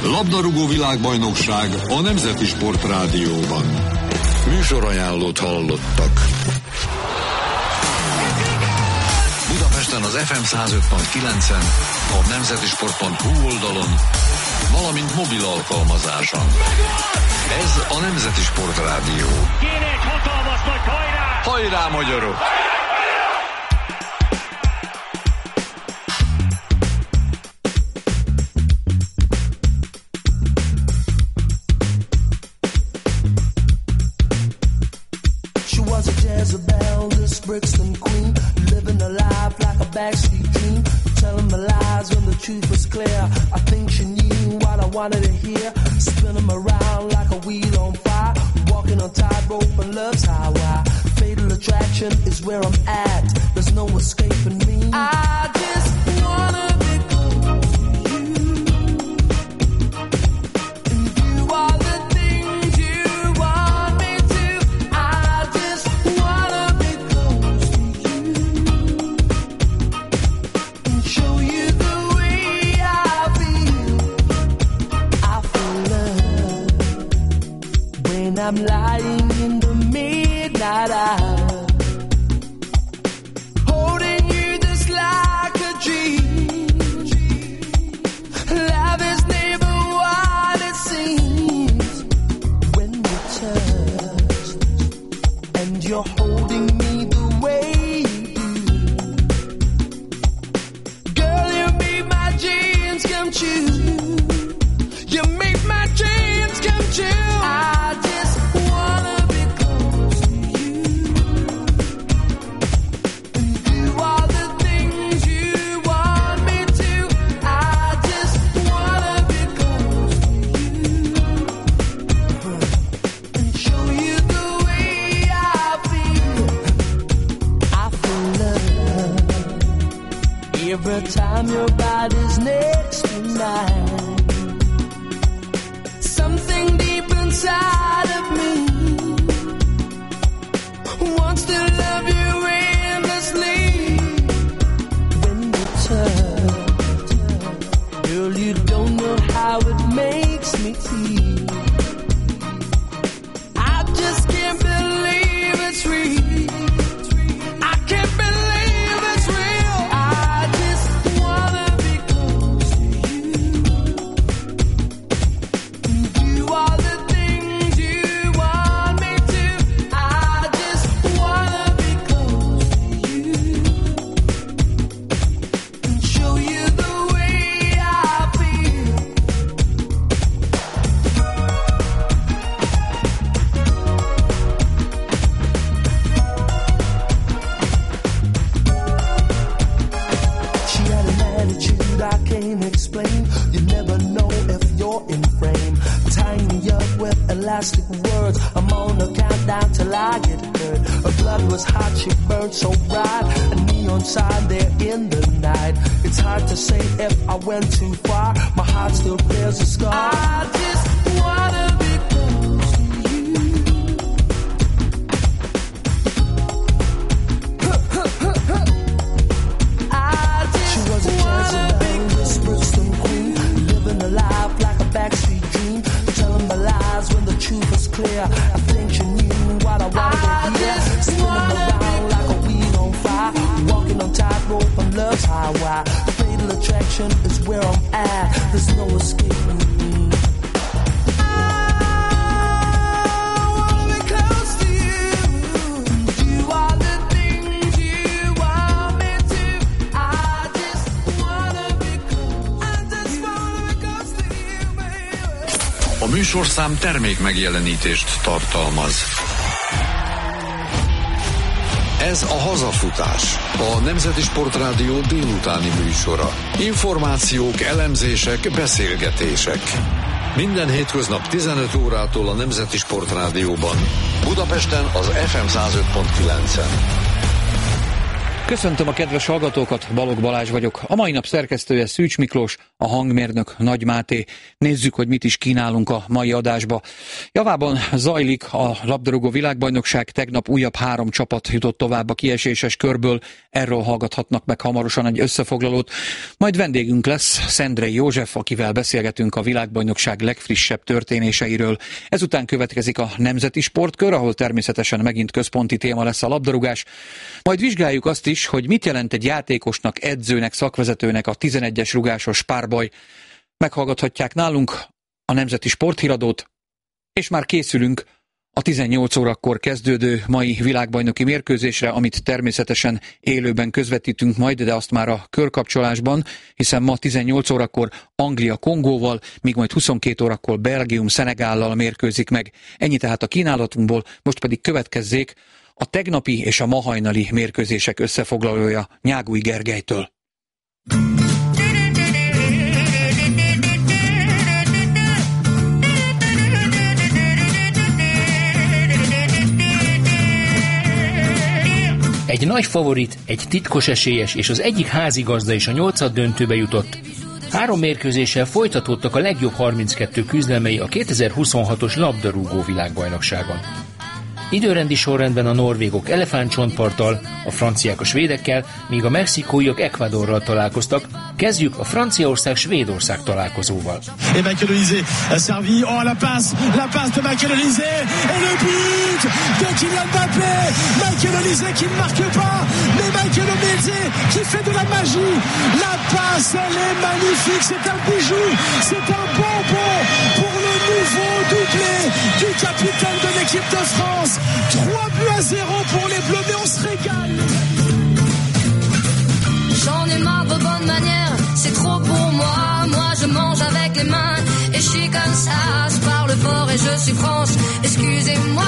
Labdarúgó világbajnokság a Nemzeti Sportrádióban. Műsorajánlót hallottak. Budapesten az FM 105.9-en, a nemzetisport.hu oldalon, valamint mobil alkalmazáson. Ez a Nemzeti Sportrádió. Kéne egy hatalmas nagy hajrá! Hajrá, magyarok! Jezebel, this Brixton queen, living a life like a backstreet dream, telling my lies when the truth was clear. I think she knew what I wanted to hear, spinning them around like a wheel on fire, walking on tightrope and love's highway. Fatal attraction is where I'm at, there's no escaping me. I just wanna be close to you, and you are the things you want me to. I just wanna be close to you and show you the way I feel. I feel love when I'm lying in the midnight hour, holding you just like a dream. Love is never what it seems when we touch, and you're holding me the way you do. Girl, you make my dreams come true. You make my dreams come true. I just wanna be close to you and do all the things you want me to. I just wanna be close to you and show you the way I feel. I feel love every time your body's next to mine. Something deep inside of me wants to love you endlessly. When you touch, girl, you don't know how it makes me feel. I just can't believe it's real. I can't believe it's real. I just wanna be close to you and do all the things you want me to. I just wanna be close to you and show you the way I feel. She had an attitude I can't explain. You never know if you're in frame. Tying me up with elastic words. I'm on a countdown till I get hurt. Her blood was hot, she burned so bright. A neon sign there in the night. It's hard to say if I went too far. My heart still bears a scar. I just wanna be close to you. She was a Jezebel, this Brixton queen, living a life like a backstreet dream, telling the lies when the truth was clear. I think she knew what I wanted to hear, spinning around like a wheel on fire, walking on tightrope on love's highway. Fatal attraction is where I'm at, there's no escaping me. I wanna be close to you, do all the things you want me to. I just wanna be close to you, baby. A műsorszám termék megjelenítést tartalmaz. Ez a Hazafutás, a Nemzeti Sportrádió délutáni műsora. Információk, elemzések, beszélgetések. Minden hétköznap 15 órától a Nemzeti Sportrádióban. Budapesten az FM 105.9-en. Köszöntöm a kedves hallgatókat, Balogh Balázs vagyok. A mai nap szerkesztője Szűcs Miklós, a hangmérnök Nagy Máté. Nézzük, hogy mit is kínálunk a mai adásba. Javában zajlik a labdarúgó világbajnokság, tegnap újabb 3 csapat jutott tovább a kieséses körből, erről hallgathatnak meg hamarosan egy összefoglalót. Majd vendégünk lesz Szendrei József, akivel beszélgetünk a világbajnokság legfrissebb történéseiről. Ezután következik a nemzeti sportkör, ahol természetesen megint központi téma lesz a labdarúgás. Majd vizsgáljuk azt is, hogy mit jelent egy játékosnak, edzőnek, szakvezetőnek a 11-es rugásos párbaj. Meghallgathatják nálunk a nemzeti sporthíradót, és már készülünk a 18 órakor kezdődő mai világbajnoki mérkőzésre, amit természetesen élőben közvetítünk majd, de azt már a körkapcsolásban, hiszen ma 18 órakor Anglia Kongóval, míg majd 22 órakor Belgium Szenegállal mérkőzik meg. Ennyi tehát a kínálatunkból, most pedig következzék a tegnapi és a ma hajnali mérkőzések összefoglalója Nyágúj Gergelytől. Egy nagy favorit, egy titkos esélyes és az egyik házigazda is a 8-döntőbe jutott. 3 mérkőzéssel folytatódtak a legjobb 32 küzdelmei a 2026-os labdarúgó világbajnokságon. Időrendi sorrendben a norvégok elefántcsontparttal, a franciák a svédekkel, míg a mexikóiak Ecuadorral találkoztak. Kezdjük a Franciaország-Svédország találkozóval. Et Michael Olise a servi, la passe de Michael Olise, et le but de Kylian Mbappé. Michael Olise qui ne marque pas, mais Michael Olise qui fait de la magie. La passe, elle est magnifique, c'est un bijou, c'est un bonbon pour le nouveau doublé du capitaine de l'équipe de France. 3-0 pour les Bleus, mais on se régale. J'en ai marre de bonnes manières, c'est trop pour moi. Moi je mange avec les mains et je suis comme ça. Je parle fort et je suis France, excusez-moi.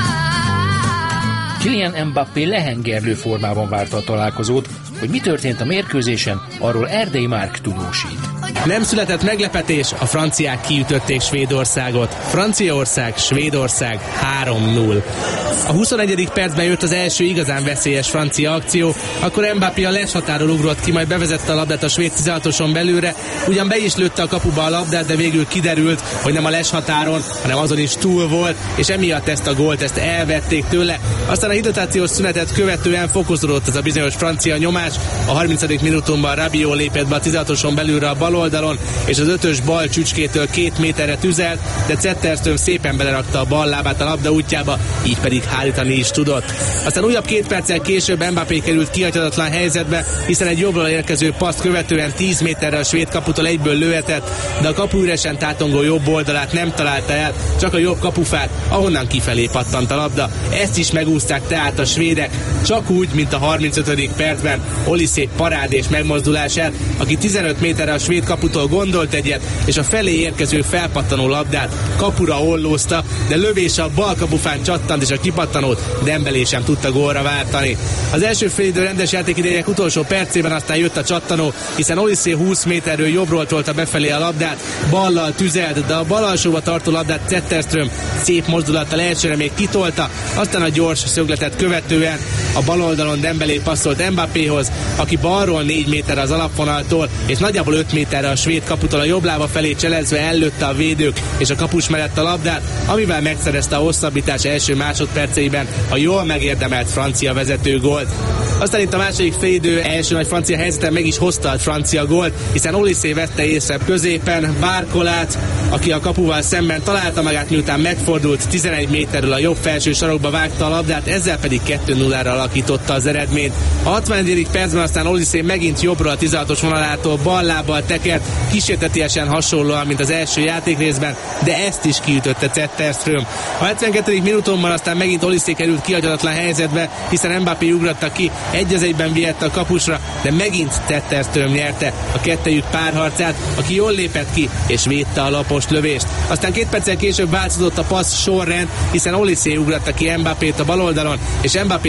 Kylian Mbappé lehengerlő formában várta a találkozót. Hogy mi történt a mérkőzésen, arról Erdei Márk tudósít. Nem született meglepetés, a franciák kiütötték Svédországot. Franciaország, Svédország 3-0. A 21. percben jött az első igazán veszélyes francia akció, akkor Mbappé a leshatáról ugrott ki, majd bevezette a labdát a svéd 16-oson belőle, ugyan be is lőtte a kapuba a labdát, de végül kiderült, hogy nem a leshatáron, hanem azon is túl volt, és emiatt ezt a gólt elvették tőle. Aztán a hidratációs szünetet követően fokozódott ez a bizonyos francia nyomás. A 30. minutumban Rabiot lépett be a 16-oson belülre a bal oldalon, és az 5-ös bal csücskétől 2 méterre tüzelt, de Zetterström szépen belerakta a bal lábát a labda útjába, így pedig hárítani is tudott. Aztán újabb 2 perccel később Mbappé került kihagyhatatlan helyzetbe, hiszen egy jobbról érkező paszt követően 10 méterre a svéd kaputól egyből lőhetett, de a kapu üresen tátongó jobb oldalát nem találta el, csak a jobb kapufát, ahonnan kifelé pattant a labda. Ezt is megúszták tehát a svédek, csak úgy, mint a 35. percben Olise parádés megmozdulását, aki 15 méterre a svéd kaputól gondolt egyet, és a felé érkező felpattanó labdát kapura ollózta, de lövése a bal kapufán csattant, és a kipattanót Dembélé sem tudta gólra váltani. Az első félidő rendes játékidejének utolsó percében aztán jött a csattanó, hiszen Olise 20 méterről jobbról tolta befelé a labdát, ballal tüzelt, de a bal alsóba tartó labdát Zetterström szép mozdulattal elsőre még kitolta, aztán a gyors szögletet követően a bal oldalon Dembélé passzolt Mbappéhoz, aki balról 4 méterre az alapvonaltól, és nagyjából 5 méterre a svéd kaputól a jobb lába felé cselezve ellőtte a védők és a kapus mellett a labdát, amivel megszerezte a hosszabbítás első másodperceiben a jól megérdemelt francia vezető gólt. Aztán itt a második félidő első nagy francia helyzeten meg is hozta a francia gólt, hiszen Olise vette észre középen Barcolát, aki a kapuval szemben találta magát, miután megfordult 11 méterről a jobb felső sarokba vágta a labdát, ezzel pedig 2-0-ra alakította az eredményt. A 61. percben aztán Olise megint jobbról a 16-os vonalától bal lábbal tekert, kísértetiesen hasonlóan, mint az első játékrészben, de ezt is kiütötte Zetterström. A 72. minutumban aztán megint Olise került kihagyhatatlan helyzetbe, hiszen Mbappé ugratta ki, 1-1-ben vihette a kapusra, de megint Zetterström nyerte a kettejük párharcát, aki jól lépett ki és védte a lapos lövést. Aztán 2 perccel később változott a passz sorrend, hiszen Olise ugratta ki Mbappét a bal oldalon, és Mbappé 10 méter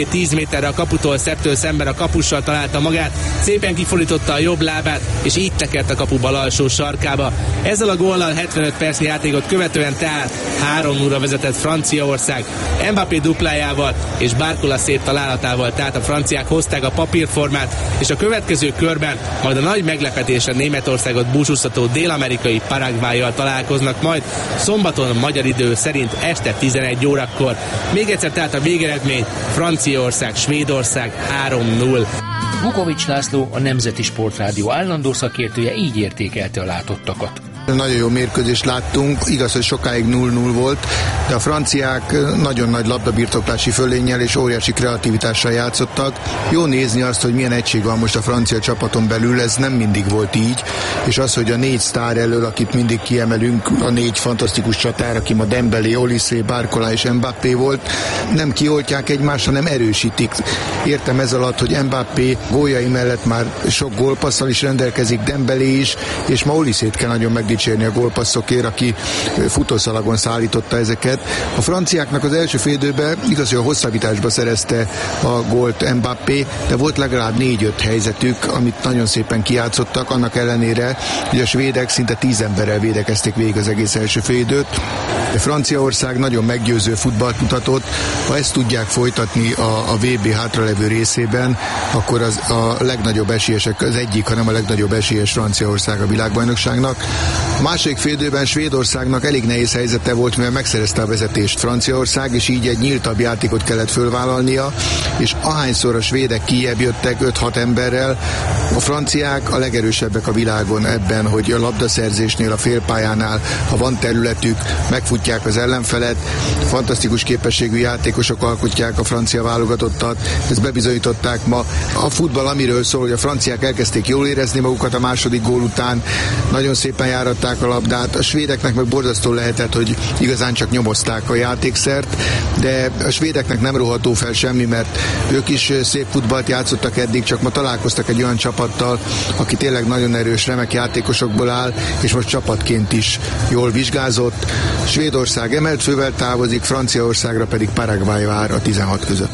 méterre a kaputól, Sepptől szemben a kapussal találta magát, szépen kifordította a jobb lábát, és így tekert a kapu bal alsó sarkába. Ezzel a góllal 75 percnyi játékot követően tehát 3-0-ra vezetett Franciaország. Mbappé duplájával és Barcola szép találatával tehát a franciák hozták a papírformát, és a következő körben majd a nagy meglepetésen Németországot búcsúztató dél-amerikai Paraguayyal találkoznak majd szombaton magyar idő szerint este 11 órakor. Még egyszer tehát a végeredmény: Franciaország, Svédország 3-0. Vukovics László, a Nemzeti Sportrádió állandó szakértője így értékelte a látottakat. Nagyon jó mérkőzést láttunk, igaz, hogy sokáig 0-0 volt, de a franciák nagyon nagy labdabirtoklási fölénnyel és óriási kreativitással játszottak. Jó nézni azt, hogy milyen egység van most a francia csapaton belül, ez nem mindig volt így, és az, hogy a 4 sztár elől, akit mindig kiemelünk, a 4 fantasztikus csatár, aki ma Dembélé, Olise, Barcola és Mbappé volt, nem kioltják egymást, hanem erősítik. Értem ez alatt, hogy Mbappé góljai mellett már sok gólpasszal is rendelkezik, Dembélé is, és ma Olisét kell nagyon megdicsérni a gólpasszokért, aki futószalagon szállította ezeket. A franciáknak az első fél időben igaz, hogy a hosszabbításba szerezte a gólt Mbappé, de volt legalább 4-5 helyzetük, amit nagyon szépen kijátszottak, annak ellenére, hogy a svédek szinte 10 emberrel védekezték végig az egész első fél időt. De Franciaország nagyon meggyőző futballt mutatott. Ha ezt tudják folytatni a VB hátralevő részében, akkor az a legnagyobb esélyesek, az egyik, hanem a legnagyobb esélyes Franciaország a világbajnokságnak. A második fél időben Svédországnak elég nehéz helyzete volt, mivel megszerezte a vezetést Franciaország, és így egy nyíltabb játékot kellett fölvállalnia, és ahányszor a svédek kijebb jöttek 5-6 emberrel, a franciák a legerősebbek a világon ebben, hogy a labdaszerzésnél, a félpályánál, ha van területük, megfutják az ellenfelet, fantasztikus képességű játékosok alkotják a francia válogatottat, ezt bebizonyították ma. A futball amiről szól, hogy a franciák elkezdték jól érezni magukat a második gól után, nagyon szépen járatták a labdát, a svédeknek meg borzasztó lehetett, hogy igazán csak nyomozták a játékszert, de a svédeknek nem roható fel semmi, mert ők is szép futballt játszottak eddig, csak ma találkoztak egy olyan csapattal, aki tényleg nagyon erős, remek játékosokból áll, és most csapatként is jól vizsgázott. Svédország emelt fővel távozik, Franciaországra pedig Paraguay vár a 16 között.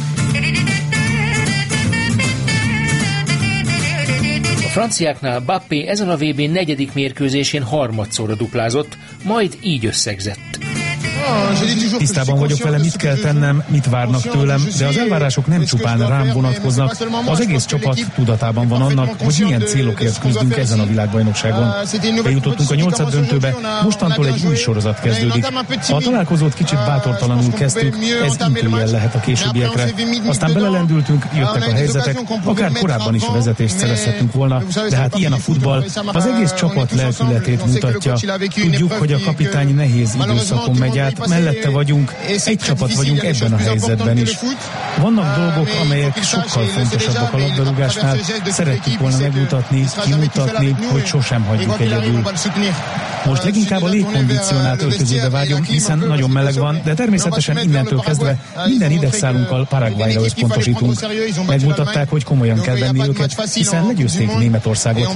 A franciáknál Mbappé ezen a VB 4. mérkőzésén harmadszorra duplázott, majd így összegzett. Tisztában vagyok vele, mit kell tennem, mit várnak tőlem, de az elvárások nem csupán rám vonatkoznak. Az egész csapat tudatában van annak, hogy milyen célokért küzdünk ezen a világbajnokságon. Bejutottunk a 8. döntőbe, mostantól egy új sorozat kezdődik. A találkozót kicsit bátortalanul kezdtük, ez intőjel lehet a későbbiekre. Aztán belelendültünk, jöttek a helyzetek, akár korábban is vezetést szerezhetünk volna, de hát ilyen a futball, az egész csapat lelkületét mutatja. Tudjuk, hogy a kapitány nehéz időszakon megy át, mellette vagyunk, egy csapat vagyunk ebben a helyzetben is. Vannak dolgok, amelyek sokkal fontosabbak a labdarúgásnál, szerettük volna megmutatni, kimutatni, hogy sosem hagyjuk egyedül. Most leginkább a légkondicionált öltözőbe vágyom, hiszen nagyon meleg van, de természetesen innentől kezdve minden idegszálunkkal Paraguayra összpontosítunk. Megmutatták, hogy komolyan kell venni őket, hiszen legyőzték Németországot.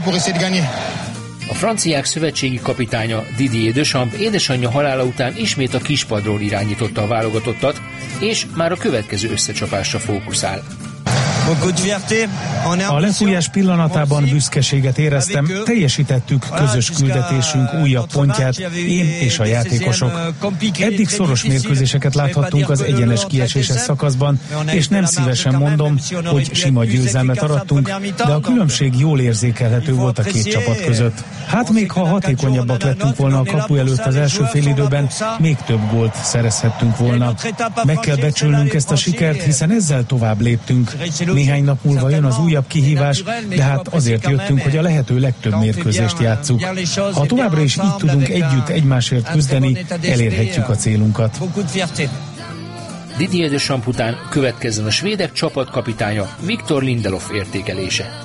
A franciák szövetségi kapitánya Didier Deschamps édesanyja halála után ismét a kispadról irányította a válogatottat, és már a következő összecsapásra fókuszál. A lefújás pillanatában büszkeséget éreztem, teljesítettük közös küldetésünk újabb pontját, én és a játékosok. Eddig szoros mérkőzéseket láthattunk az egyenes kieséses szakaszban, és nem szívesen mondom, hogy sima győzelmet arattunk, de a különbség jól érzékelhető volt a két csapat között. Hát még ha hatékonyabbak lettünk volna a kapu előtt az első félidőben, még több gólt szerezhettünk volna. Meg kell becsülnünk ezt a sikert, hiszen ezzel tovább léptünk. Néhány nap múlva jön az újabb kihívás, de hát azért jöttünk, hogy a lehető legtöbb mérkőzést játsszuk. Ha továbbra is így tudunk együtt egymásért küzdeni, elérhetjük a célunkat. Didier Deschamps után következzen a svédek csapatkapitánya Victor Lindelof értékelése.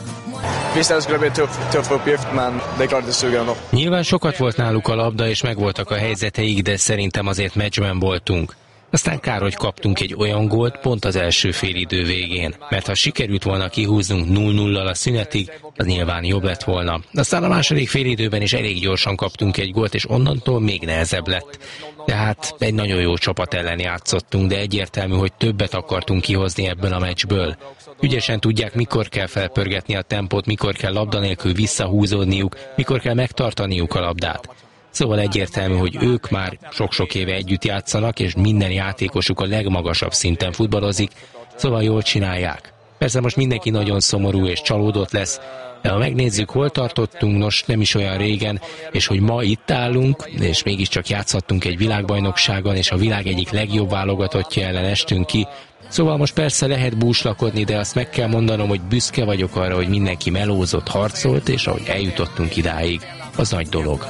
Nyilván sokat volt náluk a labda, és megvoltak a helyzeteik, de szerintem azért meccsben voltunk. Aztán kár, hogy kaptunk egy olyan gólt pont az első félidő végén, mert ha sikerült volna kihúznunk 0-0-al a szünetig, az nyilván jobb lett volna. Aztán a második félidőben is elég gyorsan kaptunk egy gólt, és onnantól még nehezebb lett. Tehát egy nagyon jó csapat ellen játszottunk, de egyértelmű, hogy többet akartunk kihozni ebből a meccsből. Ügyesen tudják, mikor kell felpörgetni a tempót, mikor kell labda nélkül visszahúzódniuk, mikor kell megtartaniuk a labdát. Szóval egyértelmű, hogy ők már sok-sok éve együtt játszanak, és minden játékosuk a legmagasabb szinten futballozik, szóval jól csinálják. Persze most mindenki nagyon szomorú és csalódott lesz, de ha megnézzük, hol tartottunk, nos nem is olyan régen, és hogy ma itt állunk, és mégiscsak játszhattunk egy világbajnokságon, és a világ egyik legjobb válogatottja ellen estünk ki. Szóval most persze lehet búslakodni, de azt meg kell mondanom, hogy büszke vagyok arra, hogy mindenki melózott, harcolt, és ahogy eljutottunk idáig, az nagy dolog.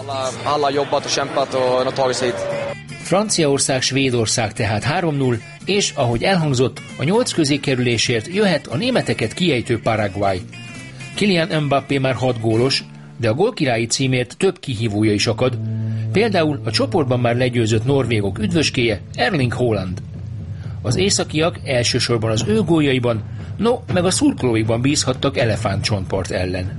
Franciaország, Svédország tehát 3-0, és ahogy elhangzott, a 8 közé kerülésért jöhet a németeket kiejtő Paraguay. Kylian Mbappé már 6 gólos, de a gólkirályi címért több kihívója is akad, például a csoportban már legyőzött norvégok üdvöskéje Erling Haaland. Az északiak elsősorban az ő góljaiban, meg a szurkolóikban bízhattak elefántcsontpart ellen.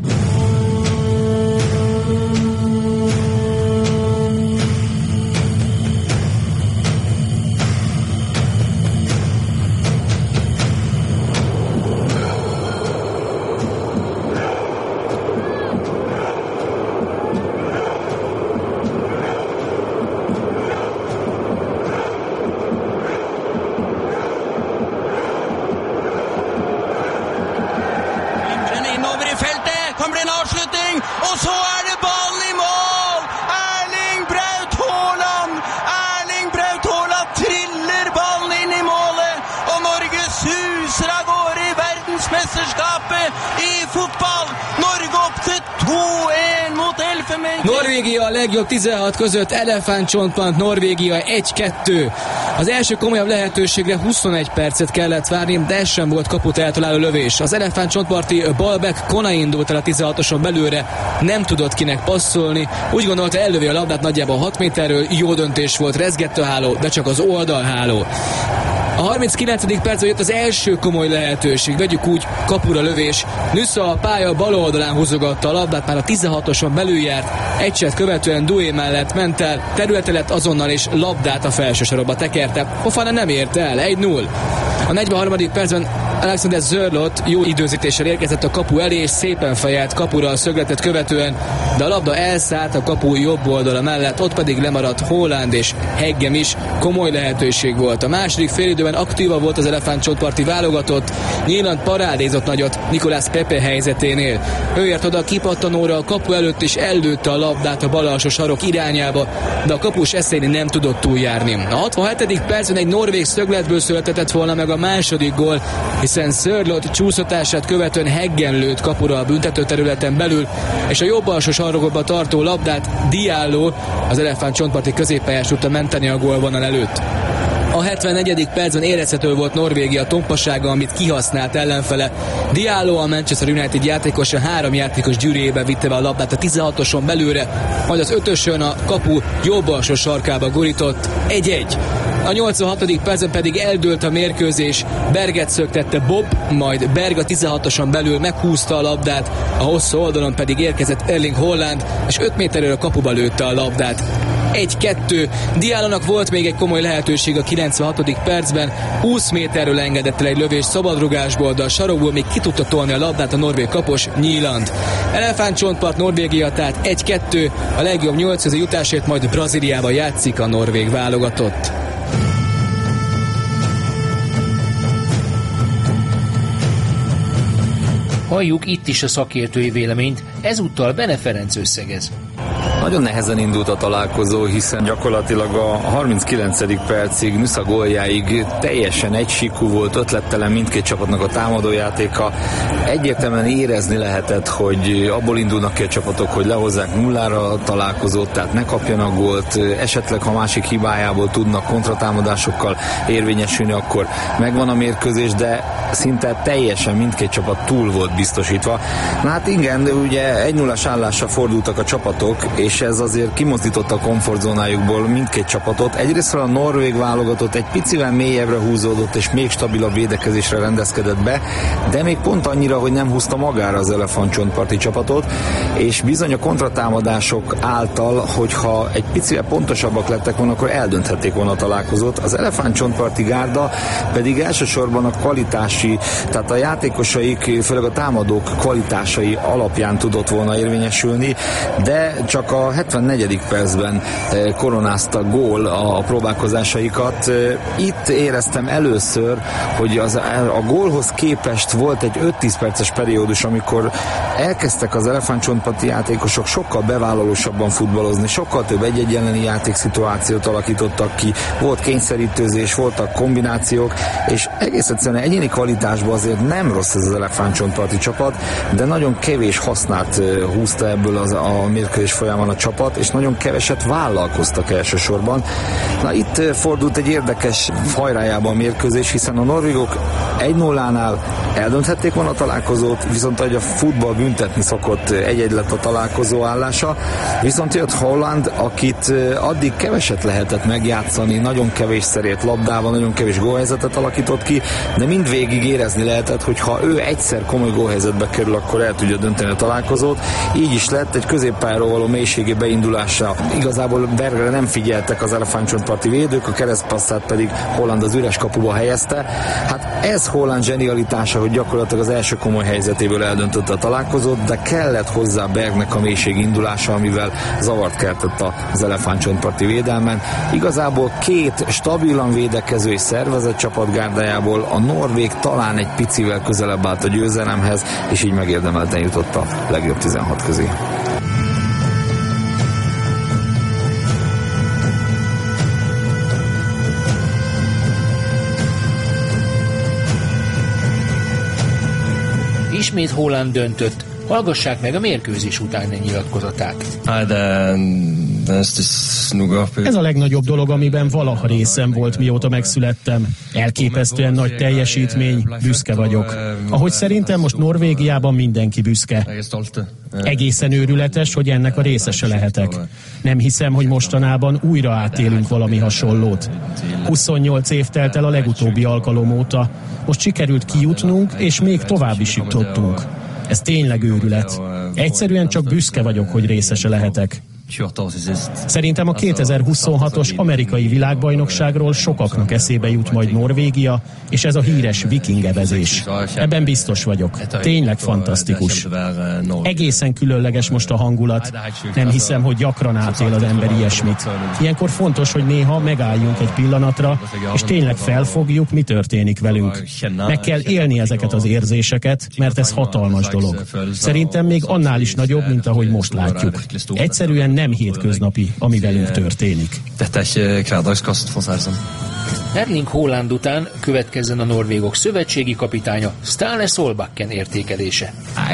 Norvégia a legjobb 16 között, elefántcsontpont Norvégia 1-2. Az első komolyabb lehetőségre 21 percet kellett várni, de ez sem volt kaput eltaláló lövés. Az elefántcsontparti Balbek Kona indult el a 16-oson belőle, nem tudott kinek passzolni, úgy gondolta ellövi a labdát nagyjából 6 méterről, jó döntés volt, rezgett a háló, de csak az oldalháló. A 39. percben jött az első komoly lehetőség, vegyük úgy, kapura lövés. Nüsza a pálya bal oldalán húzogatta a labdát, már a 16-oson belül járt, egy cset követően Doué mellett ment el, területe lett azonnal és labdát a felső sarokba tekerte. Fofana nem ért el, 1-0. A 43. percben Alexander Zörlot jó időzítéssel érkezett a kapu elé, és szépen fejelt kapura a szögletet követően, de a labda elszállt a kapu jobb oldala mellett, ott pedig lemaradt Haaland és Heggem is, komoly lehetőség volt. A második félidőben aktíva volt az elefántcsontparti válogatott, Nyíland parádézott nagyot Nicolas Pepe helyzeténél. Ő ért oda a kipattanóra a kapu előtt, és ellőtte a labdát a bal alsó sarok irányába, de a kapus eszéni nem tudott túljárni. A 67. percben egy norvég szögletből született volna meg a második gól, hiszen Sörlot csúsztatását követően Heggen lőtt kapura a büntetőterületen belül, és a jobb alsó sarokba tartó labdát Diallo, az elefántcsontparti középpályás tudta menteni a gólvonal előtt. A 74. percben érezhető volt Norvégia tompassága, amit kihasznált ellenfele. Diallo, a Manchester United játékosa 3 játékos gyűrűjébe vitte be a labdát a 16-oson belőle, majd az 5-ösön a kapu jobb alsó sarkába gurított. 1-1. A 86. percben pedig eldőlt a mérkőzés, Berget szöktette Bob, majd Berg a 16-oson belül meghúzta a labdát, a hosszú oldalon pedig érkezett Erling Haaland, és 5 méterről a kapuba lőtte a labdát. 1-2. Diallonak volt még egy komoly lehetőség a 96. percben, 20 méterről engedett el egy lövés szabadrugásból, de a sarokból még ki tudta tolni a labdát a norvég kapos Nyíland. Elefántcsontpart Norvégia, tehát 1-2, a legjobb 8. jutásért majd Brazíliába játszik a norvég válogatott. Halljuk itt is a szakértői véleményt, ezúttal Bene Ferenc összegez. Nagyon nehezen indult a találkozó, hiszen gyakorlatilag a 39. percig, Nüsza góljáig teljesen egysíkú volt, ötlettelen mindkét csapatnak a támadójátéka. Egyértelműen érezni lehetett, hogy abból indulnak ki a csapatok, hogy lehozzák 0-ra a találkozót, tehát ne kapjanak gólt, esetleg ha másik hibájából tudnak kontratámadásokkal érvényesülni, akkor megvan a mérkőzés, de szinte teljesen mindkét csapat túl volt biztosítva. Na hát igen, de ugye 1-0-as állásra fordultak a csapatok, és és ez azért kimozdította a komfortzónájukból mindkét csapatot. Egyrészt a norvég válogatott egy picivel mélyebbre húzódott, és még stabilabb védekezésre rendezkedett be, de még pont annyira, hogy nem húzta magára az elefántcsontparti csapatot, és bizony a kontratámadások által, hogyha egy picivel pontosabbak lettek volna, akkor eldönthették volna a találkozót. Az elefántcsontparti gárda pedig elsősorban a kvalitási, tehát a játékosaik, főleg a támadók kvalitásai alapján tudott volna érvényesülni, de csak a 74. percben koronázta gól a próbálkozásaikat. Itt éreztem először, hogy a gólhoz képest volt egy 5-10 perces periódus, amikor elkezdtek az elefántcsontparti játékosok sokkal bevállalósabban futballozni, sokkal több egy-egy elleni játékszituációt alakítottak ki, volt kényszerítőzés, voltak kombinációk, és egész egyszerűen egyéni kvalitásban azért nem rossz ez az elefántcsontparti csapat, de nagyon kevés hasznát húzta ebből a mérkőzés folyamán a csapat, és nagyon keveset vállalkoztak elsősorban. Na, itt fordult egy érdekes fajrájában a mérkőzés, hiszen a norvégok 1-0-nál eldönthették volna a találkozót, viszont ahogy a futball büntetni szokott, 1-1 lett a találkozó állása, viszont jött Holland, akit addig keveset lehetett megjátszani, nagyon kevésszer ért labdával, nagyon kevés gólhelyzetet alakított ki, de mindvégig érezni lehetett, hogy ha ő egyszer komoly gólhelyzetbe kerül, akkor el tudja dönteni a találkozót. Így is lett, egy középpályáról való mélységi beindulása. Igazából Bergre nem figyeltek az elefántcsontparti védők, a keresztpasszát pedig Holland az üres kapuba helyezte. Hát ez Holland zsenialitása, hogy gyakorlatilag az első komoly helyzetéből eldöntötte a találkozót, de kellett hozzá Bergnek a mélységi indulása, amivel zavart keltett az elefántcsontparti védelmen. Igazából két stabilan védekező és szervezett csapatgárdájából a norvég talán egy picivel közelebb állt a győzelemhez, és így megérdemelten jutott a legjobb 16 közé. Ismét Holland döntött. Hallgassák meg a mérkőzés utáni nyilatkozatát. Ez a legnagyobb dolog, amiben valaha részem volt, mióta megszülettem. Elképesztően nagy teljesítmény, büszke vagyok. Ahogy szerintem most Norvégiában mindenki büszke. Egészen őrületes, hogy ennek a részese lehetek. Nem hiszem, hogy mostanában újra átélünk valami hasonlót. 28 év telt el a legutóbbi alkalom óta. Most sikerült kijutnunk, és még tovább is jutottunk. Ez tényleg őrület. Egyszerűen csak büszke vagyok, hogy részese lehetek. Szerintem a 2026-os amerikai világbajnokságról sokaknak eszébe jut majd Norvégia, és ez a híres vikingevezés. Ebben biztos vagyok. Tényleg fantasztikus. Egészen különleges most a hangulat. Nem hiszem, hogy gyakran átél az ember ilyesmit. Ilyenkor fontos, hogy néha megálljunk egy pillanatra, és tényleg felfogjuk, mi történik velünk. Meg kell élni ezeket az érzéseket, mert ez hatalmas dolog. Szerintem még annál is nagyobb, mint ahogy most látjuk. Egyszerűen nem hétköznapi, ami velünk történik. Erling Haaland után következzen a norvégok szövetségi kapitánya Ståle Solbakken értékelése.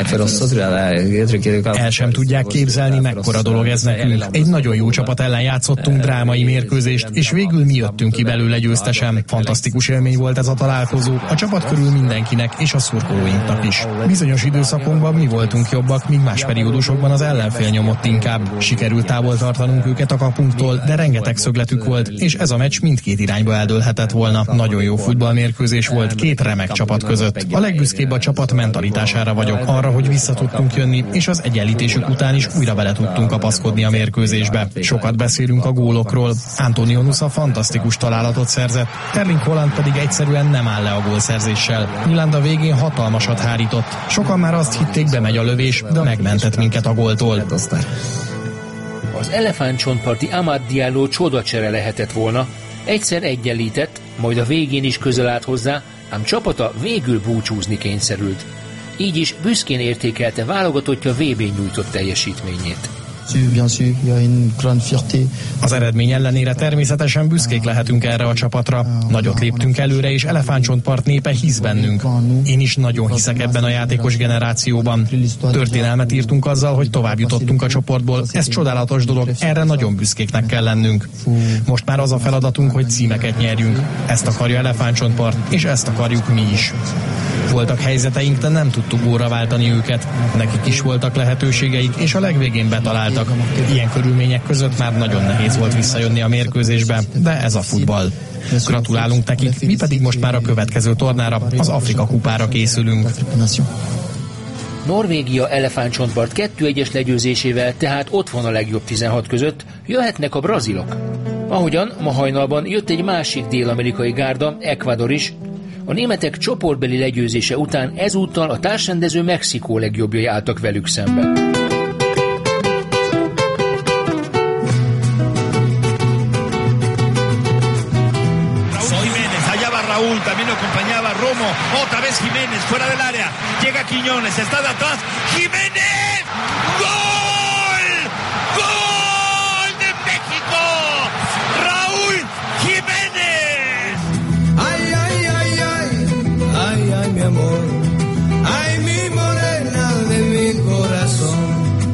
El sem tudják képzelni, mekkora dolog ez nekünk. Egy nagyon jó csapat ellen játszottunk drámai mérkőzést, és végül mi jöttünk ki belőle győztesen. Fantasztikus élmény volt ez a találkozó, a csapat körül mindenkinek és a szurkolóinknak is. Bizonyos időszakunkban mi voltunk jobbak, míg más periódusokban az ellenfél nyomott inkább. Sikerült távol tartanunk őket a kapunktól, de rengeteg szögletük volt, és ez a meccs mindkét irányba eldőlhetett volna. Nagyon jó futballmérkőzés volt két remek csapat között. A legbüszkébb a csapat mentalitására vagyok, arra, hogy vissza tudtunk jönni, és az egyenlítésük után is újra bele tudtunk kapaszkodni a mérkőzésbe. Sokat beszélünk a gólokról. Antonio Nusa fantasztikus találatot szerzett, Erling Haaland pedig egyszerűen nem áll le a gólszerzéssel. Nyilván a végén hatalmasat hárított. Sokan már azt hitték, bemegy a lövés, de megmentett minket a góltól. Az elefántcsontparti Amad Diallo csodacsere lehetett volna, egyszer egyenlített, majd a végén is közel állt hozzá, ám csapata végül búcsúzni kényszerült. Így is büszkén értékelte válogatottja VB-n nyújtott teljesítményét. Az eredmény ellenére természetesen büszkék lehetünk erre a csapatra. Nagyot léptünk előre, és Elefántcsontpart népe hisz bennünk. Én is nagyon hiszek ebben a játékos generációban. Történelmet írtunk azzal, hogy tovább jutottunk a csoportból. Ez csodálatos dolog, erre nagyon büszkéknek kell lennünk. Most már az a feladatunk, hogy címeket nyerjünk. Ezt akarja Elefántcsontpart, és ezt akarjuk mi is. Voltak helyzeteink, de nem tudtuk góra váltani őket. Nekik is voltak lehetőségeik, és a legvégén betaláltak. voltak. Ilyen körülmények között már nagyon nehéz volt visszajönni a mérkőzésbe, de ez a futball. Gratulálunk nekik, mi pedig most már a következő tornára, az Afrika kupára készülünk. Norvégia elefántcsontpart 2-1-es legyőzésével tehát ott van a legjobb 16 között, jöhetnek a brazilok. Ahogyan ma hajnalban jött egy másik dél-amerikai gárda, Ecuador is. A németek csoportbeli legyőzése után ezúttal a társrendező Mexikó legjobbjai álltak velük szemben. Raúl, también lo acompañaba Romo, otra vez Jiménez, fuera del área, llega Quiñones, está de atrás, Jiménez, ¡gol! ¡Gol de México! Raúl Jiménez! Ay, ay, ay, ay, ay, ay, mi amor, ay, mi morena de mi corazón.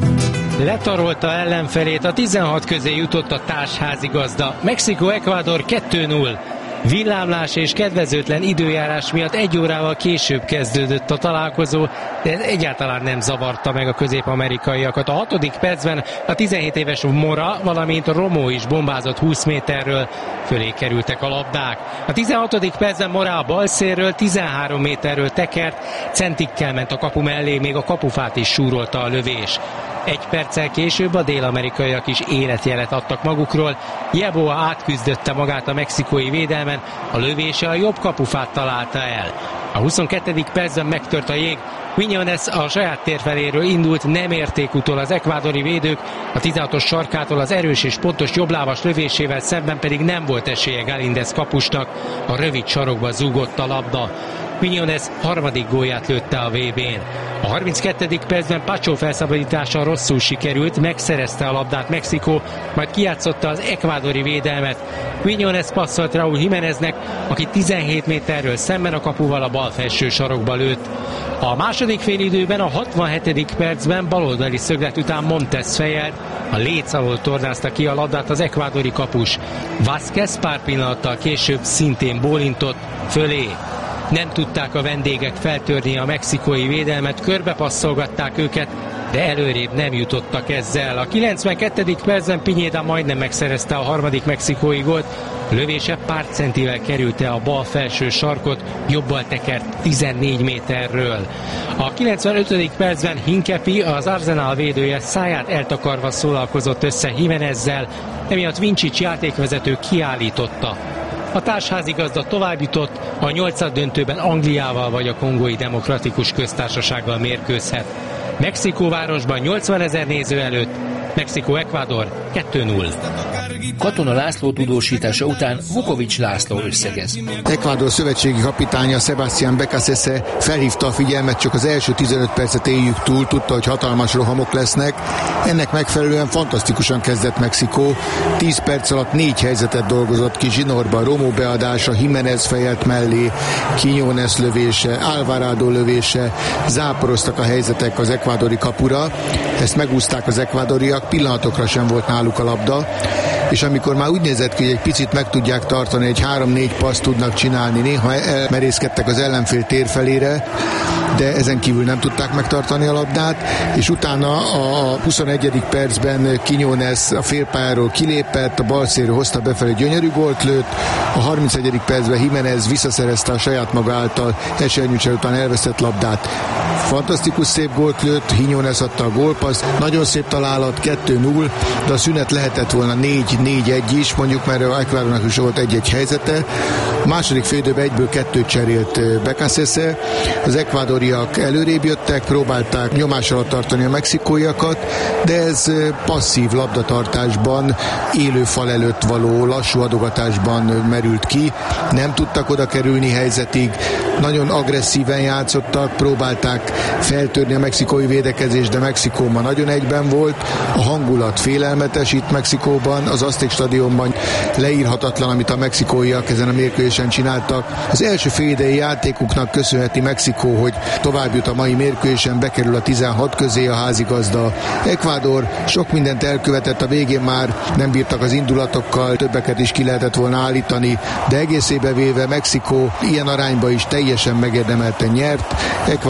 Letarolta ellenfelét, a 16 közé jutott a társházigazda. Mexikó-Ecuador 2-0. Villámlás és kedvezőtlen időjárás miatt 1 órával később kezdődött a találkozó, de ez egyáltalán nem zavarta meg a közép-amerikaiakat. A 6. percben a 17 éves Mora, valamint Romo is bombázott 20 méterről, fölé kerültek a labdák. A 16. percben Mora a balszélről 13 méterről tekert, centikkel ment a kapu mellé, még a kapufát is súrolta a lövés. 1 perccel később a dél-amerikaiak is életjelet adtak magukról. Yeboah átküzdötte magát a mexikói védelmen, a lövése a jobb kapufát találta el. A 22. percben megtört a jég, Quiñones a saját térfeléről indult, nem érték utol az ekvádori védők, a 16-os sarkától az erős és pontos jobblábas lövésével szemben pedig nem volt esélye Galíndez kapusnak, a rövid sarokba zúgott a labda. Quiñones 3. gólját lőtte a VB-n. A 32. percben Pacho felszabadítása rosszul sikerült, megszerezte a labdát Mexikó, majd kijátszotta az ekvádori védelmet. Quiñones passzolt Raúl Jiméneznek, aki 17 méterről szemben a kapuval a bal felső sarokba lőtt. A második félidőben a 67. percben baloldali szöglet után Montes fejelt, a léc alól tornázta ki a labdát az ekvádori kapus. Vázquez pár pillanattal később szintén bólintott fölé. Nem tudták a vendégek feltörni a mexikói védelmet, körbepasszolgatták őket, de előrébb nem jutottak ezzel. A 92. percben Piñeda majdnem megszerezte a 3. mexikói gólt, lövése pár centivel kerülte a bal felső sarkot, jobbal tekert 14 méterről. A 95. percben Hinkepi, az Arsenal védője száját eltakarva szólalkozott össze Jiménezzel, emiatt Vincic játékvezető kiállította. A társházigazda tovább jutott, a 8. döntőben Angliával vagy a Kongói Demokratikus Köztársasággal mérkőzhet. Mexikóvárosban 80 000 néző előtt, Mexikó-Ecuador 2-0. Katona László tudósítása után Vukovics László összegez. Ecuador szövetségi kapitánya Sebastián Becasese felhívta a figyelmet, csak az első 15 percet éljük túl, tudta, hogy hatalmas rohamok lesznek. Ennek megfelelően fantasztikusan kezdett Mexikó. 10 perc alatt 4 helyzetet dolgozott ki zsinórba, Romo beadása, Jiménez fejelt mellé, Quiñones lövése, Alvarado lövése, záporoztak a helyzetek az ekvádori kapura. Ezt megúszták az ekvádoriak, pillanatokra sem volt náluk a labda, és amikor már úgy nézett ki, hogy egy picit meg tudják tartani, egy 3-4 paszt tudnak csinálni, néha elmerészkedtek az ellenfél térfelére, de ezen kívül nem tudták megtartani a labdát, és utána a 21. percben Quiñones a félpályáról kilépett, a balszélről hozta befelé, gyönyörű gólt lőtt, a 31. percben Jiménez visszaszerezte a saját maga által esernyőcsel után elveszett labdát. Fantasztikus szép gólt lőtt, Quiñones adta a gólpaszt, nagyon szép találat, 2-0, de a szünet lehetett volna 4-1 is, mondjuk, mert a Ecuadornak is volt egy-egy helyzete. A második félidőben egyből 2 cserélt Becasese, az ekvádoriak előrébb jöttek, próbálták nyomás alatt tartani a mexikóiakat, de ez passzív labdatartásban, élő fal előtt való lassú adogatásban merült ki, nem tudtak oda kerülni helyzetig, nagyon agresszíven játszottak, próbálták feltörni a mexikói védekezést, de Mexikó ma nagyon egyben volt, a hangulat félelmetes itt Mexikóban, az Azték stadionban leírhatatlan, amit a mexikóiak ezen a mérkőzésen csináltak. Az első félidei játékuknak köszönheti Mexikó, hogy tovább jut a mai mérkőzésen, bekerül a 16 közé a házigazda. Ecuador sok mindent elkövetett, a végén már nem bírtak az indulatokkal, többeket is ki lehetett volna állítani, de egészébe véve Mexikó ilyen arányba is teljesen megérdemelten nyert, Ecuador pedig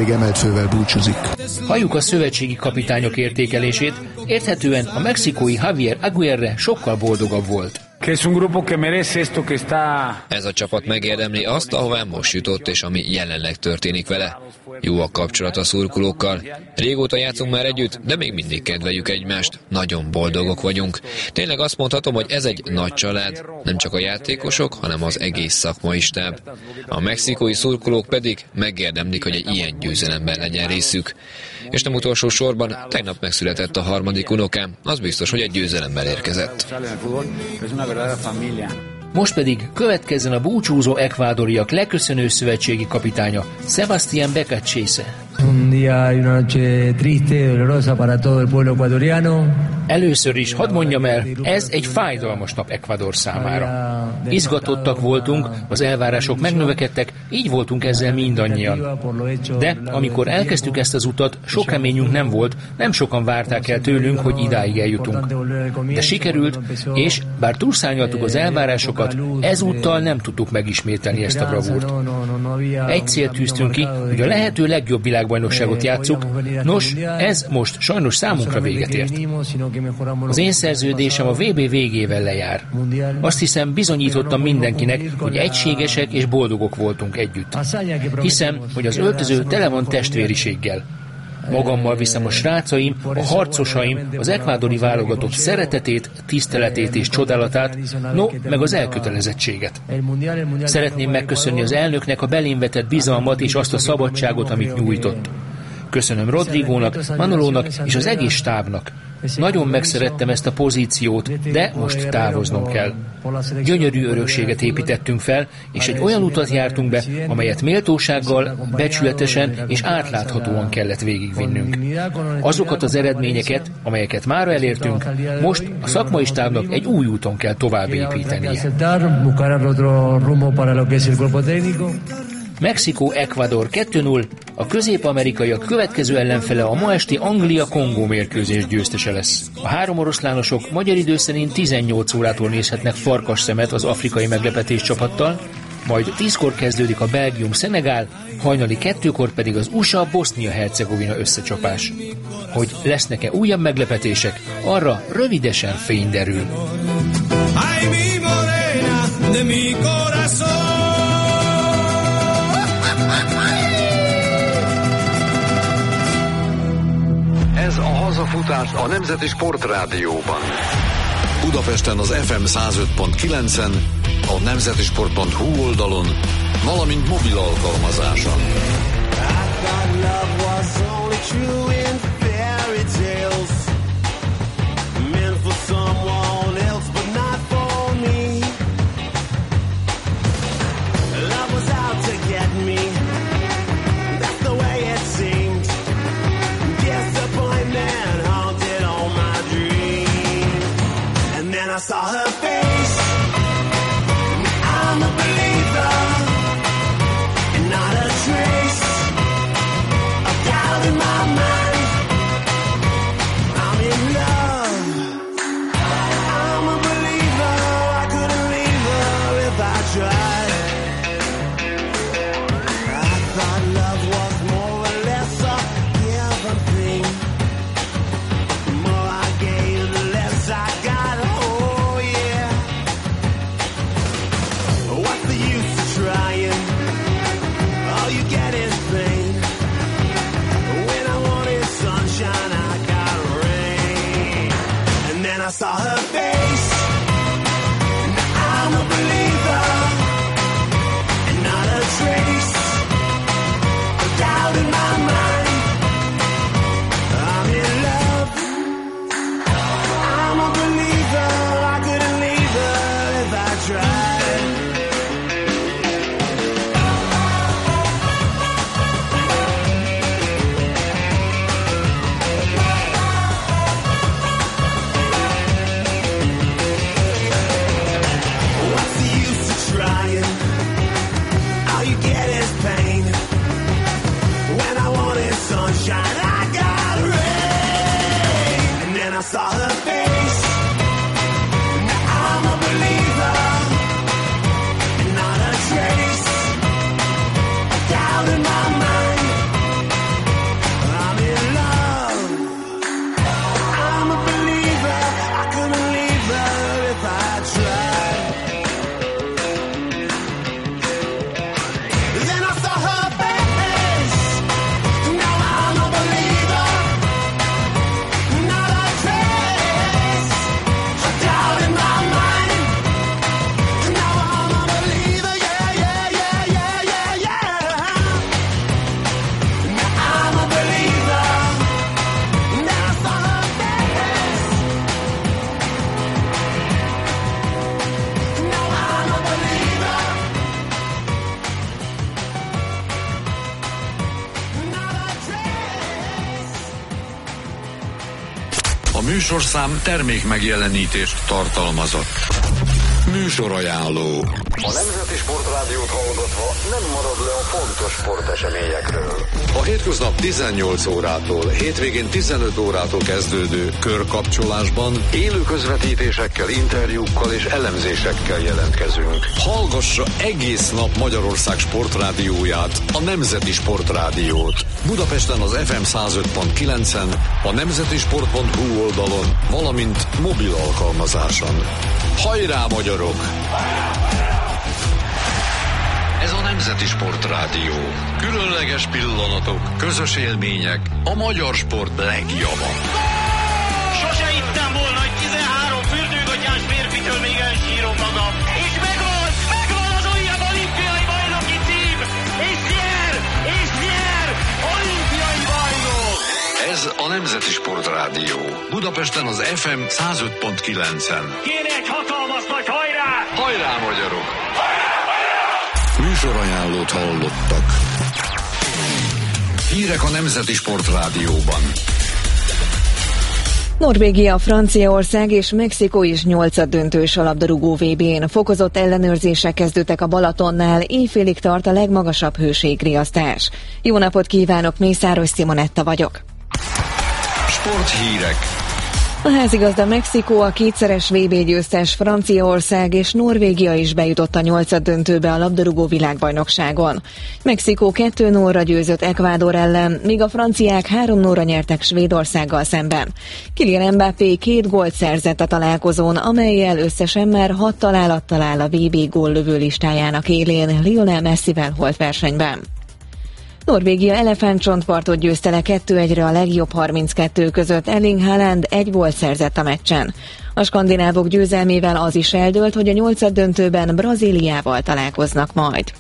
pedig emelt fővel búcsúzik. Halljuk a szövetségi kapitányok értékelését, érthetően a mexikói Javier Aguirre sokkal boldogabb volt. Ez a csapat megérdemli azt, ahová most jutott, és ami jelenleg történik vele. Jó a kapcsolat a szurkolókkal. Régóta játszunk már együtt, de még mindig kedveljük egymást. Nagyon boldogok vagyunk. Tényleg azt mondhatom, hogy ez egy nagy család. Nem csak a játékosok, hanem az egész szakmai stáb. A mexikói szurkolók pedig megérdemlik, hogy egy ilyen győzelemben legyen részük. És nem utolsó sorban, tegnap megszületett a harmadik unokám, az biztos, hogy egy győzelemmel érkezett. Most pedig következzen a búcsúzó ekvádoriak leköszönő szövetségi kapitánya, Sebastián Becachese. Először is hadd mondjam el, ez egy fájdalmas nap Ekvádor számára. Izgatottak voltunk, az elvárások megnövekedtek, így voltunk ezzel mindannyian. De amikor elkezdtük ezt az utat, sok reményünk nem volt, nem sokan várták el tőlünk, hogy idáig eljutunk. De sikerült, és bár túlszárnyaltuk az elvárásokat, ezúttal nem tudtuk megismételni ezt a bravúrt. Egy célt tűztünk ki, hogy a lehető legjobb világbajnokságot játsszuk, nos, ez most sajnos számunkra véget ért. Az én szerződésem a VB végével lejár. Azt hiszem, bizonyítottam mindenkinek, hogy egységesek és boldogok voltunk együtt. Hiszem, hogy az öltöző tele van testvériséggel. Magammal viszem a srácaim, a harcosaim, az ekvádori válogatott szeretetét, tiszteletét és csodálatát, no, meg az elkötelezettséget. Szeretném megköszönni az elnöknek a belém vetett bizalmat és azt a szabadságot, amit nyújtott. Köszönöm Rodrigónak, Manolónak és az egész stábnak. Nagyon megszerettem ezt a pozíciót, de most távoznom kell. Gyönyörű örökséget építettünk fel, és egy olyan utat jártunk be, amelyet méltósággal, becsületesen és átláthatóan kellett végigvinnünk. Azokat az eredményeket, amelyeket már elértünk, most a szakmai stábnak egy új úton kell tovább építenie. Mexikó-Ekvádor 2-0, a közép-amerikaiak következő ellenfele a ma esti Anglia-Kongó mérkőzés győztese lesz. A három oroszlánosok magyar idő szerint 18 órától nézhetnek farkasszemet az afrikai meglepetés csapattal, majd 10-kor kezdődik a Belgium-Szenegál, hajnali 2-kor pedig az USA-Bosznia-Hercegovina összecsapás. Hogy lesznek-e újabb meglepetések, arra rövidesen fény derül. Ez a hazafutás a Nemzeti Sportrádióban. Budapesten az FM 105.9-en, a nemzetisport.hu oldalon, valamint mobil alkalmazáson. I saw her face, I'm a believer, and not a trace of doubt in my mind. I'm in love, I'm a believer, I couldn't leave her if I tried. I thought love was more or less a given thing. The more I gave, the less I got. műsorszám termék megjelenítést tartalmazott. Műsorajánló. A Nemzeti Sportrádiót hallgatva nem marad le a fontos sporteseményekről. A hétköznap 18 órától, hétvégén 15 órától kezdődő körkapcsolásban élő közvetítésekkel, interjúkkal és elemzésekkel jelentkezünk. hallgassa egész nap Magyarország sportrádióját, a Nemzeti Sportrádiót. Budapesten az FM 105.9-en, a nemzetisport.hu oldalon, valamint mobil alkalmazáson. Hajrá, magyarok! Ez a Nemzeti Sportrádió. Különleges pillanatok, közös élmények, a magyar sport legjava. Sose hittem volna, hogy 13 fürdőgatyás férfitől még elsírom magam. És megvan az újabb olimpiai bajnoki cím! És nyer! Olimpiai bajnok! Ez a Nemzeti Sportrádió. Budapesten az FM 105.9-en. Kéne egy hatalmas nagy hajrá! Hajrá, magyarok! Műsorajánlót hallottak. Hírek a Nemzeti Sportrádióban. Norvégia, Franciaország és Mexikó is 8-döntős a labdarúgó VB-n. Fokozott ellenőrzések kezdődtek a Balatonnál, éjfélig tart a legmagasabb hőségriasztás. Jó napot kívánok, Mészáros Simonetta vagyok. Sporthírek. A házigazda Mexikó, a kétszeres VB győztes Franciaország és Norvégia is bejutott a 8-döntőbe a labdarúgó világbajnokságon. Mexikó 2-0-ra győzött Ecuador ellen, míg a franciák 3-0-ra nyertek Svédországgal szemben. Kylian Mbappé 2 gólt szerzett a találkozón, amellyel összesen már 6 találattal áll a VB góllövő listájának élén Lionel Messivel holt versenyben. Norvégia elefántcsontpartot győzte le 2-1-re a legjobb 32 között, Erling Haaland 1 gólt szerzett a meccsen. A skandinávok győzelmével az is eldőlt, hogy a 8-döntőben Brazíliával találkoznak majd.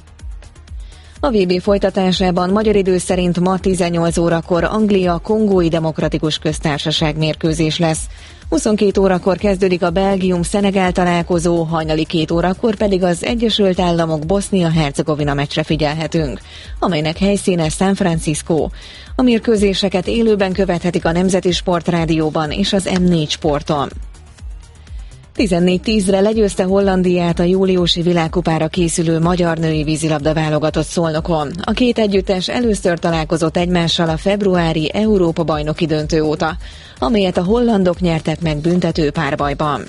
A VB folytatásában magyar idő szerint ma 18 órakor Anglia-Kongói Demokratikus Köztársaság mérkőzés lesz. 22 órakor kezdődik a Belgium-Szenegál találkozó, hajnali 2 órakor pedig az Egyesült Államok Bosznia-Hercegovina meccsre figyelhetünk, amelynek helyszíne San Francisco. A mérkőzéseket élőben követhetik a Nemzeti Sportrádióban és az M4 Sporton. 14-10-re legyőzte Hollandiát a júliusi világkupára készülő magyar női vízilabda válogatott Szolnokon. A két együttes először találkozott egymással a februári Európa-bajnoki döntő óta, amelyet a hollandok nyertek meg büntető párbajban.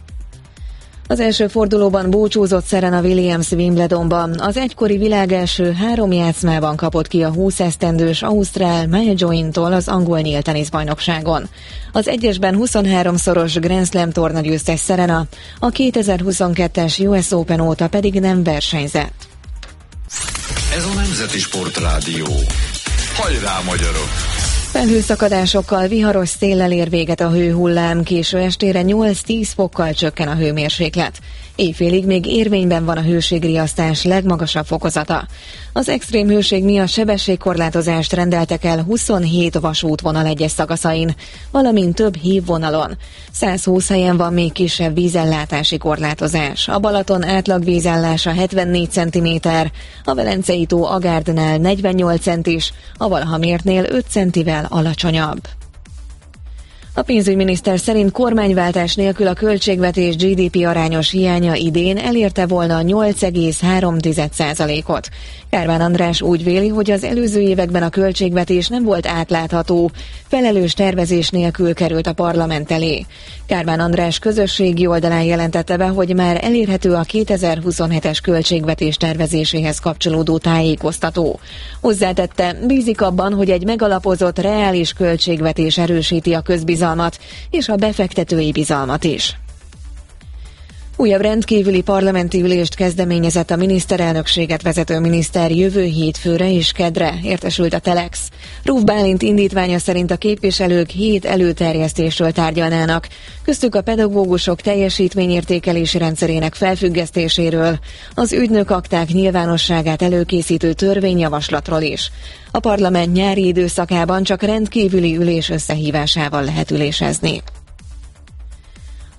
Az első fordulóban búcsúzott Serena Williams Wimbledonban. Az egykori világ első 3 játszmában kapott ki a 20 esztendős ausztrál Maya Join-tól az angol nyílt teniszbajnokságon. Az egyesben 23-szoros Grand Slam tornagyőztes Serena, a 2022-es US Open óta pedig nem versenyzett. Ez a Nemzeti Sportrádió. Hajrá, magyarok! Felhőszakadásokkal, viharos széllel ér véget a hőhullám, késő estére 8-10 fokkal csökken a hőmérséklet. Éjfélig még érvényben van a hőségriasztás legmagasabb fokozata. Az extrém hőség miatt sebességkorlátozást rendeltek el 27 vasútvonal egyes szakaszain, valamint több hívvonalon. 120 helyen van még kisebb vízellátási korlátozás. A Balaton átlag vízállása 74 cm, a Velencei tó Agárdnál 48 centis, a Valhamértnél 5 centivel alacsonyabb. A pénzügyminiszter szerint kormányváltás nélkül a költségvetés GDP arányos hiánya idén elérte volna 8,3%-ot. Kármán András úgy véli, hogy az előző években a költségvetés nem volt átlátható, felelős tervezés nélkül került a parlament elé. Kármán András közösségi oldalán jelentette be, hogy már elérhető a 2027-es költségvetés tervezéséhez kapcsolódó tájékoztató. Hozzátette, bízik abban, hogy egy megalapozott, reális költségvetés erősíti a közbizalmat és a befektetői bizalmat is. Újabb rendkívüli parlamenti ülést kezdeményezett a miniszterelnökséget vezető miniszter jövő hétfőre és kedre, értesült a Telex. Rúf Bálint indítványa szerint a képviselők 7 előterjesztésről tárgyalnának, köztük a pedagógusok teljesítményértékelési rendszerének felfüggesztéséről, az ügynökakták nyilvánosságát előkészítő törvényjavaslatról is. A parlament nyári időszakában csak rendkívüli ülés összehívásával lehet ülésezni.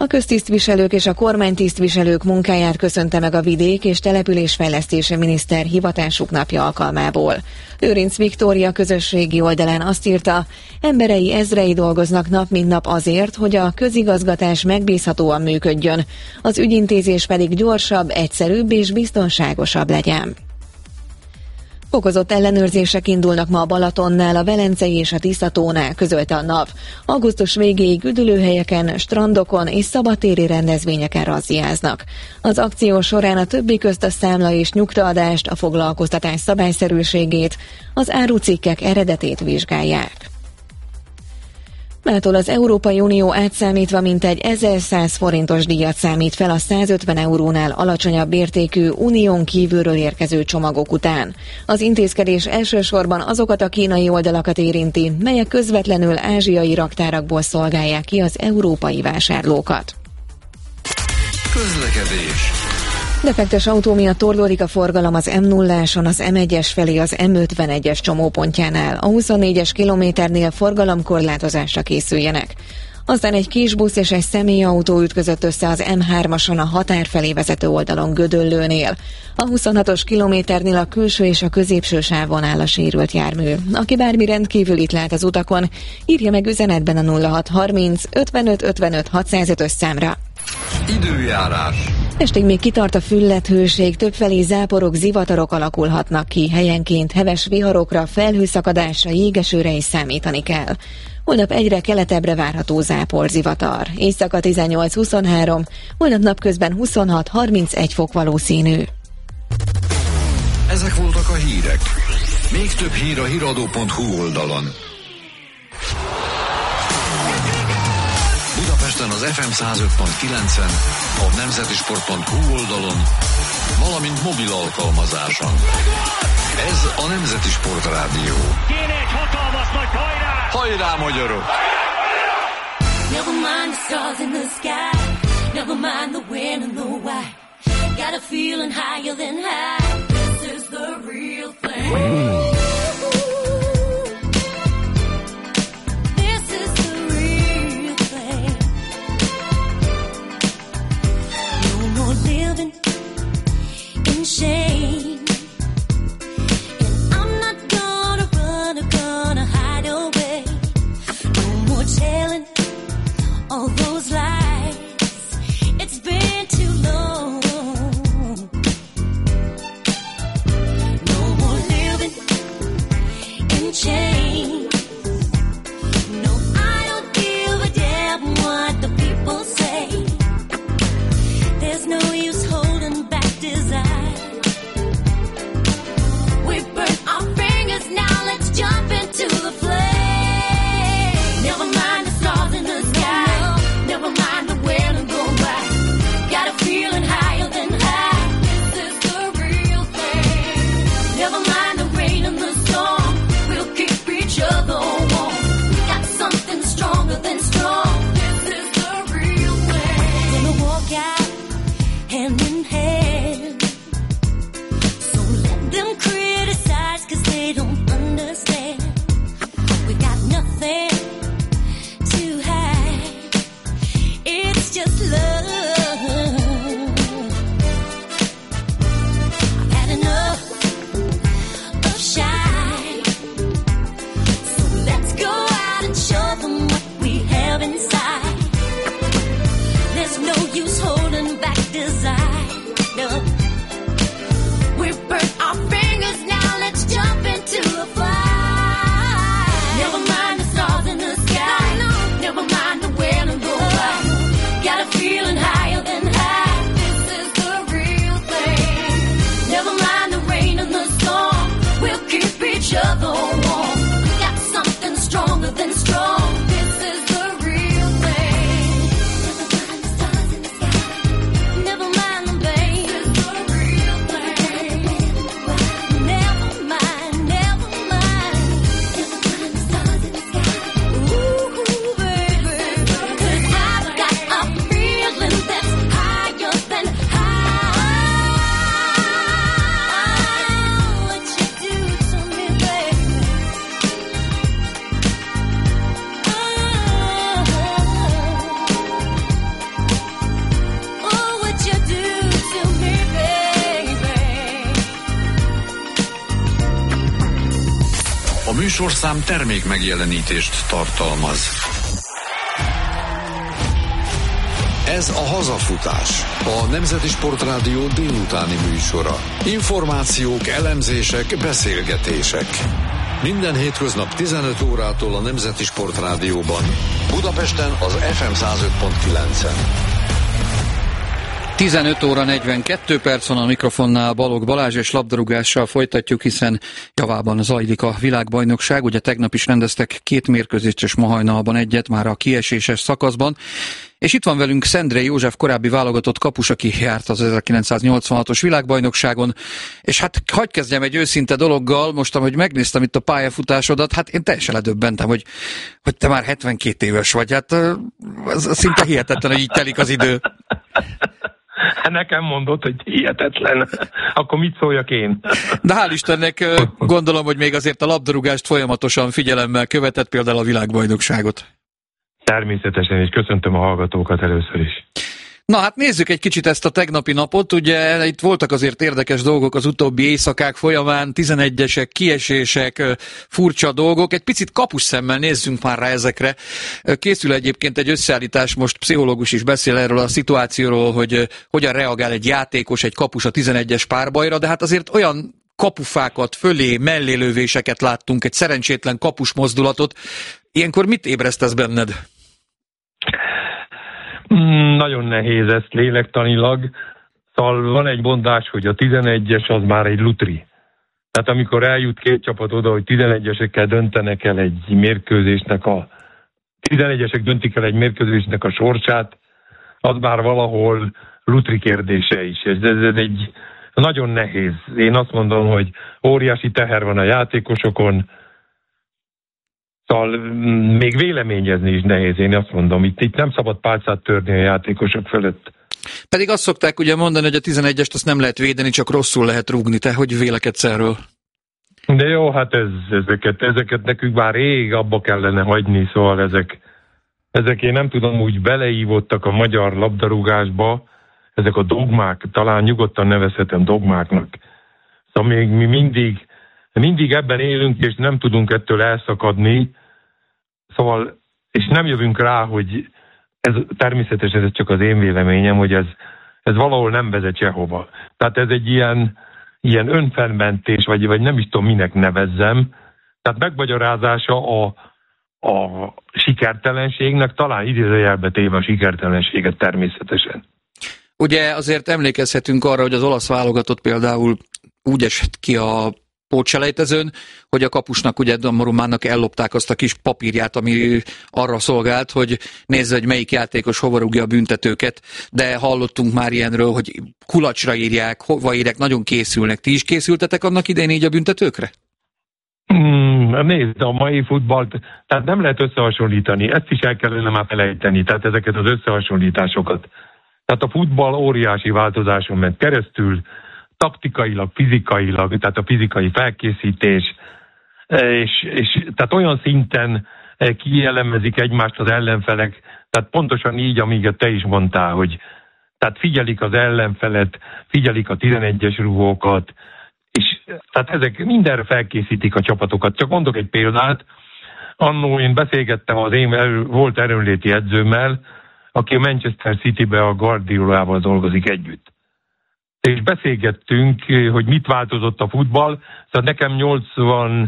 A köztisztviselők és a kormánytisztviselők munkáját köszönte meg a vidék- és településfejlesztési miniszter hivatásuk napja alkalmából. Lőrinc Viktória közösségi oldalán azt írta, emberei ezrei dolgoznak nap mint nap azért, hogy a közigazgatás megbízhatóan működjön, az ügyintézés pedig gyorsabb, egyszerűbb és biztonságosabb legyen. Fokozott ellenőrzések indulnak ma a Balatonnál, a Velencei és a Tiszatónál, közölte a NAV. Augusztus végéig üdülőhelyeken, strandokon és szabadtéri rendezvényeken razziáznak. Az akció során a többi közt a számla és nyugtaadást, a foglalkoztatás szabályszerűségét, az árucikkek eredetét vizsgálják. Mától az Európai Unió átszámítva mintegy 1100 forintos díjat számít fel a 150 eurónál alacsonyabb értékű unión kívülről érkező csomagok után. Az intézkedés elsősorban azokat a kínai oldalakat érinti, melyek közvetlenül ázsiai raktárakból szolgálják ki az európai vásárlókat. Közlekedés. Defektes autó miatt torlódik a forgalom az M0-áson, az M1-es felé az M51-es csomópontjánál. A 24-es kilométernél forgalomkorlátozásra készüljenek. Aztán egy kisbusz és egy személyautó ütközött össze az M3-ason a határ felé vezető oldalon Gödöllőnél. A 26-os kilométernél a külső és a középső sávon áll a sérült jármű. Aki bármi rendkívülit lát az utakon, írja meg üzenetben a 0630 55 55 605-ös számra. Időjárás. Estig még kitart a fülledhőség, többfelé záporok, zivatarok alakulhatnak ki, helyenként heves viharokra, felhőszakadásra, jégesőre is számítani kell. Holnap egyre keletebbre várható záporzivatar. Éjszaka 18-23, holnap napközben 26-31 fok valószínű. Ezek voltak a hírek. Még több hír a hiradó.hu oldalon. Budapesten az FM 105.9-en, a nemzetisport.hu oldalon, valamint mobil alkalmazáson. Ez a Nemzeti Sport Rádió. Kéne egy hatalmas nagy hajrá! Hajrá, magyarok! Never mind the stars in the sky, never mind the when and the why. Got a feeling higher than high. This is the real thing. Living in shame, and I'm not gonna run or gonna hide away. No more telling all those lies. It's been too long. No more living in chains. No, I don't give a damn what the people say. There's no use holding back desire. We've burnt our fingers, now let's jump into the flame. Never mind the stars in the sky, never mind the when and go by. Got a feeling higher than high. This is the real thing. Never mind the rain and the storm, we'll keep each other warm. Got something stronger than strong. This is the real thing. Gonna walk out hand in hand. So let them criticize, 'cause they don't understand. We got nothing to hide. It's just love. I've had enough of shine. So let's go out and show them what we have inside. There's no use holding back desire. No. We've burnt our fingers, now let's jump into the fire. Never mind the stars in the sky, no. Never mind the when and go by. Got a feeling higher than high. This is the real thing. Never mind the rain and the storm, we'll keep each other warm. Got something stronger than strong. This is the real thing. Never mind the stars in the sky. Never mind. műsorszám termék megjelenítést tartalmaz. Ez a Hazafutás, a Nemzeti Sportrádió délutáni műsora. Információk, elemzések, beszélgetések. Minden hétköznap 15 órától a Nemzeti Sportrádióban. Budapesten az FM 105.9-en. 15 óra 42 perc van a mikrofonnál, Balogh Balázs, és labdarúgással folytatjuk, hiszen javában zajlik a világbajnokság. Ugye tegnap is rendeztek 2 mérkőzést, és ma hajnalban egyet már a kieséses szakaszban. És itt van velünk Szendrei József, korábbi válogatott kapus, aki járt az 1986-os világbajnokságon. És hát hadd kezdjem egy őszinte dologgal, most, ahogy megnéztem itt a pályafutásodat, hát én teljesen ledöbbentem, hogy te már 72 éves vagy. Hát ez szinte hihetetlen, hogy így telik az idő. Nekem mondod, hogy hihetetlen. Akkor mit szóljak én? De hál' Istennek gondolom, hogy még azért a labdarúgást folyamatosan figyelemmel követett, például a világbajnokságot. Természetesen, és köszöntöm a hallgatókat először is. Na hát nézzük egy kicsit ezt a tegnapi napot, ugye itt voltak azért érdekes dolgok az utóbbi éjszakák folyamán, 11-esek, kiesések, furcsa dolgok, egy picit kapusszemmel nézzünk már rá ezekre. Készül egyébként egy összeállítás, most pszichológus is beszél erről a szituációról, hogy hogyan reagál egy játékos, egy kapus a 11-es párbajra, de hát azért olyan kapufákat, fölé, mellélövéseket láttunk, egy szerencsétlen kapus mozdulatot. Ilyenkor mit ébresztesz benned? Nagyon nehéz ezt lélektanilag. Szóval van egy mondás, hogy a 11-es az már egy lutri. Tehát amikor eljut 2 csapat oda, hogy 11-esekkel döntenek el egy mérkőzésnek 11-esek döntik el egy mérkőzésnek a sorsát, az már valahol lutri kérdése is. Ez egy nagyon nehéz. Én azt mondom, hogy óriási teher van a játékosokon, szóval még véleményezni is nehéz, én azt mondom. Itt nem szabad pálcát törni a játékosok fölött. Pedig azt szokták ugye mondani, hogy a 11-est azt nem lehet védeni, csak rosszul lehet rúgni. Te hogy vélekedsz erről? De jó, hát ezeket nekünk már rég abba kellene hagyni, szóval ezek én nem tudom, úgy beleívottak a magyar labdarúgásba, ezek a dogmák, talán nyugodtan nevezhetem dogmáknak. Szóval még mi mindig ebben élünk, és nem tudunk ettől elszakadni, szóval, és nem jövünk rá, hogy ez természetesen ez csak az én véleményem, hogy ez valahol nem vezet sehova. Tehát ez egy ilyen önfennmentés, vagy nem is tudom, minek nevezzem. Tehát megmagyarázása a sikertelenségnek, talán idézőjelbe téve a sikertelenséget természetesen. Ugye azért emlékezhetünk arra, hogy az olasz válogatott például úgy esett ki a pótselejtezőn, hogy a kapusnak, ugye Donnarummának ellopták azt a kis papírját, ami arra szolgált, hogy nézze, hogy melyik játékos hova rúgja a büntetőket, de hallottunk már ilyenről, hogy kulacsra írják, hova írják, nagyon készülnek. Ti is készültetek annak idején így a büntetőkre? Nézd, a mai futballt, tehát nem lehet összehasonlítani, ezt is el kellene már felejteni, tehát ezeket az összehasonlításokat. Tehát a futball óriási változáson ment keresztül, taktikailag, fizikailag, tehát a fizikai felkészítés, és tehát olyan szinten kielemezik egymást az ellenfelek, tehát pontosan így, amiket te is mondtál, hogy tehát figyelik az ellenfelet, figyelik a 11-es rúgókat, és tehát ezek mindenre felkészítik a csapatokat. Csak mondok egy példát, annó én beszélgettem az én volt erőnléti edzőmmel, aki a Manchester Citybe a Guardiolával dolgozik együtt. És beszélgettünk, hogy mit változott a futball, szóval nekem 88-tól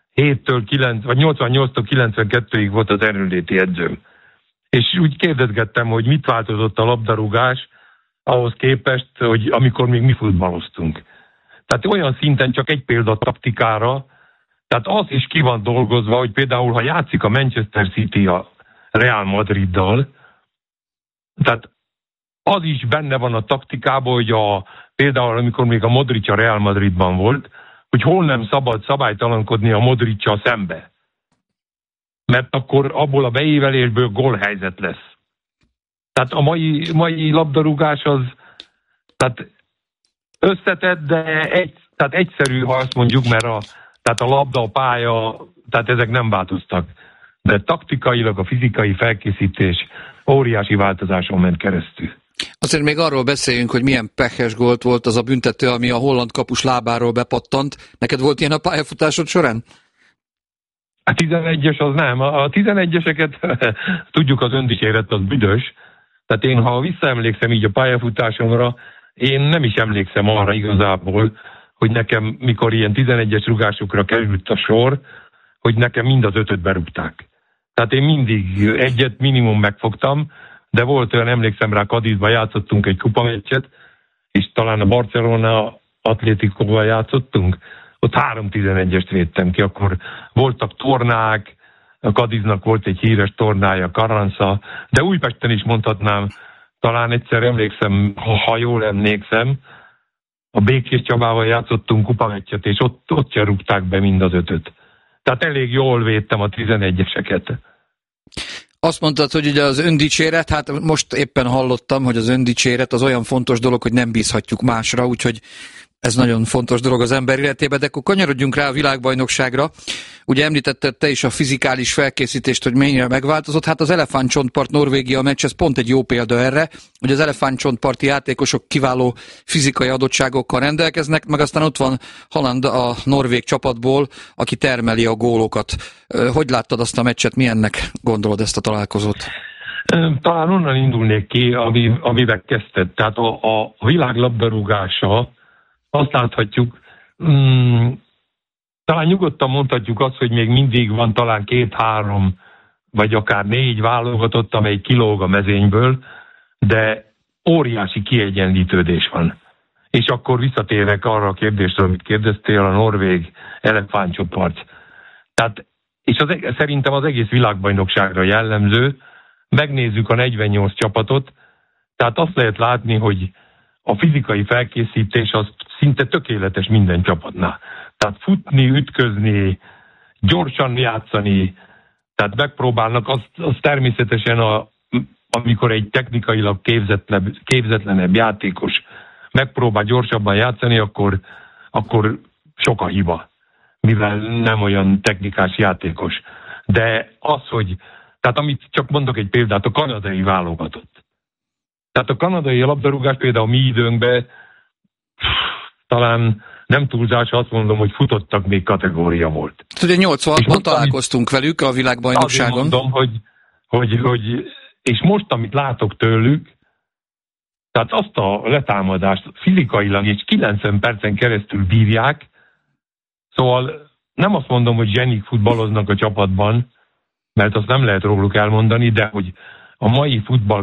92-ig volt az erőnléti edzőm. És úgy kérdezgettem, hogy mit változott a labdarúgás ahhoz képest, hogy amikor még mi futballoztunk. Tehát olyan szinten csak egy példa taktikára, tehát az is ki van dolgozva, hogy például ha játszik a Manchester City a Real Madriddal, tehát az is benne van a taktikában, hogy például amikor még a Modric a Real Madridban volt, hogy hol nem szabad szabálytalankodni a Modric-sal szembe. Mert akkor abból a beívelésből gólhelyzet lesz. Tehát a mai labdarúgás az tehát összetett, de tehát egyszerű, ha azt mondjuk, mert tehát a labda, a pálya, tehát ezek nem változtak. De taktikailag a fizikai felkészítés óriási változáson ment keresztül. Azért még arról beszéljünk, hogy milyen pehes gólt volt az a büntető, ami a holland kapus lábáról bepattant. Neked volt ilyen a pályafutásod során? A 11-es az nem. A 11-eseket tudjuk, az öndicséret az büdös. Tehát én, ha visszaemlékszem így a pályafutásomra, én nem is emlékszem arra igazából, hogy nekem, mikor ilyen 11-es rugásokra került a sor, hogy nekem mind az 5-öt berúgták. Tehát én mindig egyet minimum megfogtam, de volt olyan, emlékszem rá, Cadizban játszottunk egy kupameccset, és talán a Barcelona Atlétikóval játszottunk, ott 3 11-est védtem ki, akkor voltak tornák, a Cadiznak volt egy híres tornája, Carranza, de Újpesten is mondhatnám, talán egyszer emlékszem, ha jól emlékszem, a Békés Csabával játszottunk kupameccset, és ott se rúgták be mind az 5-öt. Tehát elég jól védtem a 11-eseket. Azt mondtad, hogy ugye az öndicséret, hát most éppen hallottam, hogy az öndicséret az olyan fontos dolog, hogy nem bízhatjuk másra, úgyhogy ez nagyon fontos dolog az ember életében, de akkor kanyarodjunk rá a világbajnokságra. Ugye említetted te is a fizikális felkészítést, hogy mennyire megváltozott. Hát az Elefántcsontpart-Norvégia meccs, ez pont egy jó példa erre, hogy az elefántcsontparti játékosok kiváló fizikai adottságokkal rendelkeznek, meg aztán ott van Haaland a norvég csapatból, aki termeli a gólokat. Hogy láttad azt a meccset, milyennek gondolod ezt a találkozót? Talán onnan indulnék ki, amivel kezdted. Tehát a világ labdarúgása, azt láthatjuk, talán nyugodtan mondhatjuk azt, hogy még mindig van talán 2-3, vagy akár 4 válogatott, amely kilóg a mezőnyből, de óriási kiegyenlítődés van. És akkor visszatérek arra a kérdésre, amit kérdeztél, a norvég elefántcsopart. Tehát, és szerintem az egész világbajnokságra jellemző, megnézzük a 48 csapatot, tehát azt lehet látni, hogy a fizikai felkészítés az szinte tökéletes minden csapatnál. Tehát futni, ütközni, gyorsan játszani, tehát megpróbálnak, az természetesen, amikor egy technikailag képzetlenebb játékos megpróbál gyorsabban játszani, akkor sok a hiba, mivel nem olyan technikás játékos. De az, hogy, tehát amit csak mondok egy példát, a kanadai válogatott. Tehát a kanadai labdarúgás például mi időnkben talán nem túlzás, azt mondom, hogy futottak még kategória volt. Ugye 86-ban találkoztunk velük a világbajnokságon. Azt mondom, hogy és most, amit látok tőlük, tehát azt a letámadást fizikailag és 90 percen keresztül bírják, szóval nem azt mondom, hogy zsenik futballoznak a csapatban, mert azt nem lehet róluk elmondani, de hogy a mai futball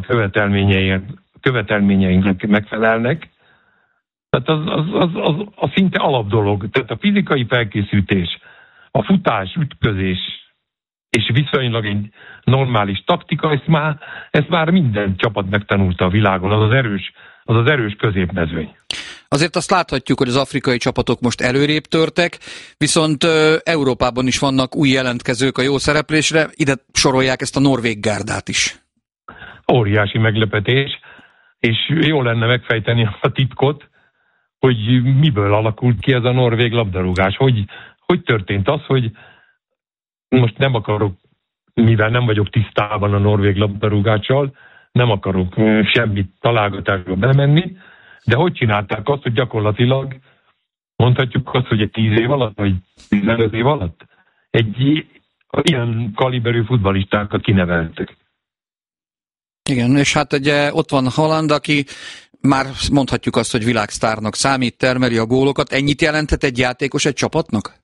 követelményeinknek megfelelnek, tehát az szinte alapdolog. Tehát a fizikai felkészítés, a futás, ütközés és viszonylag egy normális taktika, ezt már minden csapat megtanulta a világon, az az erős középmezőny. Azért azt láthatjuk, hogy az afrikai csapatok most előrébb törtek, viszont Európában is vannak új jelentkezők a jó szereplésre, ide sorolják ezt a norvég gárdát is. Óriási meglepetés, és jó lenne megfejteni a titkot, hogy miből alakult ki ez a norvég labdarúgás. Hogy történt az, hogy most nem akarok, mivel nem vagyok tisztában a norvég labdarúgással, nem akarok semmit találgatásba bemenni, de hogy csinálták azt, hogy gyakorlatilag mondhatjuk azt, hogy egy 10 év alatt, vagy 15 év alatt egy ilyen kaliberű futballistákat kineveltek. Igen, és hát ugye ott van Haaland, aki már mondhatjuk azt, hogy világsztárnak számít, termeli a gólokat. Ennyit jelenthet egy játékos egy csapatnak?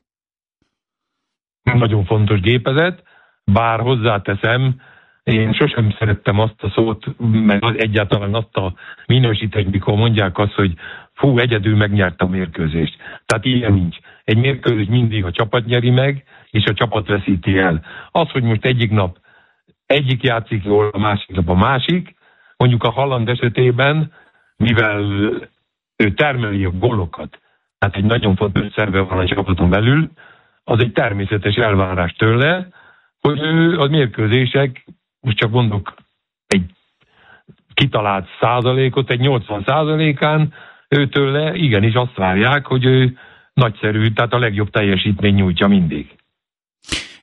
Nagyon fontos gépezet, bár hozzáteszem, én sosem szerettem azt a szót, meg egyáltalán azt a minősítést, mikor mondják azt, hogy fú, egyedül megnyerte a mérkőzést. Tehát ilyen nincs. Egy mérkőzés mindig a csapat nyeri meg, és a csapat veszíti el. Az, hogy most egyik nap egyik játszik jól, a másik nap a másik, mondjuk a Haaland esetében, mivel ő termeli a gólokat, tehát egy nagyon fontos szerve van a csapaton belül, az egy természetes elvárás tőle, hogy ő a mérkőzések, most csak mondok egy kitalált százalékot, egy 80%-án őtőle igenis azt várják, hogy ő nagyszerű, tehát a legjobb teljesítmény nyújtja mindig.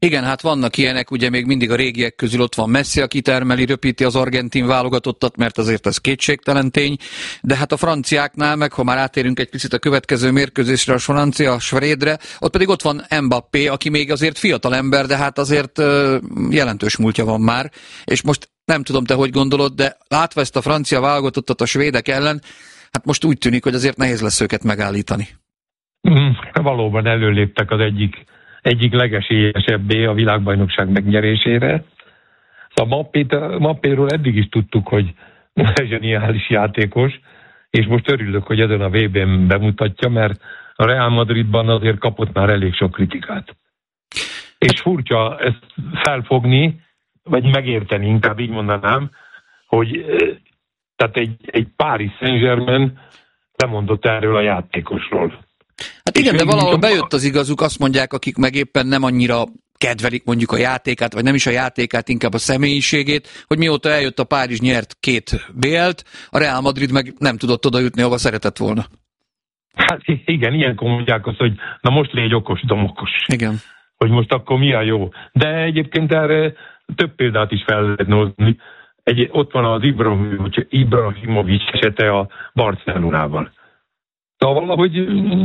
Igen, hát vannak ilyenek, ugye még mindig a régiek közül ott van Messi, aki termeli, röpíti az argentin válogatottat, mert azért ez kétségtelen tény, de hát a franciáknál meg, ha már átérünk egy picit a következő mérkőzésre, a francia svédre, ott pedig ott van Mbappé, aki még azért fiatal ember, de hát azért jelentős múltja van már, és most nem tudom, te hogy gondolod, de látva ezt a francia válogatottat a svédek ellen, hát most úgy tűnik, hogy azért nehéz lesz őket megállítani. Valóban előléptek az egyik legesélyesebbé a világbajnokság megnyerésére. Szóval Mappéről eddig is tudtuk, hogy zseniális játékos, és most örülök, hogy ezen a VB-n bemutatja, mert a Real Madridban azért kapott már elég sok kritikát. És furcsa ezt felfogni, vagy megérteni, inkább így mondanám, hogy tehát egy Paris Saint-Germain lemondott erről a játékosról. Hát igen, de valahol bejött az igazuk, azt mondják, akik meg éppen nem annyira kedvelik mondjuk a játékát, vagy nem is a játékát, inkább a személyiségét, hogy mióta eljött a Párizs, nyert 2 BL-t, a Real Madrid meg nem tudott oda jutni, ahova szeretett volna. Hát igen, ilyenkor mondják azt, hogy na most légy okos, domokos. Igen. Hogy most akkor mi a jó. De egyébként erre több példát is fel lehet hozni. Ott van az Ibrahimovic esete a Barcelonával. Szóval valahogy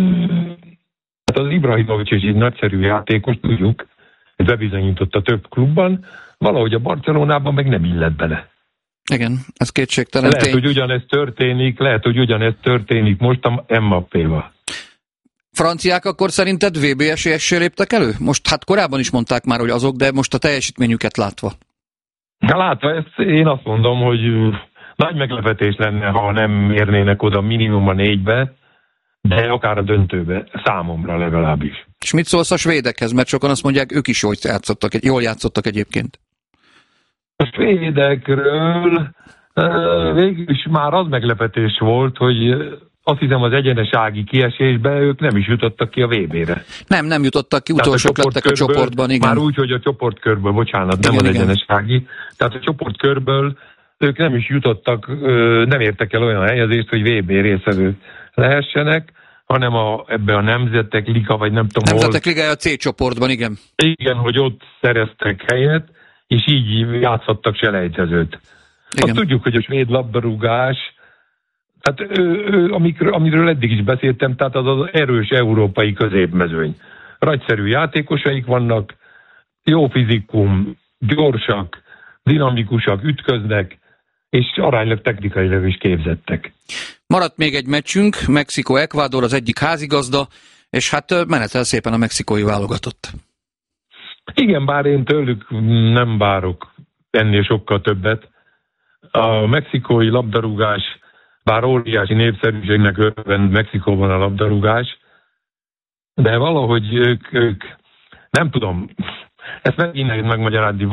hát az Ibrahimovic is egy nagyszerű játékos, tudjuk, ez bebizonyította több klubban, valahogy a Barcelonában meg nem illett bele. Igen, ez kétségtelen. Lehet, hogy ugyanezt történik most a Mbappéval. Franciák akkor szerinted VB esélyessel léptek elő? Most hát korábban is mondták már, hogy azok, de most a teljesítményüket látva. Látva ezt én azt mondom, hogy nagy meglepetés lenne, ha nem érnének oda minimum a 4-be, de akár a döntőbe, számomra legalábbis. És mit szólsz a svédekhez? Mert sokan azt mondják, ők is jól játszottak egyébként. A svédekről végül is már az meglepetés volt, hogy azt hiszem az egyenesági kiesésben ők nem is jutottak ki a VB-re. Nem jutottak ki, utolsók lettek a csoportban, igen. Már úgy, hogy a csoportkörből, bocsánat, nem az egyenesági. Tehát a csoportkörből ők nem is jutottak, nem értek el olyan helyezést, hogy VB résztvevő lehessenek, hanem ebbe a Nemzetek Liga, vagy nem tudom Nemzetek Ligája a C csoportban, igen. Igen, hogy ott szereztek helyet, és így játszhattak selejtezőt. Azt tudjuk, hogy a svéd labdarúgás, hát amiről eddig is beszéltem, tehát az erős európai középmezőny. Nagyszerű játékosaik vannak, jó fizikum, gyorsak, dinamikusak, ütköznek, és aránylag technikailag is képzettek. Maradt még egy meccsünk, Mexikó-Ekvádor az egyik házigazda, és hát menetel szépen a mexikói válogatott. Igen, bár én tőlük nem várok ennél sokkal többet. A mexikói labdarúgás, bár óriási népszerűségnek örvend Mexikóban a labdarúgás, de valahogy ők nem tudom, ezt megint nehéz megmagyarázni,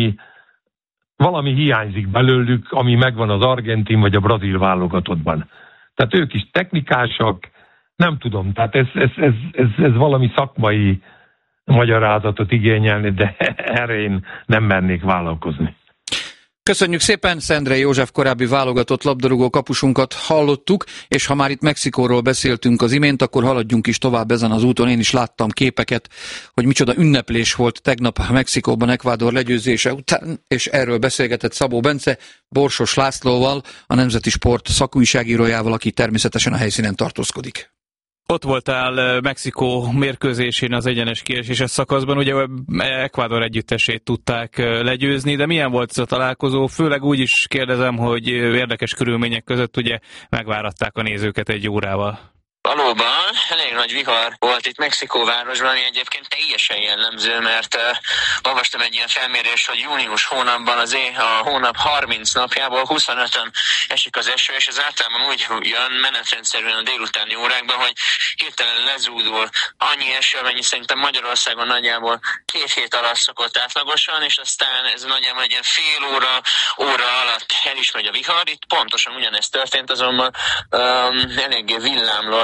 valami hiányzik belőlük, ami megvan az argentin vagy a brazil válogatottban. Tehát ők is technikásak, nem tudom, tehát ez valami szakmai magyarázatot igényelni, de erre én nem mernék vállalkozni. Köszönjük szépen, Szendrei József korábbi válogatott labdarúgó kapusunkat hallottuk, és ha már itt Mexikóról beszéltünk az imént, akkor haladjunk is tovább ezen az úton. Én is láttam képeket, hogy micsoda ünneplés volt tegnap Mexikóban Ekvádor legyőzése után, és erről beszélgetett Szabó Bence Borsos Lászlóval, a Nemzeti Sport szakújságírójával, aki természetesen a helyszínen tartózkodik. Ott voltál Mexikó mérkőzésén az egyenes kieséses szakaszban, ugye Ekvádor együttesét tudták legyőzni, de milyen volt ez a találkozó? Főleg úgy is kérdezem, hogy érdekes körülmények között ugye megváratták a nézőket 1 órával. Valóban, elég nagy vihar volt itt Mexikóvárosban, ami egyébként teljesen jellemző, mert olvastam egy ilyen felmérést, hogy június hónapban a hónap 30 napjából 25-ön esik az eső, és ez általában úgy jön menetrendszerűen a délutáni órákban, hogy hirtelen lezúdul annyi eső, amennyi szerintem Magyarországon nagyjából 2 hét alatt szokott átlagosan, és aztán ez nagyjából egy ilyen fél óra alatt el is megy a vihar. Itt pontosan ugyanezt történt, azonban eléggé villámlott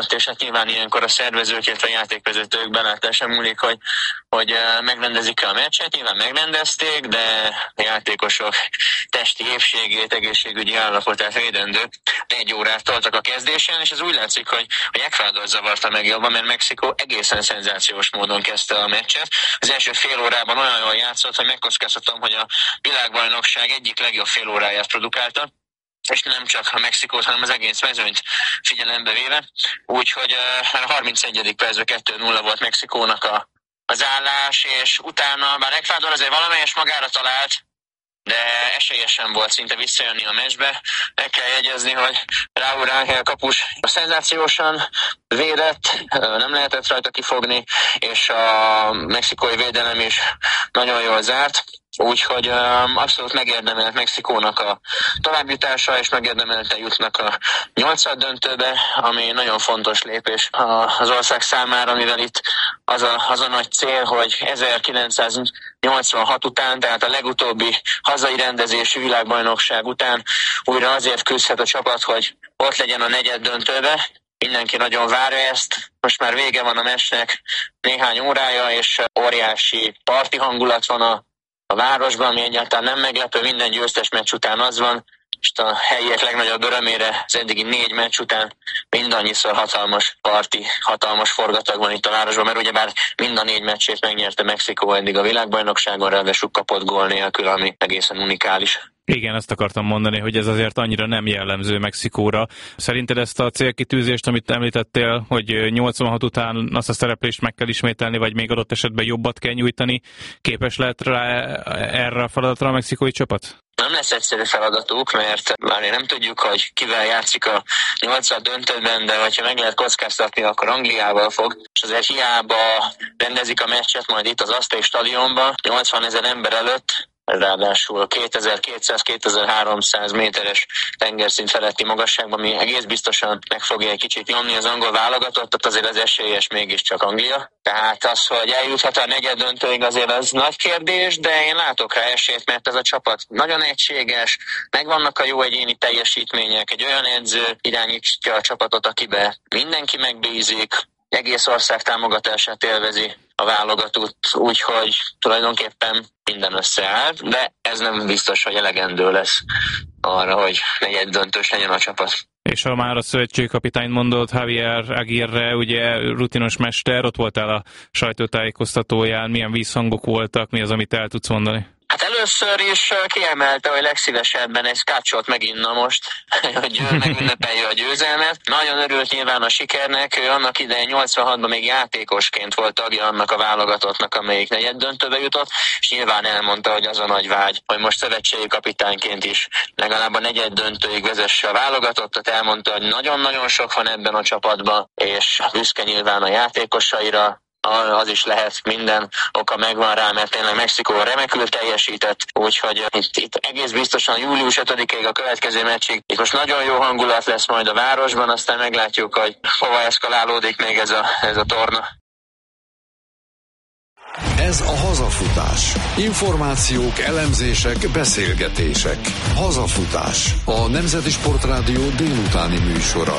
lett, és hát nyilván ilyenkor a szervezők, illetve a játékvezetők belátása múlik, hogy megrendezik-e a meccset. Nyilván megrendezték, de a játékosok testi épségét, egészségügyi állapotát védendő 1 órát toltak a kezdésen, és ez úgy látszik, hogy Ecuador zavarta meg jobban, mert Mexikó egészen szenzációs módon kezdte a meccset. Az első fél órában olyan jól játszott, hogy megkockáztatom, hogy a világbajnokság egyik legjobb fél óráját produkálta, és nem csak a Mexikót, hanem az egész mezőnyt figyelembe véve. Úgyhogy a 31. percben 2-0 volt Mexikónak az állás, és utána, bár Ecuador azért valamelyes magára talált, de esélyesen volt szinte visszajönni a meccsbe. Meg kell jegyezni, hogy Raúl Ángel kapus szenzációsan védett, nem lehetett rajta kifogni, és a mexikói védelem is nagyon jól zárt. Úgyhogy abszolút megérdemelt Mexikónak a továbbjutása, és megérdemelte jutnak a 8. döntőbe, ami nagyon fontos lépés az ország számára, mivel itt az a nagy cél, hogy 1986 után, tehát a legutóbbi hazai rendezésű világbajnokság után újra azért küzdhet a csapat, hogy ott legyen a 4. döntőbe. Mindenki nagyon várja ezt, most már vége van a meccsnek, néhány órája, és óriási parti hangulat van a városban, ami egyáltalán nem meglepő, minden győztes meccs után az van, és a helyiek legnagyobb örömére az eddigi 4 meccs után mindannyiszor hatalmas parti, hatalmas forgatag van itt a városban, mert ugyebár mind a 4 meccsét megnyerte Mexikó eddig a világbajnokságon, ráadásul kapott gól nélkül, ami egészen unikális. Igen, ezt akartam mondani, hogy ez azért annyira nem jellemző Mexikóra. Szerinted ezt a célkitűzést, amit említettél, hogy 86 után azt a szereplést meg kell ismételni, vagy még adott esetben jobbat kell nyújtani, képes lehet rá erre a feladatra a mexikói csapat? Nem lesz egyszerű feladatuk, mert már nem tudjuk, hogy kivel játszik a 8. döntőben, de hogyha meg lehet kockáztatni, akkor Angliával fog, és azért hiába rendezik a meccset majd itt az Aztec stadionban, 80 000 ember előtt, ráadásul 2200-2300 méteres tengerszint feletti magasságban, ami egész biztosan meg fogja egy kicsit nyomni az angol válogatottat, azért az esélyes mégiscsak Anglia. Tehát az, hogy eljuthat a 4. döntőig, azért az nagy kérdés, de én látok rá esélyt, mert ez a csapat nagyon egységes, megvannak a jó egyéni teljesítmények, egy olyan edző irányítja a csapatot, akibe mindenki megbízik, egész ország támogatását élvezi a válogatott, úgyhogy tulajdonképpen minden összeáll, de ez nem biztos, hogy elegendő lesz arra, hogy 4. döntős legyen a csapat. És ha már a szövetségkapitányt mondod, Javier Aguirre, ugye rutinos mester, ott voltál a sajtótájékoztatóján, milyen vízhangok voltak, mi az, amit el tudsz mondani? Hát először is kiemelte, hogy legszívesebben egy skácsot meginna most, hogy megünnepelje a győzelmet. Nagyon örült nyilván a sikernek, ő annak idején 86-ban még játékosként volt tagja annak a válogatottnak, amelyik 4. döntőbe jutott, és nyilván elmondta, hogy az a nagy vágy, hogy most szövetségi kapitányként is legalább a 4. döntőig vezesse a válogatottat. Elmondta, hogy nagyon-nagyon sok van ebben a csapatban, és büszke nyilván a játékosaira. Az is lehet, minden oka megvan rá, mert tényleg Mexikó remekül teljesített, úgyhogy itt egész biztosan július 5-ig a következő meccsig. Itt most nagyon jó hangulat lesz majd a városban, aztán meglátjuk, hogy hova eszkalálódik még ez a torna. Ez a Hazafutás. Információk, elemzések, beszélgetések. Hazafutás. A Nemzeti Sportrádió délutáni műsora.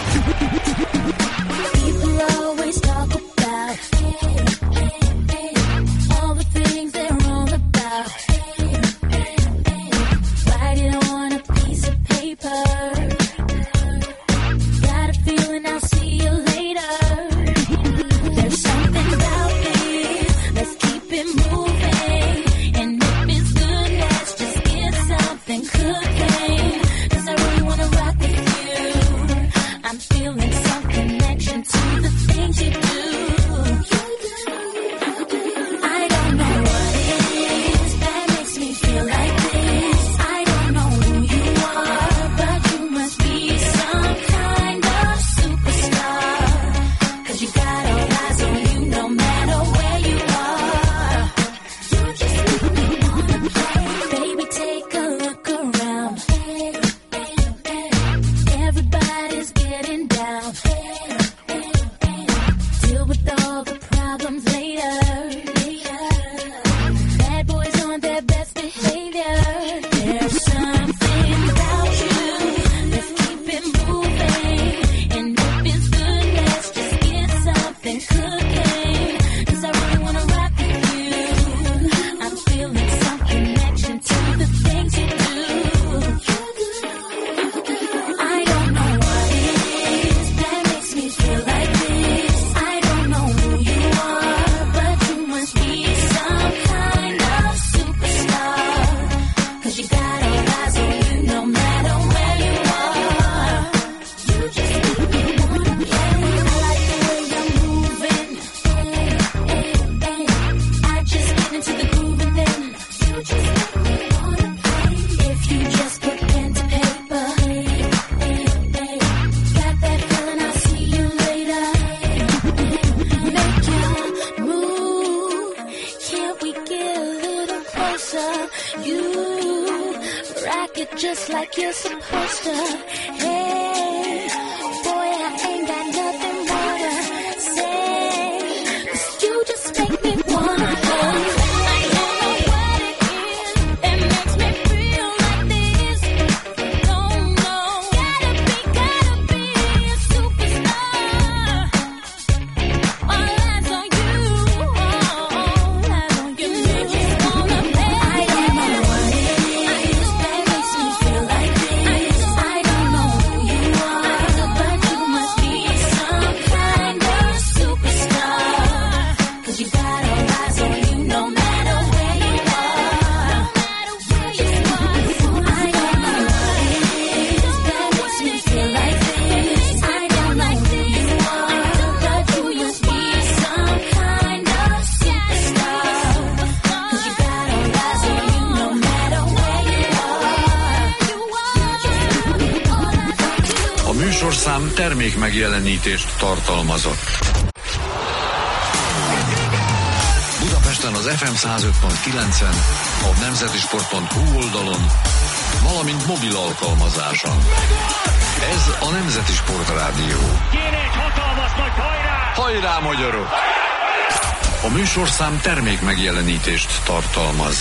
like you're supposed to. Hey, boy, I ain't got nothing more to say. 'Cause you just make me wanna hold you. I don't know what it is that makes me feel like this. No, no, gotta be a superstar. All eyes on you, all eyes on you. You just wanna play. I don't know what it is that makes me feel like this. I don't know who you are, but you must be some kind of superstar. 'Cause you got all eyes on you no matter where you are. Just what I don't know what it is that makes me feel like this. I don't know who you are, but you must be some kind of superstar. 'Cause you got all eyes on you no matter where you are. A műsorszám termék megjelenítést tartalmazott. Budapesten az FM 105.9-en, a nemzetisport.hu oldalon, valamint mobil alkalmazáson. Ez a Nemzeti Sport Rádió. Kéne egy hatalmas nagy hajrá! Hajrá, magyarok! A műsorszám termék megjelenítést tartalmaz.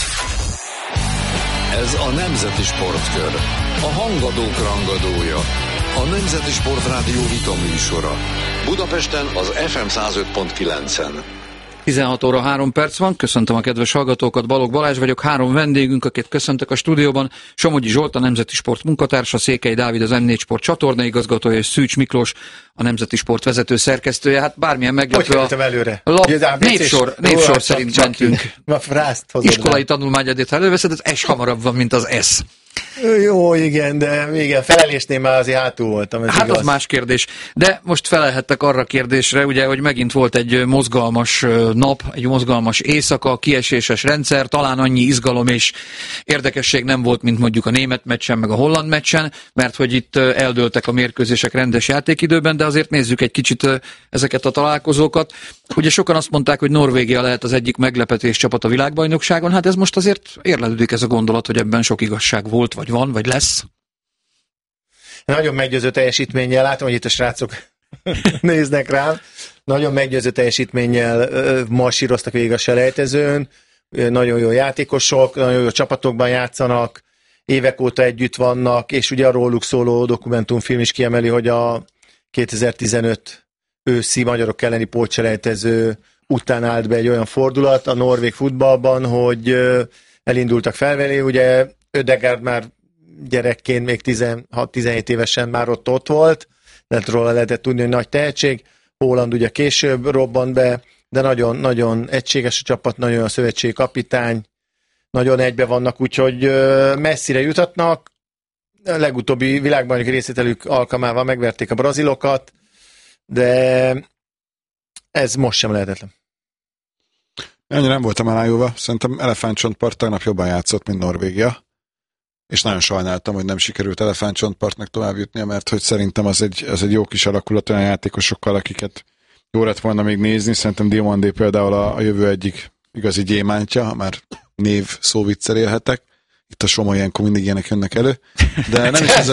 Ez a Nemzeti Sportkör. A hangadók rangadója. A Nemzeti Sport Rádió vita műsora. Budapesten az FM 105.9-en. 16 óra 3 perc van, köszöntöm a kedves hallgatókat, Balogh Balázs vagyok, 3 vendégünk, akit köszöntök a stúdióban, Somogyi Zsolt, a Nemzeti Sport munkatársa, Székely Dávid, az M4 Sport csatorna igazgatója, és Szűcs Miklós, a Nemzeti Sport vezető szerkesztője. Hát bármilyen meglepő a névsor szerint mentünk. Iskolai tanulmányadét, ha előveszed, az S hamarabb van, mint az S. Jó, igen, de igen, felelésnél már azért hátul voltam. Hát igaz. Az más kérdés. De most felelhettek arra a kérdésre, ugye, hogy megint volt egy mozgalmas nap, egy mozgalmas éjszaka, kieséses rendszer, talán annyi izgalom és érdekesség nem volt, mint mondjuk a német meccsen, meg a holland meccsen, mert hogy itt eldőltek a mérkőzések rendes játékidőben, de azért nézzük egy kicsit ezeket a találkozókat. Ugye sokan azt mondták, hogy Norvégia lehet az egyik meglepetés csapat a világbajnokságon, hát ez most azért érlelődik ez a gondolat, hogy ebben sok igazság volt, vagy van, vagy lesz. Nagyon meggyőző teljesítménnyel, látom, hogy itt a srácok néznek rám, nagyon meggyőző teljesítménnyel marsíroztak végig a selejtezőn, nagyon jó játékosok, nagyon jó csapatokban játszanak, évek óta együtt vannak, és ugye a róluk szóló dokumentumfilm is kiemeli, hogy a 2015 őszi magyarok elleni pótselejtező után állt be egy olyan fordulat a norvég futballban, hogy elindultak felfelé, ugye Ödegaard már gyerekként, még 16-17 évesen már ott volt, de róla lehetett tudni, hogy nagy tehetség. Haaland ugye később robbant be, de nagyon egységes a csapat, nagyon a szövetségi kapitány, nagyon egybe vannak, úgyhogy messzire jutatnak. A legutóbbi világbajnoki részvételük alkalmával megverték a brazilokat, de ez most sem lehetetlen. Ennyire nem voltam elájúva, szerintem Elefántcsontpart tegnap jobban játszott, mint Norvégia, és nagyon sajnáltam, hogy nem sikerült Elefántcsontpartnak tovább jutnia, mert hogy szerintem az egy jó kis alakulat olyan játékosokkal, akiket jó lett volna még nézni. Szerintem Diomandé például a jövő egyik igazi gyémántja, ha már név szóviccel élhetek. Itt a Soma ilyenkor mindig ilyenek jönnek elő. De nem is ez a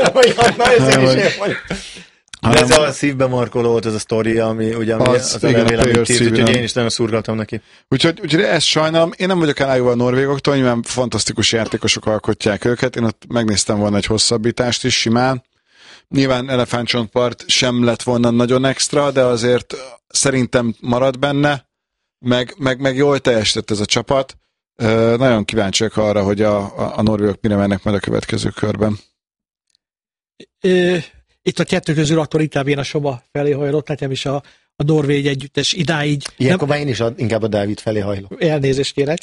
ez a szívbe markoló volt az a sztori, ami ugye az elevélem tírt, úgyhogy én is nagyon szurgaltam neki. Úgyhogy ezt sajnálom. Én nem vagyok elájúva a norvégoktól, nyilván fantasztikus játékosok alkotják őket. Én ott megnéztem volna egy hosszabbítást is simán. Nyilván Elefántcsontpart sem lett volna nagyon extra, de azért szerintem marad benne, meg jól teljesített ez a csapat. Nagyon kíváncsiak arra, hogy a norvégok mire mennek majd a következő körben. Itt a kettő közül akkor inkább én a Soma felé hajlott, nekem is a norvég együttes idáig. Ilyenkor már én is inkább a Dávid felé hajlok. Elnézést kérek.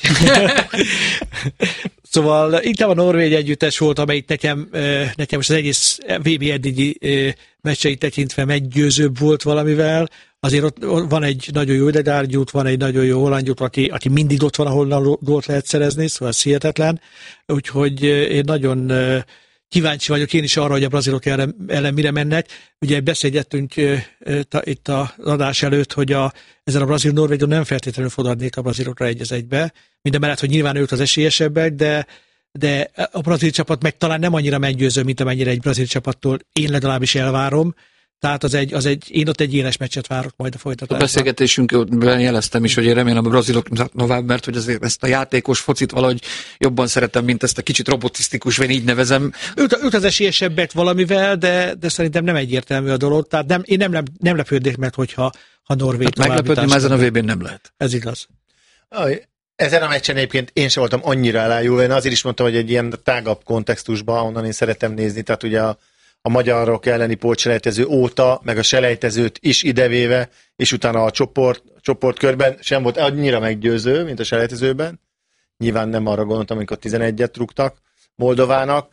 Szóval inkább a norvég együttes volt, amelyik nekem az egész VB eddigi meccseit tekintve meggyőzőbb volt valamivel. Azért ott van egy nagyon jó Ödegaard, van egy nagyon jó Haaland, aki mindig ott van, ahol gólt lehet szerezni, szóval ez hihetetlen. Úgyhogy én nagyon kíváncsi vagyok én is arra, hogy a brazilok ellen mire mennek. Ugye beszélgettünk itt az adás előtt, hogy ezzel a brazil-norvégon nem feltétlenül fogadnék a brazilokra 1-1-be. Mindemellett, hogy nyilván ők az esélyesebbek, de de a brazil csapat meg talán nem annyira meggyőző, mint amennyire egy brazil csapattól én legalábbis elvárom. Tehát én ott egy éles meccset várok majd a folytatásban. A beszélgetésünkben jeleztem is, hogy én remélem a brazilok tovább, mert hogy azért ezt a játékos focit valahogy jobban szeretem, mint ezt a kicsit robotisztikus, én így nevezem. Őt az esélyesebbet valamivel, de szerintem nem egyértelmű a dolog. Tehát én nem lepődnék meg, hogyha Norvég hát meglepődni már ezen a VB-n nem lehet. Ez igaz. Ezen a meccsen egyébként én sem voltam annyira elájulva, én azért is mondtam, hogy egy ilyen tágabb kontextusban, onnan én szeretem nézni, tehát ugye a magyarok elleni pótselejtező óta, meg a selejtezőt is idevéve, és utána a csoportkörben sem volt annyira meggyőző, mint a selejtezőben. Nyilván nem arra gondoltam, amikor 11-et rúgtak Moldovának,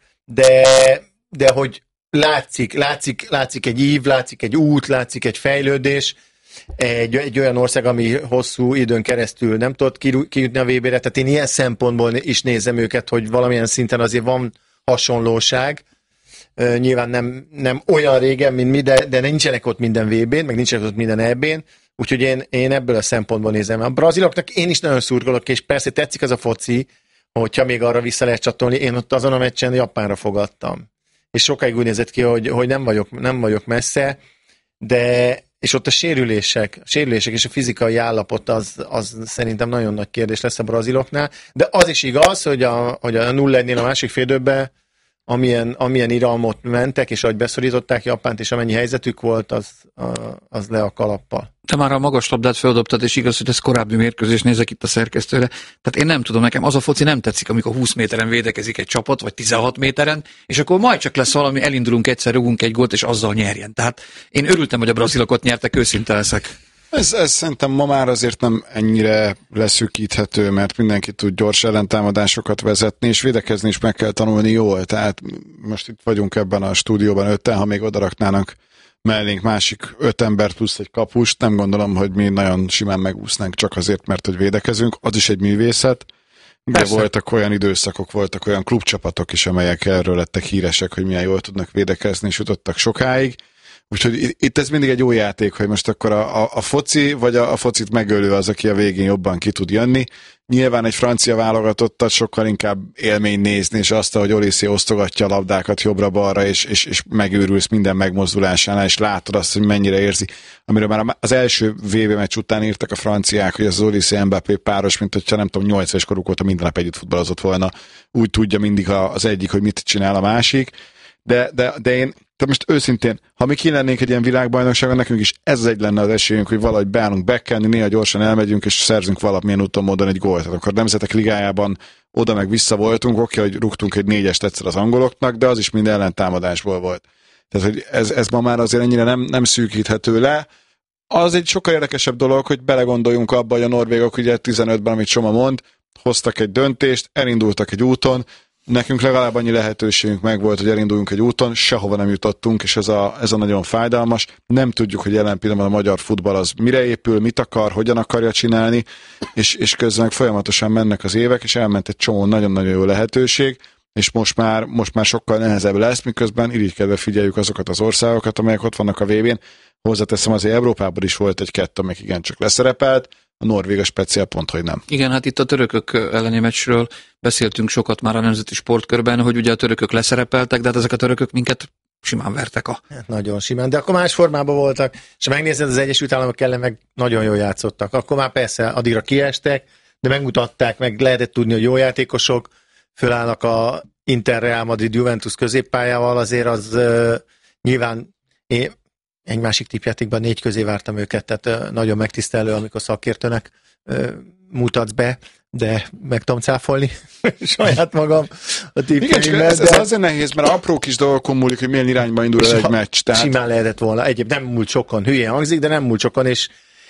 de hogy látszik egy ív, látszik egy út, látszik egy fejlődés, egy olyan ország, ami hosszú időn keresztül nem tudott kijutni a VB-re, tehát én ilyen szempontból is nézem őket, hogy valamilyen szinten azért van hasonlóság. Nyilván nem olyan régen, mint mi, de nincsenek ott minden VB-n, meg nincsenek ott minden EB-n, úgyhogy én ebből a szempontból nézem. A braziloknak én is nagyon szurkolok, és persze tetszik az a foci, hogyha még arra vissza lehet csatolni, én ott azon a meccsen Japánra fogadtam. És sokáig úgy nézett ki, hogy nem vagyok messze, de és ott a sérülések és a fizikai állapot az szerintem nagyon nagy kérdés lesz a braziloknál, de az is igaz, hogy a 0-1-nél a másik félidőben amilyen iralmot mentek, és ahogy beszorították Japánt, és amennyi helyzetük volt, az le a kalappal. Te már a magas labdát feldobtad, és igaz, hogy ez korábbi mérkőzés, nézek itt a szerkesztőre. Tehát én nem tudom, nekem az a foci nem tetszik, amikor 20 méteren védekezik egy csapat, vagy 16 méteren, és akkor majd csak lesz valami, elindulunk egyszer, rúgunk egy gólt, és azzal nyerjen. Tehát én örültem, hogy a brazilok nyertek, őszinte leszek. Ez szerintem ma már azért nem ennyire leszűkíthető, mert mindenki tud gyors ellentámadásokat vezetni, és védekezni is meg kell tanulni jól. Tehát most itt vagyunk ebben a stúdióban 5-en, ha még odaraknának mellénk másik 5 embert plusz egy kapust, nem gondolom, hogy mi nagyon simán megúsznánk csak azért, mert hogy védekezünk. Az is egy művészet. De voltak olyan időszakok, voltak olyan klubcsapatok is, amelyek erről lettek híresek, hogy milyen jól tudnak védekezni, és jutottak sokáig. Úgyhogy itt ez mindig egy jó játék, hogy most akkor a foci, vagy a focit megölő az, aki a végén jobban ki tud jönni. Nyilván egy francia válogatottat sokkal inkább élmény nézni, és azt, hogy Olysée osztogatja a labdákat jobbra-balra, és megőrülsz minden megmozdulásánál, és látod azt, hogy mennyire érzi. Amiről már az első VB meccs után írtak a franciák, hogy az Olysée-Mbappé páros, mint hogyha nem tudom, 8 éves koruk óta minden nap együtt futballozott volna. Úgy tudja mindig az egyik, hogy mit csinál a másik. De én tehát most őszintén, ha mi lennénk egy ilyen világbajnokságon, nekünk is ez egy lenne az esélyünk, hogy valahogy beállunk bekelni, néha gyorsan elmegyünk, és szerzünk valamilyen úton módon egy gólt. Tehát akkor Nemzetek Ligájában oda meg vissza voltunk, oké, hogy rúgtunk egy 4-est egyszer az angoloknak, de az is mind ellentámadásból volt. Tehát, hogy ez ma már azért ennyire nem szűkíthető le. Az egy sokkal érdekesebb dolog, hogy belegondoljunk abba, hogy a norvégok ugye 15-ben, amit Soma mond, hoztak egy döntést, elindultak egy úton. Nekünk legalább annyi lehetőségünk megvolt, hogy elinduljunk egy úton, sehova nem jutottunk, és ez a nagyon fájdalmas. Nem tudjuk, hogy jelen pillanatban a magyar futball az mire épül, mit akar, hogyan akarja csinálni, és közben folyamatosan mennek az évek, és elment egy csomó nagyon-nagyon jó lehetőség, és most már sokkal nehezebb lesz, miközben irigykedve figyeljük azokat az országokat, amelyek ott vannak a VB-n. Hozzáteszem, azért Európában is volt egy-kettő, amelyik igencsak leszerepelt, a Norvég a speciál pont, hogy nem. Igen, hát itt a törökök elleni meccsről beszéltünk sokat már a nemzeti sportkörben, hogy ugye a törökök leszerepeltek, de hát ezek a törökök minket simán vertek. Hát nagyon simán, de akkor más formában voltak, és megnézed, az Egyesült Államok ellen meg nagyon jól játszottak. Akkor már persze addigra kiestek, de megmutatták, meg lehetett tudni, hogy jó játékosok fölállnak a Inter, Real Madrid, Juventus középpályával, azért az nyilván egy másik tippjátékban 4 közé vártam őket, tehát nagyon megtisztelő, amikor szakértőnek mutatsz be, de meg tudom cáfolni saját magam a tippjeimmel. Ez azért nehéz, mert apró kis dolgokon múlik, hogy milyen irányba indul egy meccs. Tehát... Simán lehetett volna. Nem múlt sokan, hülyén hangzik, de nem múlt sokan, és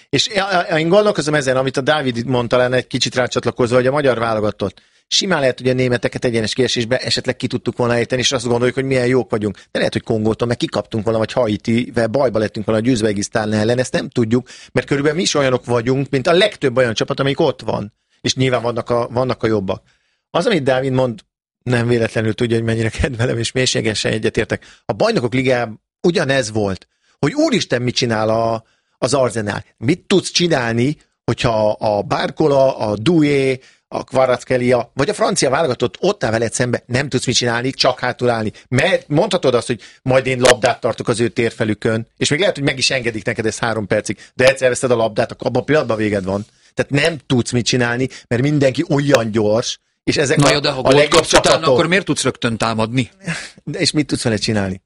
én gondolkozom ezen, amit a Dávid mondta lenne egy kicsit rácsatlakozva, hogy a magyar válogatott. Simán lehet, hogy a németeket egyenes kiesésbe esetleg ki tudtuk volna ejteni, és azt gondoljuk, hogy milyen jók vagyunk. De lehet, hogy Kongótól meg kikaptunk volna, vagy Haitivel bajba lettünk volna a Üzbegisztán ellen, ezt nem tudjuk, mert körülbelül mi is olyanok vagyunk, mint a legtöbb olyan csapat, amelyik ott van. És nyilván vannak a jobbak. Az, amit Dávid mond, nem véletlenül tudja, hogy mennyire kedvelem, és mélységesen egyetértek. A Bajnokok Ligájában ugyanez volt, hogy úristen, mit csinál az Arsenal. Mit tudsz csinálni, hogyha a Barcola, a Doué, a Kvaratskhelia, vagy a francia válogatott, ott áll veled szembe, nem tudsz mit csinálni, csak hátul állni. Mert mondhatod azt, hogy majd én labdát tartok az ő térfelükön, és még lehet, hogy meg is engedik neked ezt 3 percig, de egyszer veszed a labdát, akkor abban a pillanatban véged van. Tehát nem tudsz mit csinálni, mert mindenki olyan gyors, és ezek Na jó, de ha gólt kapsz utána, akkor miért tudsz rögtön támadni? De és mit tudsz vele csinálni?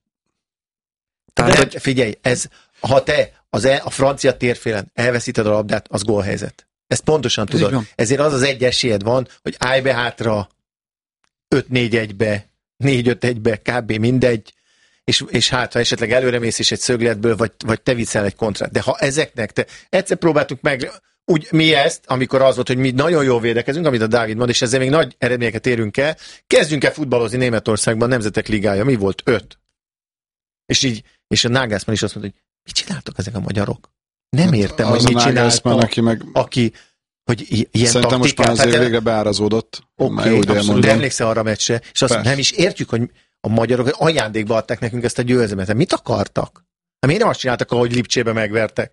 Tehát, figyelj, ha te a francia térfélen elveszíted a labdát, az gólhelyzet. Ezt pontosan tudod. Ezért az egy esélyed van, hogy állj be hátra 5-4-1-be, 4-5-1-be, kb. Mindegy, és hát, ha esetleg előremész is egy szögletből, vagy te viszel egy kontrát. De ha ezeknek egyszer próbáltuk meg, úgy mi ezt, amikor az volt, hogy mi nagyon jól védekezünk, amit a Dávid mond, és ezzel még nagy eredményeket érünk el, kezdjünk el futballozni Németországban, Nemzetek Ligája, mi volt? 5. És a Nagelsmann is azt mondta, hogy mit csináltok ezek a magyarok? Nem értem, hogy mit csináltak, hogy ilyen szerintem taktikát. Most már azért végre beárazódott. Oké, de emlékszel arra a meccsre, és azt nem is értjük, hogy a magyarok ajándékba adták nekünk ezt a győzelmet. Mit akartak? Miért nem azt csináltak, ahogy Lipcsébe megvertek?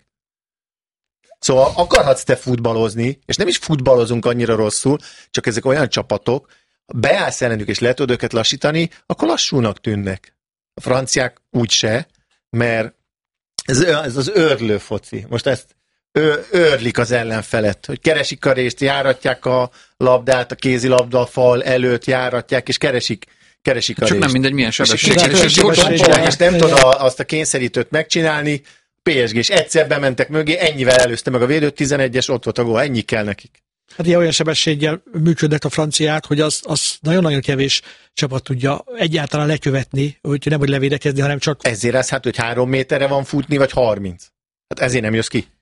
Szóval akarhatsz te futballozni, és nem is futballozunk annyira rosszul, csak ezek olyan csapatok, beállsz ellenük és le tudod őket lassítani, akkor lassúnak tűnnek. A franciák úgyse, mert ez az őrlő foci. Most ezt őrlik az ellenfelet, hogy keresik a részt, járatják a labdát, a kézilabda a fal előtt, járatják, és keresik a részt. Csak nem mindegy, milyen sebesség. És nem tud azt a kényszerítőt megcsinálni, PSG, és egyszer bementek mögé, ennyivel előzte meg a védőt, 11-es, ott volt a gól, ennyi kell nekik. Hát ilyen olyan sebességgel működnek a franciák, hogy az nagyon-nagyon kevés csapat tudja egyáltalán lekövetni, hogy nem hogy levédekezni, hanem csak... Ezért ez hogy 3 méterre van futni, vagy 30. Hát ezért nem jössz ki.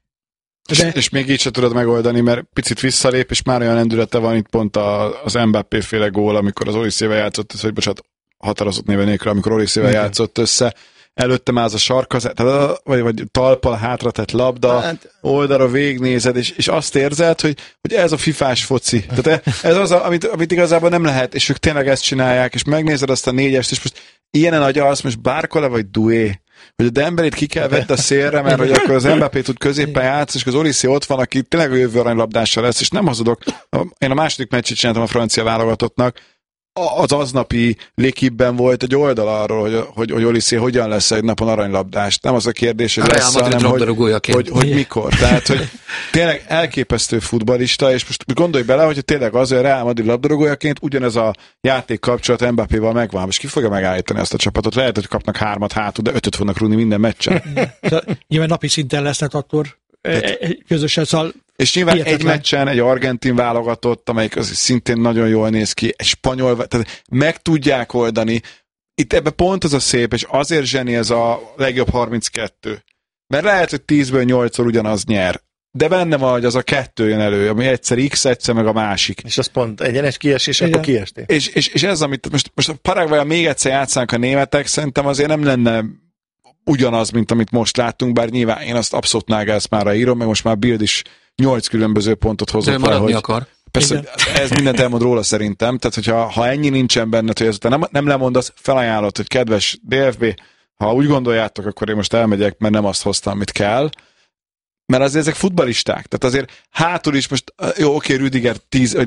És még így se tudod megoldani, mert picit visszalép, és már olyan lendülete van itt pont az Mbappé féle gól, amikor az Oliszével játszott, vagy bocsánat, határozott néven nélkül, amikor Oliszével játszott össze, előtte már az a sarkazat, vagy talpal hátratett labda, oldalra végignézed, és azt érzed, hogy ez a fifás foci. Tehát ez az, amit igazából nem lehet, és ők tényleg ezt csinálják, és megnézed azt a 4-est, és most ilyenen agyalsz, most Barcola vagy Doué, hogy a Dembelit ki kell vetni a szélre, mert hogy akkor az Mbappé tud középen játsz, és az Olysé ott van, aki tényleg a jövő aranylabdással lesz, és nem hazudok. Én a második meccset csináltam a francia válogatottnak, az aznapi L'équipe-ben volt egy oldal arról, hogy Olysé hogyan lesz egy napon aranylabdás. Nem az a kérdés, hogy lesz, hanem hogy mikor. Tehát, hogy tényleg elképesztő futballista, és most gondolj bele, hogy tényleg az, hogy a Real Madrid labdarúgójaként ugyanez a játék kapcsolat Mbappéval megvan, és ki fogja megállítani ezt a csapatot? Lehet, hogy kapnak 3 hátul, de 5 fognak rúgni minden meccsen. Nyilván napi szinten lesznek akkor közösen, szóval és nyilván egy meccsen egy argentin válogatott, amelyik az szintén nagyon jól néz ki, egy spanyol, tehát meg tudják oldani. Itt ebben pont az a szép, és azért zseni ez a legjobb 32. Mert lehet, hogy 10-ből 8-szor ugyanaz nyer. De benne van, hogy az a 2 jön elő, ami egyszer X, egyszer meg a másik. És az pont egyenes kiesés, akkor kiesték. És ez, amit most a Paraguayon még egyszer játszánk a németek, szerintem azért nem lenne ugyanaz, mint amit most láttunk, bár nyilván én azt abszolút Nagelsmannra írom, meg most már Bild is 8 különböző pontot hozott fel, hogy akar. Persze, ez mindent elmond róla szerintem, tehát hogyha ennyi nincsen benned, hogy ezután nem lemondasz, felajánlott, hogy kedves DFB, ha úgy gondoljátok, akkor én most elmegyek, mert nem azt hoztam, amit kell, mert azért ezek futballisták, tehát azért hátul is most, jó, oké, Rüdiger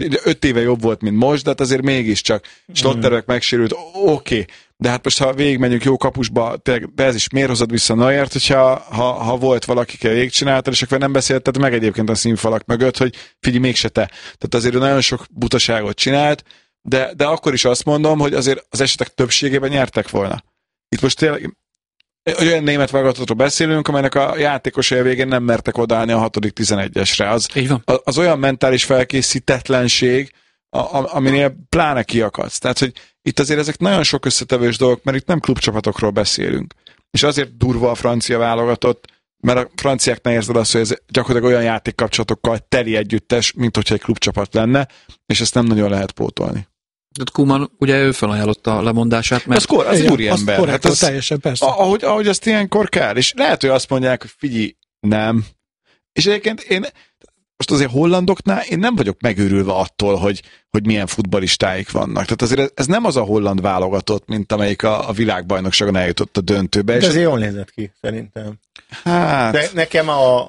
5 éve jobb volt, mint most, de hát azért mégiscsak Schlotterbeck megsérült, oké. De hát most, ha végigmenjünk jó kapusba, de ez is miért hozod vissza Neuert, hogyha volt valaki, végigcsináltad, és akkor nem beszélted meg egyébként a színfalak mögött, hogy figyelj, mégse te. Tehát azért nagyon sok butaságot csinált, de akkor is azt mondom, hogy azért az esetek többségében nyertek volna. Itt most tényleg olyan német válogatottról beszélünk, amelynek a játékosai végén nem mertek odaállni a 6.-11-esre. Az olyan mentális felkészítetlenség, aminél pláne kiakadsz. Tehát, hogy itt azért ezek nagyon sok összetevős dolgok, mert itt nem klubcsapatokról beszélünk. És azért durva a francia válogatott, mert a franciáknál érzed azt, hogy ez gyakorlatilag olyan játékkapcsolatokkal teli együttes, mint hogyha egy klubcsapat lenne, és ezt nem nagyon lehet pótolni. De Koeman, ugye ő felajánlotta a lemondását, mert... Az úriember. Hát az teljesen persze. Ahogy azt ilyenkor kell. És lehet, hogy azt mondják, hogy figyelj, nem. És egyébként én most azért hollandoknál én nem vagyok megőrülve attól, hogy milyen futballistáik vannak. Tehát azért ez nem az a holland válogatott, mint amelyik a világbajnokságon eljutott a döntőbe. De ez jól nézett ki, szerintem. Hát... De nekem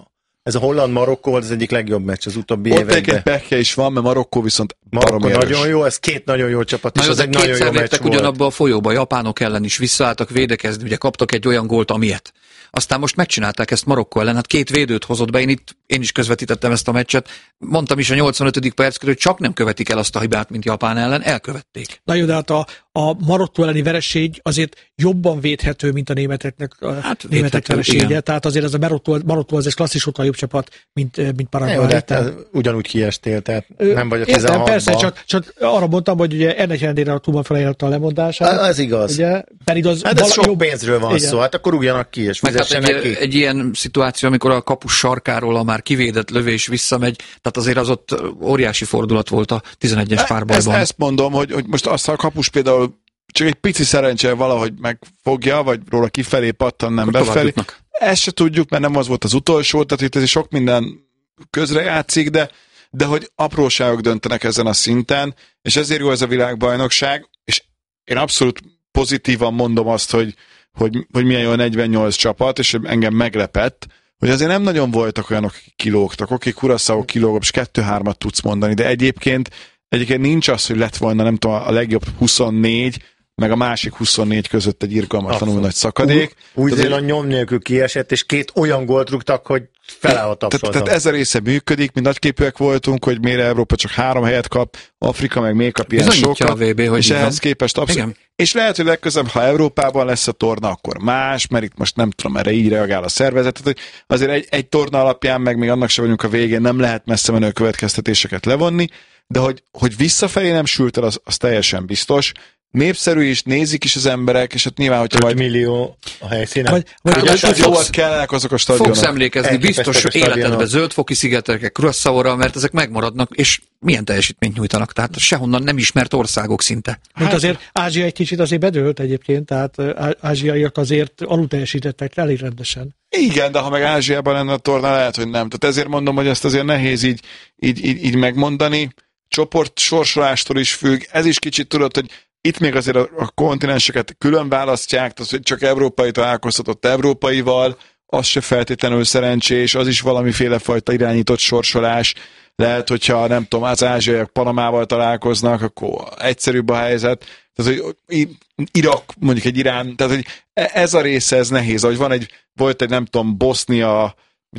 Ez a holland-Marokkó volt az egyik legjobb meccs az utóbbi Ott években. egy pekje is van, mert Marokkó viszont Marokkó nagyon jó, ez két nagyon jó csapat, és az egy nagyon jó meccs volt. Ugyanabba a folyóba, a japánok ellen is visszaálltak védekezni, ugye kaptak egy olyan gólt, amilyet. Aztán most megcsinálták ezt Marokkó ellen, hát 2 védőt hozott be, én is közvetítettem ezt a meccset. Mondtam is a 85. perc körül, hogy csak nem követik el azt a hibát, mint Japán ellen, elkövették. Na jó, de hát a Marokkó elleni vereség azért jobban védhető, mint a németek veresége. Igen. Tehát azért ez a Marokkó az egy klasszis sokkal jobb csapat, mint Paraguay. De te ugyanúgy kiestél, tehát nem vagy a 16-ban. Persze, csak arra mondtam, hogy ugye ennek ellenére a Tuban felajánlotta a lemondását. Ez igaz. Ugye, pedig az hát ez sok pénzről van szó, hát akkor rúgjanak ki, és fizessenek ki. Egy ilyen szituáció, amikor a kapus sarkáról a már kivédett lövés visszamegy, tehát azért az ott óriási fordulat volt a 11-es párbajban. Ezt mondom, hogy most azt a kapus például csak egy pici szerencse valahogy megfogja, vagy róla kifelé pattan, nem befelé. Ezt se tudjuk, mert nem az volt az utolsó, tehát itt ez sok minden közrejátszik, de hogy apróságok döntenek ezen a szinten, és ezért jó ez a világbajnokság, és én abszolút pozitívan mondom azt, hogy milyen jó a 48 csapat, és engem meglepett, hogy azért nem nagyon voltak olyanok, akik kilógtak. Oké, Curaçao kilógott, és 2-3-at tudsz mondani, de egyébként nincs az, hogy lett volna, nem tudom, a legjobb 24, meg a másik 24 között egy irgalmatlanul nagy szakadék. Új-Zéland nyom nélkül kiesett, és 2 olyan gólt rúgtak, hogy feláll a tapsoltam. Tehát ez a része működik, mi nagyképűek voltunk, hogy miért Európa csak 3 helyet kap, Afrika meg még kap ilyen sokat, és ehhez képest abszolút. És lehet, hogy legközelebb, ha Európában lesz a torna, akkor más, mert itt most nem tudom, erre így reagál a szervezet. Tehát, hogy azért egy torna alapján, meg még annak sem vagyunk a végén, nem lehet messze menő következtetéseket levonni, de hogy visszafelé nem sült el, az teljesen biztos. Népszerű is, nézik is az emberek, és hát nyilván, hogyha 5 millió a helyszínen. Jóval kellenek azok a stadionok. Fogsz emlékezni biztos életedbe Zöldfoki szigetekre, Curaçaóra, mert ezek megmaradnak, és milyen teljesítményt nyújtanak, tehát sehonnan nem ismert országok szinte. Mint azért Ázsia egy kicsit azért bedőlt egyébként, tehát ázsiaiak azért alulteljesítettek elég rendesen. Igen, de ha meg Ázsiában lenne a torna, lehet, hogy nem. Tehát ezért mondom, hogy ezt azért nehéz így megmondani. Csoport sorsolástól is függ. Ez is kicsit tudod, hogy itt még azért a kontinenseket külön választják, tehát hogy csak európai találkoztatott európaival, az se feltétlenül szerencsés, az is valamiféle fajta irányított sorsolás. Lehet, hogyha nem tudom, az ázsiaiak Panamával találkoznak, akkor egyszerűbb a helyzet. Tehát, hogy Irak, mondjuk egy Irán, tehát, hogy ez a része, ez nehéz. Hogy volt egy, nem tudom, Bosznia,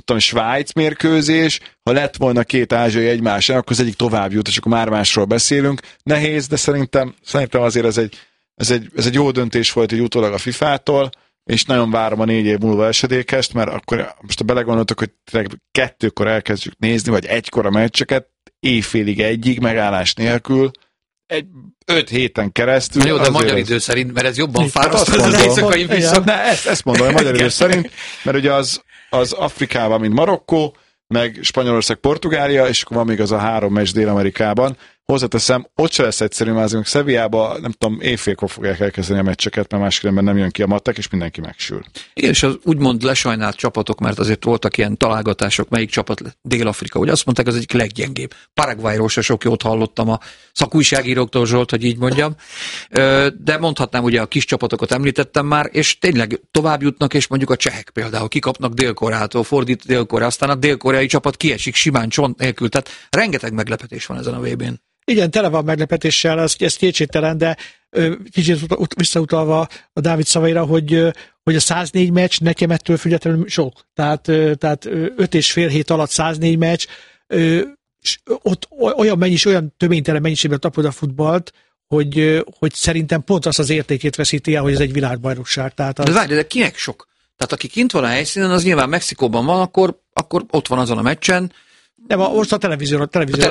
Svájc mérkőzés, ha lett volna 2 ázsiai egymásra, akkor az egyik tovább jut, és akkor már másról beszélünk. Nehéz, de szerintem azért ez egy jó döntés volt így utólag a FIFA-tól, és nagyon várom a 4 év múlva esedékest, mert akkor most belegondoltok, hogy 2-kor elkezdjük nézni, vagy 1-kor a meccseket, éjfélig 1-ig, megállás nélkül, 5 héten keresztül. Na jó, de magyar idő szerint, mert ez jobban fáraszt az éjszakai vissza. Ezt mondom, a magyar idő szerint, mert ugye az Afrikában, mint Marokkó, meg Spanyolország, Portugália, és akkor van még az a 3 meccs Dél-Amerikában. Hozzáteszem, ott se lesz egyszerű, mert azért Sevillában, nem tudom, éjfélkor fogják elkezdeni a meccseket, mert máskülönben nem jön ki a matek, és mindenki megsül. Igen, és az úgymond lesajnált csapatok, mert azért voltak ilyen találgatások, melyik csapat Dél-Afrika. Ugye azt mondták, az egyik leggyengébb. Paraguayról se sok jót hallottam a szakújságíróktól, Zsolt, hogy így mondjam. De mondhatnám, ugye a kis csapatokat említettem már, és tényleg tovább jutnak, és mondjuk a csehek például kikapnak Dél-Koreától, fordít Dél-Korea, aztán a dél-koreai csapat kiesik simán csont nélkül, tehát rengeteg meglepetés van ezen a VB-n. Igen, tele van meglepetéssel, ez kétségtelen, de kicsit visszautalva a Dávid szavaira, hogy a 104 meccs nekem ettől függetlenül sok. Tehát 5,5 hét alatt 104 meccs, ott olyan töménytelen mennyiségben tapod a futballt, hogy szerintem pont azt az értékét veszíti el, hogy ez egy világbajnokság. Tehát De várj, de kinek sok? Tehát aki kint van a helyszínen, az nyilván Mexikóban van, akkor ott van azon a meccsen. Nem, most a televízió.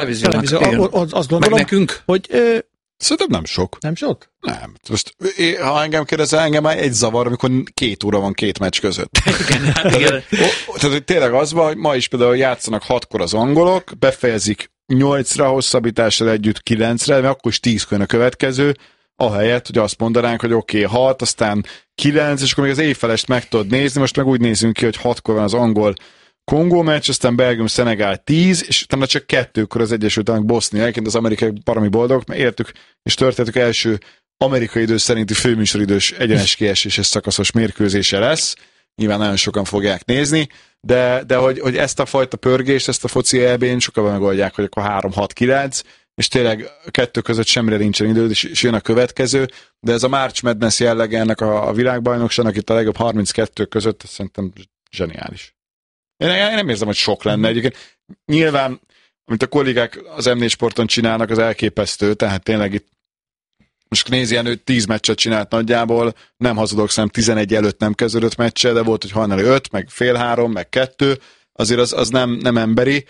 Azt gondolom, meg nekünk? Hogy... Szerintem nem sok. Nem sok? Nem. Most, ha engem kérdezel, engem már egy zavar, amikor 2 óra van 2 meccs között. Igen. Tehát tényleg az van, hogy ma is például játszanak 6-kor az angolok, befejezik 8-ra, hosszabbítással együtt 9-re, mert akkor is 10-kor a következő, ahelyett, hogy azt mondanánk, hogy oké, 6, aztán 9, és akkor még az éjfelest meg tudod nézni, most meg úgy nézünk ki, hogy 6-kor van az angol Kongó meccs, aztán Belgium-Szenegál 10, és utána csak 2-kor az Egyesült Államok Bosznia. Egyébként az amerikai baromi boldog, mert értük és történtük első amerikai idő szerinti főműsoridős egyenes kieséses szakaszos mérkőzése lesz. nyilván nagyon sokan fogják nézni, de hogy ezt a fajta pörgést, ezt a foci EB-n sokan megoldják, hogy akkor 3-6-9, és tényleg a kettő között semmire nincsen idő, és jön a következő, de ez a March Madness jellege ennek a világbajnokságnak itt a legjobb 32 között, szerintem zseniális. Én nem érzem, hogy sok lenne egyébként. Nyilván, amit a kollégák az M4 Sporton csinálnak, az elképesztő, tehát tényleg itt most nézi, ilyen ő 10 meccset csinált nagyjából, nem hazudok, szerintem 11 előtt nem kezdődött meccse, de volt, hogy hajnali 5, meg fél 3, meg 2, azért az nem emberi.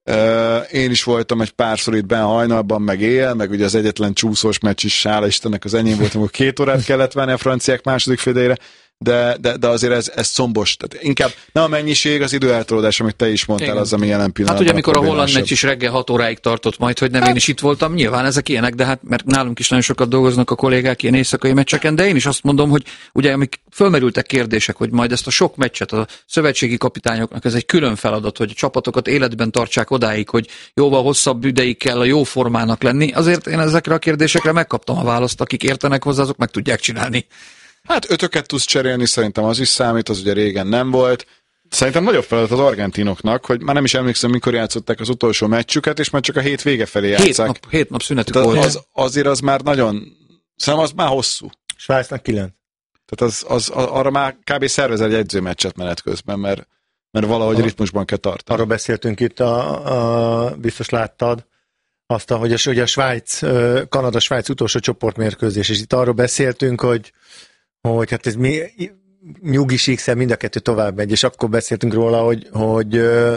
Én is voltam egy párszor itt benne hajnalban, meg éjjel, meg ugye az egyetlen csúszós meccs is, hála Istennek az enyém volt, amikor 2 órát kellett venni a franciák második félidejére, de azért ez szombos. Tehát inkább nem a mennyiség, az időeltolódás, amit te is mondtál, az, ami jelen pillanatban. Hát ugye, amikor a holland meccs is reggel 6 óráig tartott majd, hogy nem én is itt voltam, nyilván ezek ilyenek, de hát mert nálunk is nagyon sokat dolgoznak a kollégák ilyen éjszakai meccseken, de én is azt mondom, hogy ugye amik fölmerültek kérdések, hogy majd ezt a sok meccset a szövetségi kapitányoknak ez egy külön feladat, hogy a csapatokat életben tartsák odáig, hogy jóval hosszabb ideig kell a jó formának lenni. Azért én ezekre a kérdésekre megkaptam a választ, akik értenek hozzá, azok meg tudják csinálni. Hát 5-öket tudsz cserélni, szerintem az is számít, az ugye régen nem volt. Szerintem nagyobb feladat az argentinoknak, hogy már nem is emlékszem, mikor játszották az utolsó meccsüket, és már csak a hét vége felé játszák. 7 nap szünetük volt. Azért az már nagyon, szerintem az már hosszú. Svájcnak 9. Tehát arra már kb. Szervezel egy edzőmeccset menet közben, mert valahogy ritmusban kell tartani. Arról beszéltünk itt, biztos láttad, azt, hogy a Svájc, Kanada-Svájc utolsó csoportmérkőzés, és itt arról beszéltünk, hogy hát ez nyugis X-en mind a kettő tovább megy, és akkor beszéltünk róla, hogy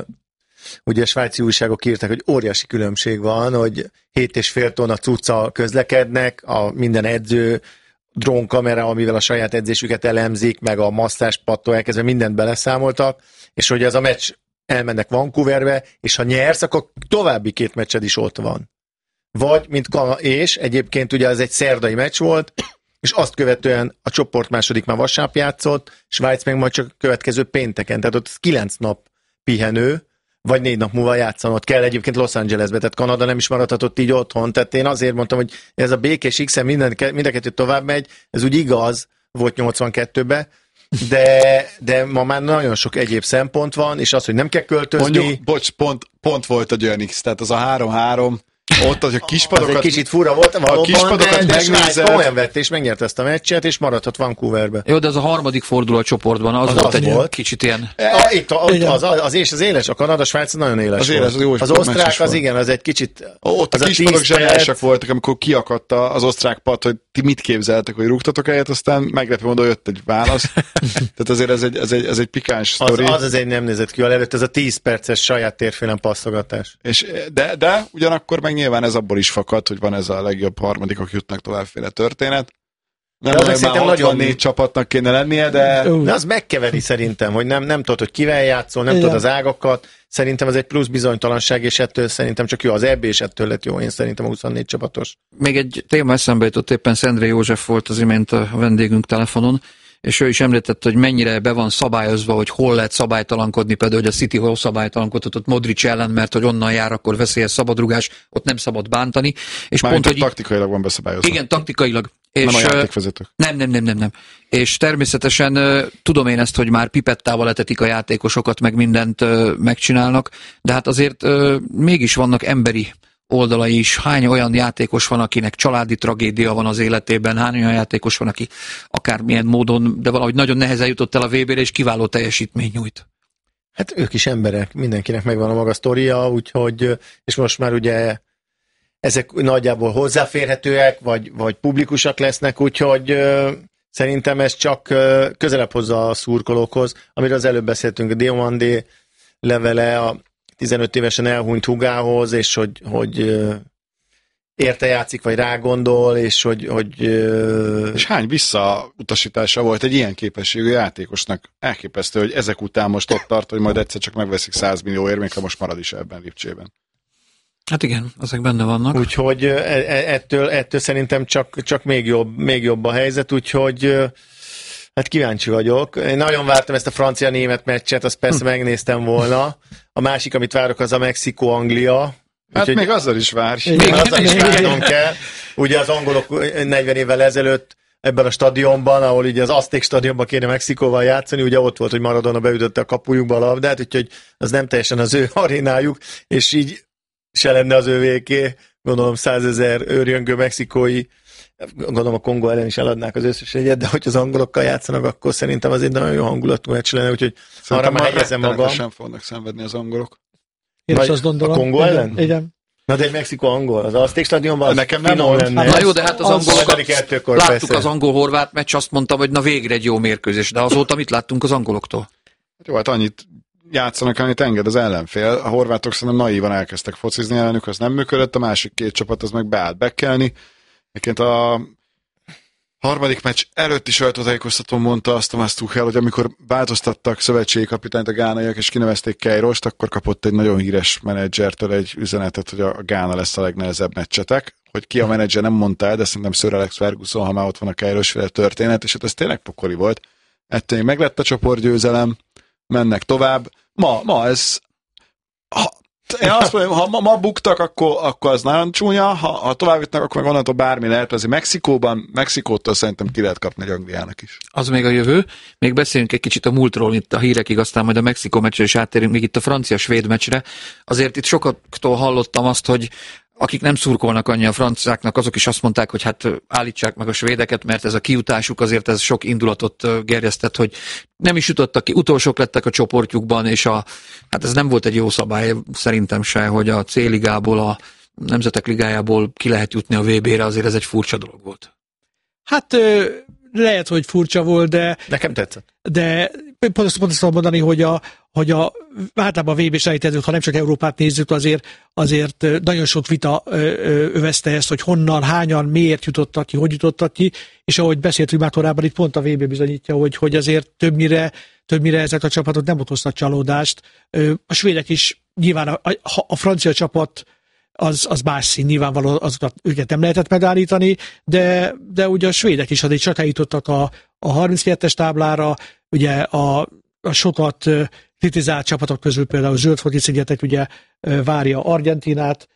ugye a svájci újságok írták, hogy óriási különbség van, hogy 7,5 tonna cuccal közlekednek, a minden edző drónkamera, amivel a saját edzésüket elemzik, meg a masszázspattól elkezdve mindent beleszámoltak, és hogy ez a meccs elmennek Vancouverbe, és ha nyersz, akkor további 2 meccsed is ott van. Vagy, és egyébként ugye ez egy szerdai meccs volt, és azt követően a csoport második már vasárnap játszott, Svájc meg majd csak következő pénteken, tehát ott 9 nap pihenő, vagy 4 nap múlva játszanod kell egyébként Los Angelesbe, tehát Kanada nem is maradhatott így otthon, tehát én azért mondtam, hogy ez a békés X-en mind a kettő tovább megy, ez úgy igaz volt 82-ben, de ma már nagyon sok egyéb szempont van, és az, hogy nem kell költözni. Mondjuk, bocs, pont volt egy olyan X, tehát az a 3-3, ott az a kispadokat... Az egy kicsit fura volt, valóban, a kispadokat de Svájc komolyan vett, és megnyerte ezt a meccset, és maradhat Vancouverbe. Jó, de az a harmadik forduló a csoportban, az volt egy kicsit ilyen... Az éles, a Kanada-Svájc nagyon éles az éles, volt. Az osztrák, az igen, az egy kicsit... Ott a kispadok zseniálisak voltak, amikor kiakadt az osztrák pad, hogy ti mit képzeltek, hogy rúgtatok egyet, aztán meglepő módon jött egy válasz. Tehát azért ez egy pikáns sztori. Az egy nem nézett ki előtt, ez a 10 perces saját térfélen passzogatás. De ugyanakkor meg nyilván ez abból is fakad, hogy van ez a legjobb harmadikok jutnak továbbféle történet. Nem az már 64 csapatnak kéne lennie, de az megkeveri szerintem, hogy nem tudod, hogy kivel játszol, nem tudod az ágakat. Szerintem ez egy plusz bizonytalanság, és ettől szerintem csak jó az EB, és ettől lett jó. Én szerintem a 24 csapatos. Még egy téma eszembe jutott, éppen Szendré József volt az imént a vendégünk telefonon, és ő is említette, hogy mennyire be van szabályozva, hogy hol lehet szabálytalankodni, például, hogy a City hol szabálytalankodhatott Modric ellen, mert hogy onnan jár, akkor veszélyes szabadrugás, ott nem szabad bántani. És pont, hogy taktikailag van beszabályozva. Igen, taktikailag. És nem a játékvezetők. Nem. És természetesen tudom én ezt, hogy már pipettával etetik a játékosokat, meg mindent megcsinálnak, de hát azért mégis vannak emberi oldalai is. Hány olyan játékos van, akinek családi tragédia van az életében, hány olyan játékos van, aki akármilyen módon, de valahogy nagyon nehezen jutott el a VB-re, és kiváló teljesítmény nyújt. Hát ők is emberek, mindenkinek megvan a maga sztoria, úgyhogy, és most már ugye ezek nagyjából hozzáférhetőek, vagy publikusak lesznek, úgyhogy szerintem ez csak közelebb hozza a szurkolókhoz, amiről az előbb beszéltünk, a Diomandé levele a 15 évesen elhunyt húgához, és hogy érte játszik, vagy rágondol, és hogy És hány visszautasítása volt egy ilyen képességű játékosnak? Elképesztő, hogy ezek után most ott tart, hogy majd egyszer csak megveszik 100 millió érmékre, most marad is ebben Lipcsében. Hát igen, ezek benne vannak. Úgyhogy ettől szerintem csak még jobb a helyzet, úgyhogy hát kíváncsi vagyok. Én nagyon vártam ezt a francia-német meccset, azt persze megnéztem volna. A másik, amit várok, az a Mexikó-Anglia. Hát még azzal is várj. Még azzal is várnom kell. Ugye az angolok 40 évvel ezelőtt ebben a stadionban, ahol ugye az Azték stadionban kéne Mexikóval játszani, ugye ott volt, hogy Maradona beütötte a kapujukba a labdát, úgyhogy az nem teljesen az ő arénájuk, és így se lenne az ővéké, gondolom 100 000 őrjöngő mexikói, gondolom a Kongó ellen is eladnák az összes egyet, de hogy az angolokkal játszanak, akkor szerintem az egy nagyon jó hangulatú meccs lenne, úgyhogy arra már hegyezem magam. Sem fognak szenvedni az angolok. Én is azt gondolom. A Kongó ellen? Igen. Na de egy Mexikó-angol, az Azték stadionban nekem nem lenne. Na jó, de hát az angolokat láttuk az angol-horvát meccs, azt mondtam, hogy na végre egy jó mérkőzés, de azóta mit láttunk az angoloktól? Jó, hát annyit játszanak, amit enged az ellenfél. A horvátok szerintem naívan elkezdtek focizni ellenük, az nem működött, a másik két csapat az meg beállt bekkelni. Egyébként a harmadik meccs előtti sajtótájékoztatón mondta azt Thomas Tuchel, hogy amikor változtattak szövetségi kapitányt a gánaiak, és kinevezték Queirost, akkor kapott egy nagyon híres menedzsertől egy üzenetet, hogy a Gána lesz a legnehezebb meccsetek. Hogy ki a menedzser nem mondta el, de szerintem Sir Alex Ferguson, ha már ott van a Queiros-féle történet, és hát ez tényleg pokoli volt. Ettől még meglett a csoportgyőzelem, mennek tovább. Ma ez... Én azt mondom, ha ma buktak, akkor az nagyon csúnya, ha tovább jutnak, akkor meg onnantól bármi lehet. Azért Mexikótól szerintem ki lehet kapni egy Angliának is. Az még a jövő. Még beszéljünk egy kicsit a múltról itt a hírekig, aztán majd a Mexikó meccsre is áttérünk, még itt a francia-svéd meccsre. Azért itt sokaktól hallottam azt, hogy akik nem szurkolnak annyi a franciáknak, azok is azt mondták, hogy hát állítsák meg a svédeket, mert ez a kijutásuk azért ez sok indulatot gerjesztett, hogy nem is jutottak ki, utolsók lettek a csoportjukban, és hát ez nem volt egy jó szabály szerintem se, hogy a C-ligából, a Nemzetek Ligájából ki lehet jutni a VB-re, azért ez egy furcsa dolog volt. Hát lehet, hogy furcsa volt, de... Nekem tetszett. De pont azt mondani, hogy általában a VB-selejtezőt, ha nem csak Európát nézzük, azért nagyon sok vita övezte ezt, hogy honnan, hányan, miért jutottak ki, hogy jutottak ki, és ahogy beszéltünk már korábban, itt pont a VB bizonyítja, hogy azért többnyire ezek a csapatok nem okoztak csalódást. A svédek is nyilván a francia csapat az más szín, nyilvánvalóan azokat őket nem lehetett megállítani, de ugye a svédek is azért csak eljutottak a 32-es táblára, ugye a sokat kritizált csapatok közül például Zöld-Foki-szigetek ugye várja Argentinát,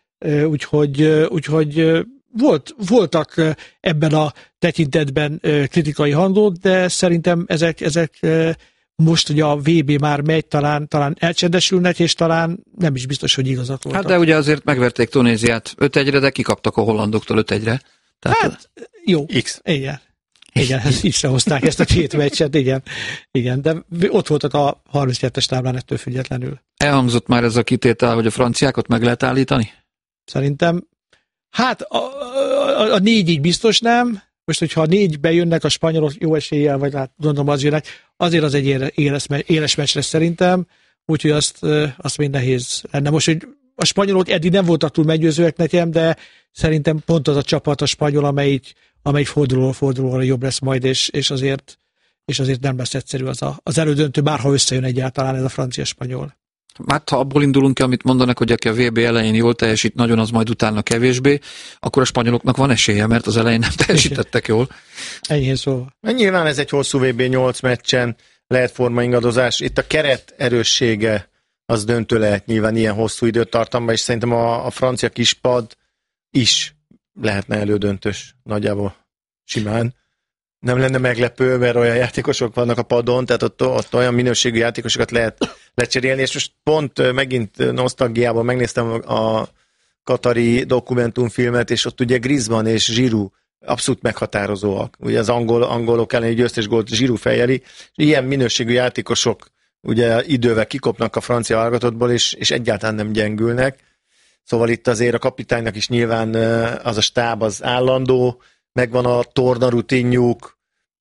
úgyhogy voltak ebben a tekintetben kritikai hangok, de szerintem ezek most ugye a VB már megy, talán elcsendesülnek, és talán nem is biztos, hogy igazak voltak. Hát de ugye azért megverték Tunéziát 5-1-re, de kikaptak a hollandoktól 5-1-re. Hát jó. X. Igen, X-re hozták ezt a két meccset, igen, de ott voltak a 32-es táblán ettől függetlenül. Elhangzott már ez a kitétel, hogy a franciákat meg lehet állítani? Szerintem, hát a 4 így biztos nem. Most, hogyha a 4 bejönnek a spanyolok jó eséllyel, vagy hát gondolom az jönnek, azért az egy éles meccs lesz szerintem, úgyhogy azt még nehéz lenne. Most, hogy a spanyolok eddig nem voltak túl meggyőzőek nekem, de szerintem pont az a csapat a spanyol, amelyik fordulóra jobb lesz majd, és azért nem lesz egyszerű az elődöntő, bárha összejön egyáltalán ez a francia-spanyol. Hát ha abból indulunk ki, amit mondanak, hogy aki a VB elején jól teljesít, nagyon, az majd utána kevésbé, akkor a spanyoloknak van esélye, mert az elején nem teljesítettek jól. Enyhén szóval. Nyilván ez egy hosszú VB 8 meccsen, lehet formaingadozás. Itt a keret erőssége az döntő lehet nyilván ilyen hosszú időtartamban, és szerintem a francia kispad is lehetne elődöntős nagyjából simán. Nem lenne meglepő, mert olyan játékosok vannak a padon, tehát ott olyan minőségű játékosokat lehet lecserélni, és most pont megint nosztalgiában megnéztem a katari dokumentumfilmet, és ott ugye Griezmann és Giroud abszolút meghatározóak. Ugye az angolok elleni győztes gólt Giroud fejeli, ilyen minőségű játékosok ugye idővel kikopnak a francia válogatottból, és egyáltalán nem gyengülnek. Szóval itt azért a kapitánynak is nyilván az a stáb az állandó, megvan a torna rutinjuk,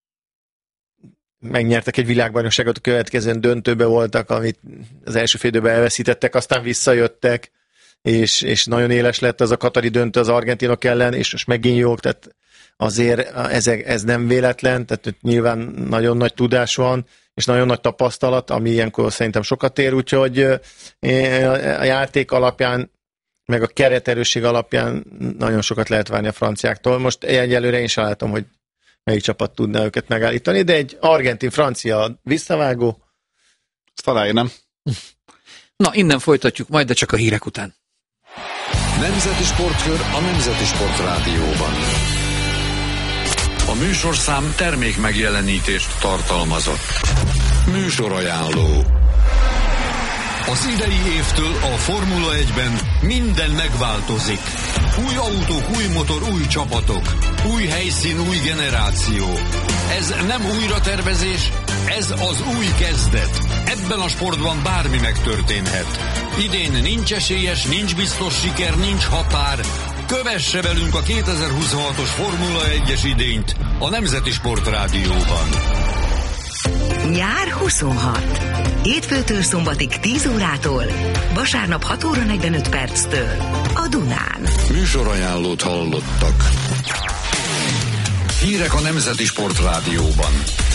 megnyertek egy világbajnokságot, a következőn döntőbe voltak, amit az első fél időben elveszítettek, aztán visszajöttek, és nagyon éles lett az a katari döntő az argentinok ellen, és most megint jók, tehát azért ez nem véletlen, tehát nyilván nagyon nagy tudás van, és nagyon nagy tapasztalat, ami ilyenkor szerintem sokat ér, úgyhogy a játék alapján, meg a kereterősség alapján nagyon sokat lehet várni a franciáktól. Most egyelőre én sem látom, hogy melyik csapat tudná őket megállítani, de egy argentin-francia visszavágó, ezt aláírnám. Na, innen folytatjuk majd, de csak a hírek után. Nemzeti Sportkör a Nemzeti Sport Rádióban. A műsorszám termék megjelenítést tartalmazott. Műsorajánló. Az idei évtől a Formula 1-ben minden megváltozik. Új autók, új motor, új csapatok. Új helyszín, új generáció. Ez nem újratervezés, ez az új kezdet. Ebben a sportban bármi megtörténhet. Idén nincs esélyes, nincs biztos siker, nincs határ. Kövesse velünk a 2026-os Formula 1-es idényt a Nemzeti Sport Rádióban. Nyár 26. Hétfőtől szombatig 10 órától, vasárnap 6 óra 45 perctől a Dunán. Műsorajánlót hallottak. Hírek a Nemzeti Sport Rádióban.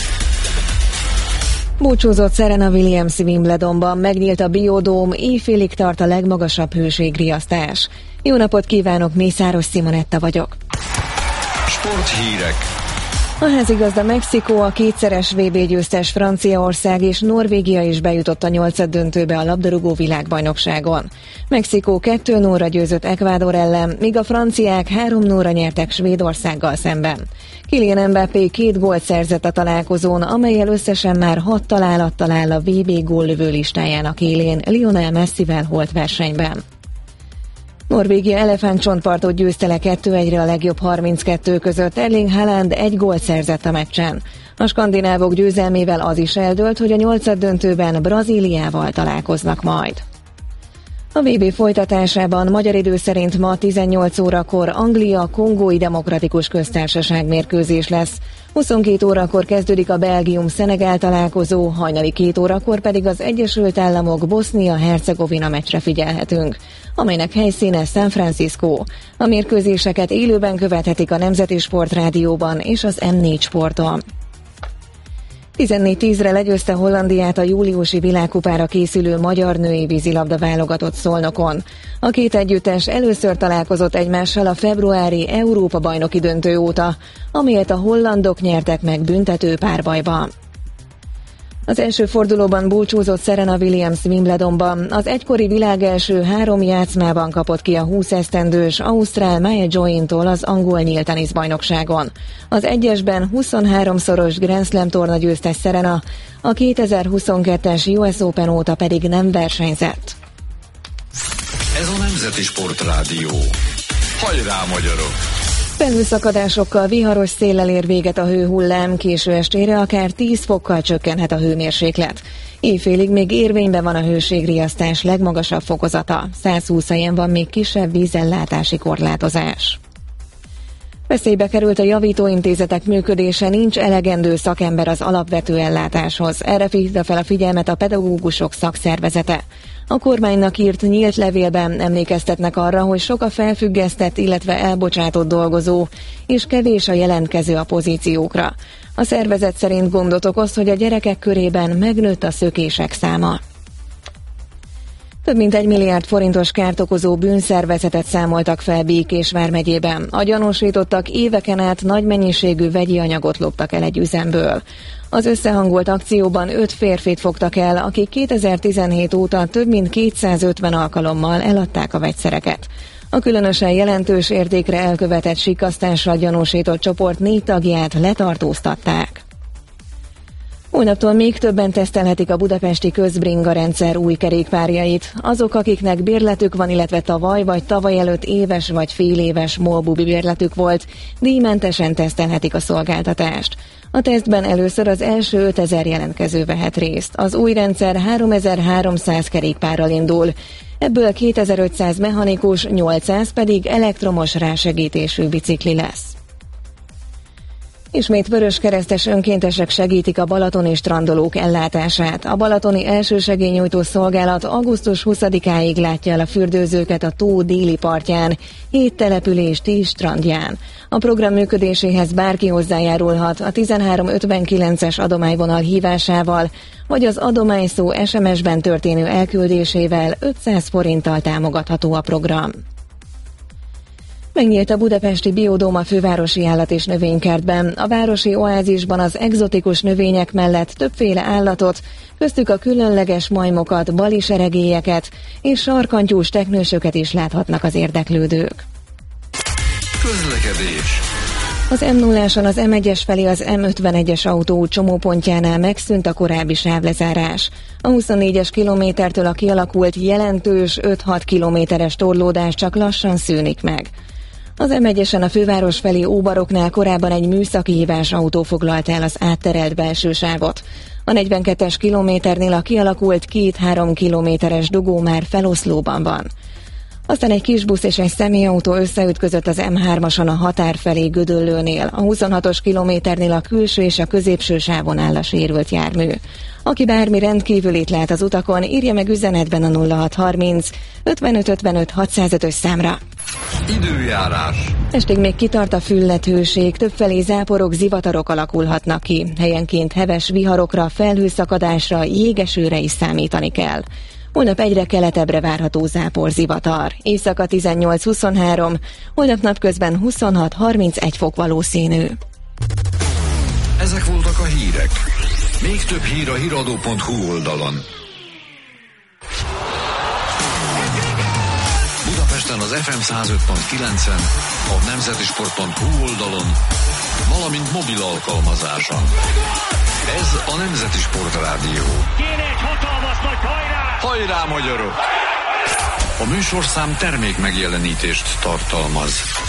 Búcsúzott Serena Williams Wimbledonban, megnyílt a Biodóm, éjfélig tart a legmagasabb hőségriasztás. Jó napot kívánok, Mészáros Simonetta vagyok. Sporthírek. A házigazda Mexikó, a kétszeres VB győztes Franciaország és Norvégia is bejutott a 8-döntőbe a labdarúgó világbajnokságon. Mexikó 2-0-ra győzött Ecuador ellen, míg a franciák 3-0-ra nyertek Svédországgal szemben. Kylian Mbappé 2 gólt szerzett a találkozón, amellyel összesen már 6 találattal áll a VB góllövő listájának élén Lionel Messivel holt versenyben. Norvégia elefántcsontpartot győzte le 2-1-re a legjobb 32 között, Erling Haaland 1 gólt szerzett a meccsen. A skandinávok győzelmével az is eldőlt, hogy a 8-döntőben Brazíliával találkoznak majd. A VB folytatásában magyar idő szerint ma 18 órakor Anglia-Kongói Demokratikus Köztársaság mérkőzés lesz. 22 órakor kezdődik a Belgium-Szenegál találkozó, hajnali 2 órakor pedig az Egyesült Államok Bosznia-Hercegovina meccsre figyelhetünk, amelynek helyszíne San Francisco. A mérkőzéseket élőben követhetik a Nemzeti Sport Rádióban és az M4 Sporton. 14-10-re legyőzte Hollandiát a júliusi világkupára készülő magyar női vízilabda válogatott Szolnokon. A két együttes először találkozott egymással a februári Európa-bajnoki döntő óta, amelyet a hollandok nyertek meg büntető párbajban. Az első fordulóban búcsúzott Serena Williams Wimbledonban. Az egykori világ első 3 játszmában kapott ki a 20 esztendős ausztrál Maya Join-tól az angol nyílt teniszbajnokságon. Az egyesben 23-szoros Grand Slam torna győztes Serena, a 2022-es US Open óta pedig nem versenyzett. Ez a Nemzeti Sport Rádió. Hajrá, magyarok! Felhőszakadásokkal, viharos széllel ér véget a hőhullám, késő estére akár 10 fokkal csökkenhet a hőmérséklet. Éjfélig még érvényben van a hőségriasztás legmagasabb fokozata, 120 helyen van még kisebb vízellátási korlátozás. Veszélybe került a javítóintézetek működése, nincs elegendő szakember az alapvető ellátáshoz. Erre hívta fel a figyelmet a pedagógusok szakszervezete. A kormánynak írt nyílt levélben emlékeztetnek arra, hogy sok a felfüggesztett, illetve elbocsátott dolgozó, és kevés a jelentkező a pozíciókra. A szervezet szerint gondot okoz, hogy a gyerekek körében megnőtt a szökések száma. Több mint 1 milliárd forintos kárt okozó bűnszervezetet számoltak fel Békés vármegyében. A gyanúsítottak éveken át nagy mennyiségű vegyi anyagot loptak el egy üzemből. Az összehangolt akcióban 5 férfit fogtak el, akik 2017 óta több mint 250 alkalommal eladták a vegyszereket. A különösen jelentős értékre elkövetett sikkasztással gyanúsított csoport 4 tagját letartóztatták. Holnaptól még többen tesztelhetik a budapesti közbringa rendszer új kerékpárjait. Azok, akiknek bérletük van, illetve tavaly vagy tavaly előtt éves vagy féléves MOL-bubi bérletük volt, díjmentesen tesztelhetik a szolgáltatást. A tesztben először az első 5000 jelentkező vehet részt. Az új rendszer 3300 kerékpárral indul. Ebből 2500 mechanikus, 800 pedig elektromos rásegítésű bicikli lesz. Ismét vöröskeresztes önkéntesek segítik a balatoni strandolók ellátását. A balatoni elsősegélynyújtó szolgálat augusztus 20-áig látja el a fürdőzőket a tó déli partján, 7 település 10 strandján. A program működéséhez bárki hozzájárulhat a 1359-es adományvonal hívásával, vagy az adományszó SMS-ben történő elküldésével 500 forinttal támogatható a program. Megnyílt a budapesti Biodóm a fővárosi állat- és növénykertben. A városi oázisban az egzotikus növények mellett többféle állatot, köztük a különleges majmokat, baliseregélyeket és sarkantyús teknősöket is láthatnak az érdeklődők. Közlekedés. Az M0-áson az M1-es felé az M51-es autó csomópontjánál megszűnt a korábbi sávlezárás. A 24-es kilométertől a kialakult jelentős 5-6 kilométeres torlódás csak lassan szűnik meg. Az M1-esen a főváros felé Óbaroknál korábban egy műszaki hívás autó foglalt el az átterelt belső sávot. A 42-es kilométernél a kialakult 2-3 kilométeres dugó már feloszlóban van. Aztán egy kisbusz és egy személyautó összeütközött az M3-ason a határ felé Gödöllőnél. A 26-os kilométernél a külső és a középső sávon áll a sérült jármű. Aki bármi rendkívülit lát az utakon, írja meg üzenetben a 0630 55 55 605-ös számra. Időjárás. Estig még kitart a fülletőség, többfelé záporok, zivatarok alakulhatnak ki. Helyenként heves viharokra, felhőszakadásra, jégesőre is számítani kell. Holnap egyre keletebbre várható záporzivatar. Éjszaka 18-23, holnap napközben 26-31 fok valószínű. Ezek voltak a hírek. Még több hír a hiradó.hu oldalon. Budapesten az FM 105.9-en, a nemzetisport.hu oldalon, valamint mobil alkalmazáson. Ez a Nemzeti Sport Rádió. Kéne egy hatalmas nagy hajrá! Hajrá, magyarok! A műsorszám termék megjelenítést tartalmaz.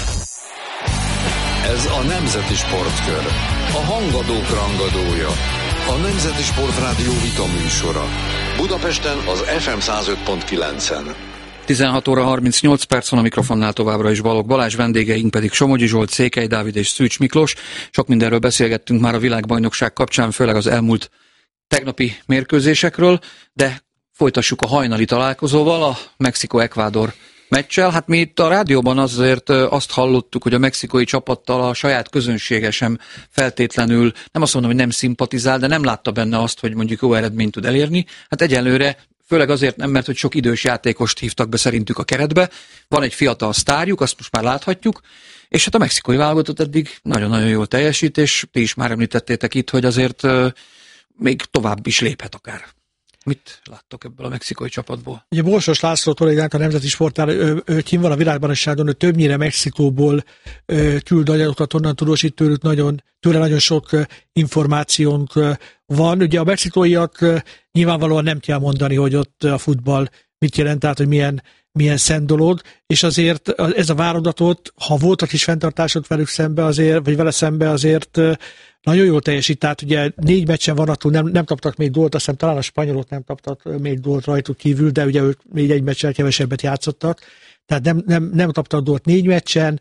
Ez a Nemzeti Sportkör. A hangadók rangadója. A Nemzeti Sport Rádió vita műsora. Budapesten az FM 105.9-en. 16 óra 38 perc van, a mikrofonnál továbbra is Balogh Balázs, vendégeink pedig Somogyi Zsolt, Székely Dávid és Szűcs Miklós. Sok mindenről beszélgettünk már a világbajnokság kapcsán, főleg az elmúlt tegnapi mérkőzésekről, de folytassuk a hajnali találkozóval, a Mexikó-Ekvádor meccsel. Hát mi itt a rádióban azért azt hallottuk, hogy a mexikói csapattal a saját közönsége sem feltétlenül, nem azt mondom, hogy nem szimpatizál, de nem látta benne azt, hogy mondjuk jó eredményt tud elérni. Hát egyelőre főleg azért nem, mert hogy sok idős játékost hívtak be szerintük a keretbe. Van egy fiatal sztárjuk, azt most már láthatjuk, és hát a mexikói válogatott eddig nagyon-nagyon jól teljesít, és ti is már említettétek itt, hogy azért még tovább is léphet akár. Mit láttok ebből a mexikói csapatból? Ugye Borsos László kollégánk a Nemzeti Sportnál, ő kim van a világbajnokságon, ő többnyire Mexikóból küld anyagokat, onnan tudósít tőle nagyon sok információnk van. Ugye a mexikóiak nyilvánvalóan nem kell mondani, hogy ott a futball mit jelent, tehát hogy milyen szent dolog, és azért ez a válogatott, ha voltak is fenntartások velük szembe azért, vagy vele szembe azért nagyon jól teljesít, tehát ugye 4 meccsen van attól, nem kaptak még gólt, azt hiszem talán a spanyolok nem kaptak még gólt rajtuk kívül, de ugye ők még egy meccsen kevesebbet játszottak, tehát nem kaptak gólt 4 meccsen,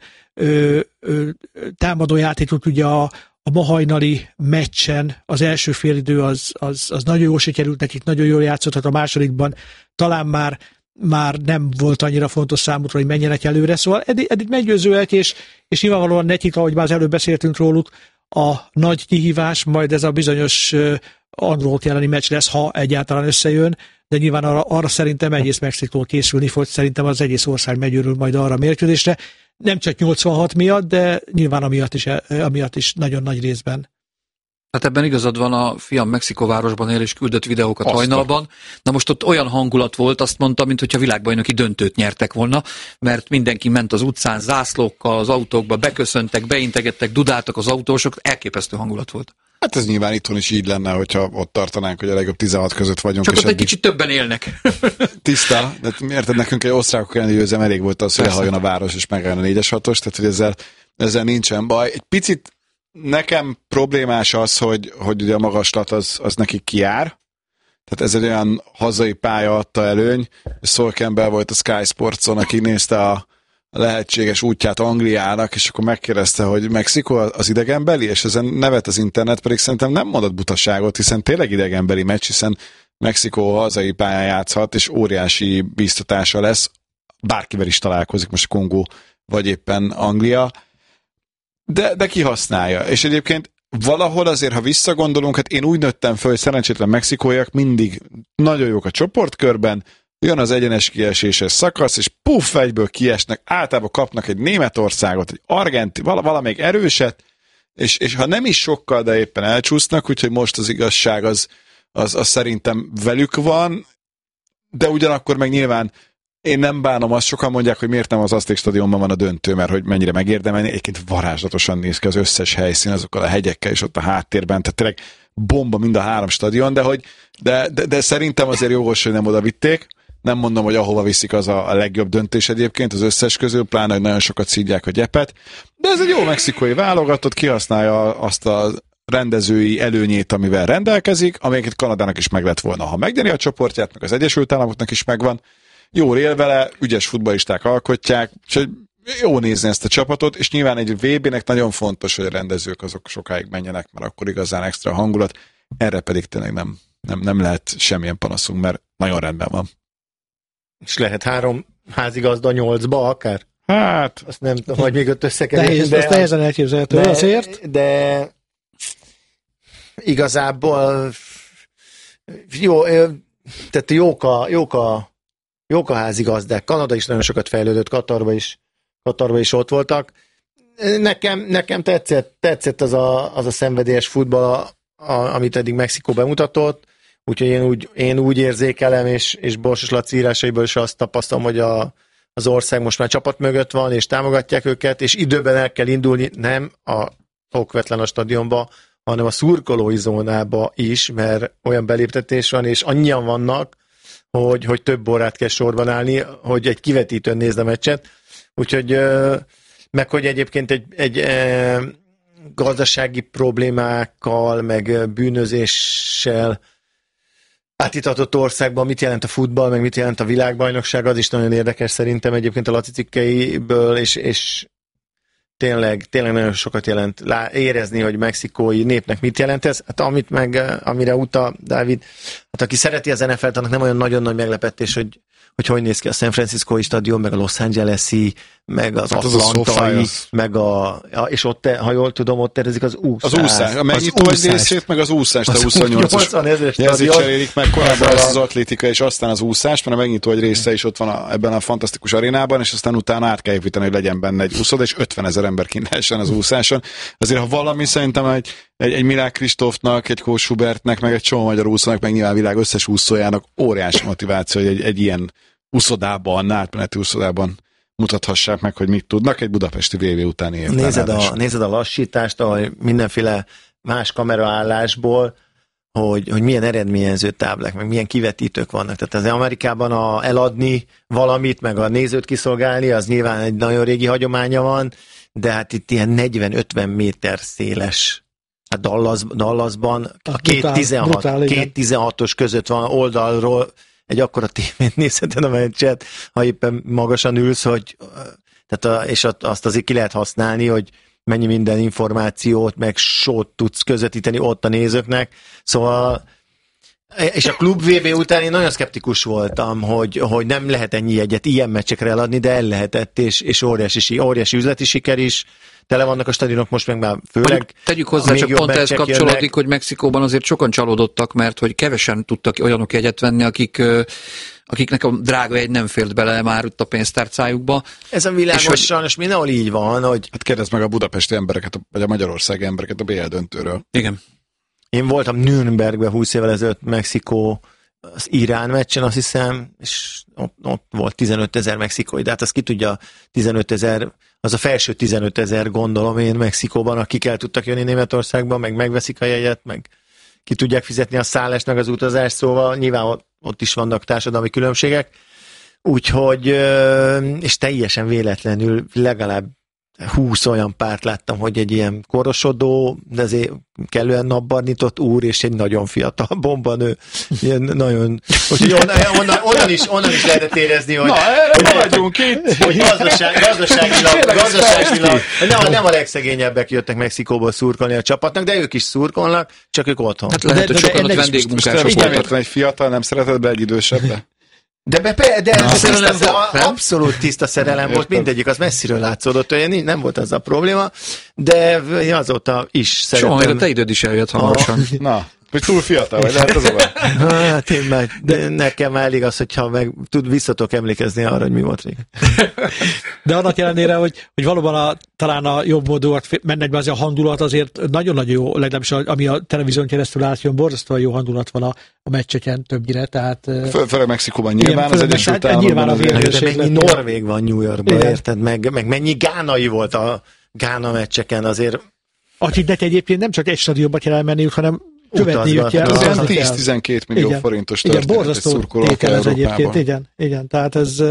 támadó játékot ugye a ma hajnali meccsen az első félidő az nagyon jól sikerült nekik, nagyon jól játszottak, a másodikban talán már nem volt annyira fontos számukra, hogy menjenek előre, szóval eddig meggyőzőek, és nyilvánvalóan nekik, ahogy már az előbb beszéltünk róluk, a nagy kihívás, majd ez a bizonyos angolok elleni meccs lesz, ha egyáltalán összejön, de nyilván arra szerintem egész Mexikó készülni fog, szerintem az egész ország megőrül majd arra a mérkőzésre, nem csak 86 miatt, de nyilván amiatt is nagyon nagy részben. Hát ebben igazad van, a fiam Mexikóvárosban él és küldött videókat hajnalban. Na most ott olyan hangulat volt, azt mondta, mintha világbajnoki döntőt nyertek volna, mert mindenki ment az utcán zászlókkal, az autókba, beköszöntek, beintegettek, dudáltak az autósok, elképesztő hangulat volt. Hát ez nyilván itthon is így lenne, hogyha ott tartanánk, hogy a legjobb 16 között vagyunk. Csak ott egy kicsit többen élnek. Tiszta, de érted, nekünk egy osztrákok elleni győzelem elég volt az, hogy elhajjon a város és megálljon a 4-es 6-os, tehát hogy ezzel nincsen baj. Egy picit nekem problémás az, hogy ugye a magaslat az nekik kijár. Tehát ez egy olyan hazai pálya adta előny. Szolkenbel volt a Sky Sportson, aki nézte a lehetséges útját Angliának, és akkor megkérdezte, hogy Mexikó az idegenbeli, és ezen nevet az internet, pedig szerintem nem mondott butaságot, hiszen tényleg idegenbeli meccs, hiszen Mexikó hazai pályán játszhat, és óriási bíztatása lesz. Bárkivel is találkozik, most Kongó vagy éppen Anglia. De kihasználja. És egyébként valahol azért, ha visszagondolunk, hát én úgy nőttem föl, hogy szerencsétlen mexikóiak mindig nagyon jók a csoportkörben, jön az egyenes kieséses szakasz, és puff, egyből kiesnek, általában kapnak egy Németországot, egy valamelyik erőset, és ha nem is sokkal, de éppen elcsúsznak, úgyhogy most az igazság az szerintem velük van, de ugyanakkor meg nyilván Én nem bánom, azt sokan mondják, hogy miért nem az Azték stadionban van a döntő, mert hogy mennyire megérdemelni. Egyébként varázslatosan néz ki az összes helyszín, azokkal a hegyekkel és ott a háttérben, tehát tényleg bomba mind a 3 stadion, de szerintem azért jogos, hogy nem oda vitték. Nem mondom, hogy ahova viszik az a legjobb döntés egyébként az összes közül, pláne, hogy nagyon sokat szídják a gyepet, de ez egy jó mexikói válogatott, kihasználja azt a rendezői előnyét, amivel rendelkezik, amelyiket Kanadának is meg lett volna, ha megnyeri a csoportját, meg az Egyesült Államoknak is megvan. Jól él vele, ügyes futballisták alkotják, és jó nézni ezt a csapatot, és nyilván egy VB-nek nagyon fontos, hogy a rendezők azok sokáig menjenek, mert akkor igazán extra hangulat, erre pedig tényleg nem lehet semmilyen panaszunk, mert nagyon rendben van. És lehet 3 házigazda 8-ba akár? Hát... Azt nem tudom, hogy még ott összekerülni. Nehéz, azt nehezen elképzelhető azért. De igazából jó, tehát jók a házigazdák. Kanada is nagyon sokat fejlődött, Katarba is ott voltak. Nekem tetszett az a szenvedélyes futball, amit eddig Mexikó bemutatott, úgyhogy én úgy érzékelem, és Borsos Laci írásaiból is azt tapasztalom, hogy az ország most már csapat mögött van, és támogatják őket, és időben el kell indulni, nem a Okvetlen stadionba, hanem a szurkolói zónába is, mert olyan beléptetés van, és annyian vannak, hogy több órát kell sorban állni, hogy egy kivetítőn nézd a meccset. Úgyhogy, meg hogy egyébként egy gazdasági problémákkal, meg bűnözéssel átitatott országban mit jelent a futball, meg mit jelent a világbajnokság, az is nagyon érdekes szerintem egyébként a Laci cikkeiből, és tényleg nagyon sokat jelent érezni, hogy mexikói népnek mit jelent ez. Hát amire utal Dávid, hát aki szereti az NFL-t, annak nem olyan nagyon nagy meglepetés, hogy néz ki a San Francisco-i stadion, meg a Los Angeles-i, meg az Atlantai, meg és ott, ha jól tudom, ott tervezik az úszást. Az úszás, a megnyitó egy részét, meg az úszást, a 28-as. Ezért cserélik meg korábban az atlétika, és aztán az úszás, mert a megnyitó egy része is ott van ebben a fantasztikus arénában, és aztán utána át kell építeni, hogy legyen benne egy úszoda, és 50 000 ember kint lehessen az úszáson. Azért, ha valami, szerintem egy Milák Kristófnak, egy Kós Hubertnek, meg egy csomó magyar úszónak, meg nyilván a világ összes úszójának óriási motiváció, hogy egy ilyen úszodában, átmeneti úszodában mutathassák meg, hogy mit tudnak egy budapesti VB utáni évben. Nézed a lassítást, ahol mindenféle más kameraállásból, hogy milyen eredményező táblák, meg milyen kivetítők vannak. Tehát az Amerikában eladni valamit, meg a nézőt kiszolgálni, az nyilván egy nagyon régi hagyománya van, de hát itt ilyen 40-50 méter széles. Hát Dallasban a két 16-os között van oldalról, egy akkora tévén nézheted a meccset, ha éppen magasan ülsz, és azt azért ki lehet használni, hogy mennyi minden információt, meg sót tudsz közvetíteni ott a nézőknek. Szóval, és a klub VB után én nagyon szkeptikus voltam, hogy nem lehet ennyi jegyet ilyen meccsekre eladni, de el lehetett, és óriási üzleti siker is. Tele vannak a stadionok most meg már főleg. Tegyük hozzá, csak pont ehhez kapcsolódik, hogy Mexikóban azért sokan csalódottak, mert hogy kevesen tudtak olyanok jegyet venni, akiknek a drága jegy nem fért bele már ott a pénztárcájukba. Ez a világos, sajnos mindenhol így van, hogy... Hát kérdezd meg a budapesti embereket, vagy a magyarországi embereket a BL döntőről. Igen. Én voltam Nürnbergben 20 évvel ezelőtt Mexikó az Irán meccsen, azt hiszem, és ott volt 15 000 mexikói, de hát azt ki tudja, 15 000, az a felső 15 000 gondolom én Mexikóban, akik el tudtak jönni Németországba, meg megveszik a jegyet, meg ki tudják fizetni a szállást, meg az utazást, szóval nyilván ott is vannak társadalmi különbségek, úgyhogy, és teljesen véletlenül legalább 20 olyan párt láttam, hogy egy ilyen korosodó, de azért kellően napbarnított úr, és egy nagyon fiatal bombanő. Ilyen nagyon... Úgyhogy onnan is lehetett érezni, hogy... Na, erre vagyunk itt! Hogy gazdaságilag nem a legszegényebbek jöttek Mexikóból szurkolni a csapatnak, de ők is szurkolnak, csak ők otthon. Hát lehet, hogy sokan ott vendégmunkások voltak. Egy fiatal nem szereted be egy idősebbe? De abszolút tiszta szerelem volt, mindegyik, az messziről látszódott, hogy nem volt az a probléma, de azóta is szeretem. Soha, a te időd is eljött hamarosan. Na, Vagy túl fiatal vagy, lehet az a baj. Hát én már, de nekem elég az, hogyha visszatok emlékezni arra, hogy mi volt rég. De annak ellenére, hogy valóban talán a jobb módúak mennek be, azért a hangulat azért nagyon-nagyon jó, legalábbis ami a televízión keresztül átjön, borzasztóan jó hangulat van a meccseken többnyire, tehát... Főleg Mexikóban nyilván, az Egyesült Államokban azért. De mennyi norvég van New Yorkban, érted? Meg mennyi gánai volt a Gána meccseken azért. Akiknek egyébként nem csak egy stadionba kell elmenniük, hanem követniük kell. 10-12 millió forintos történet egy szurkolók Európában. Igen, tehát ez...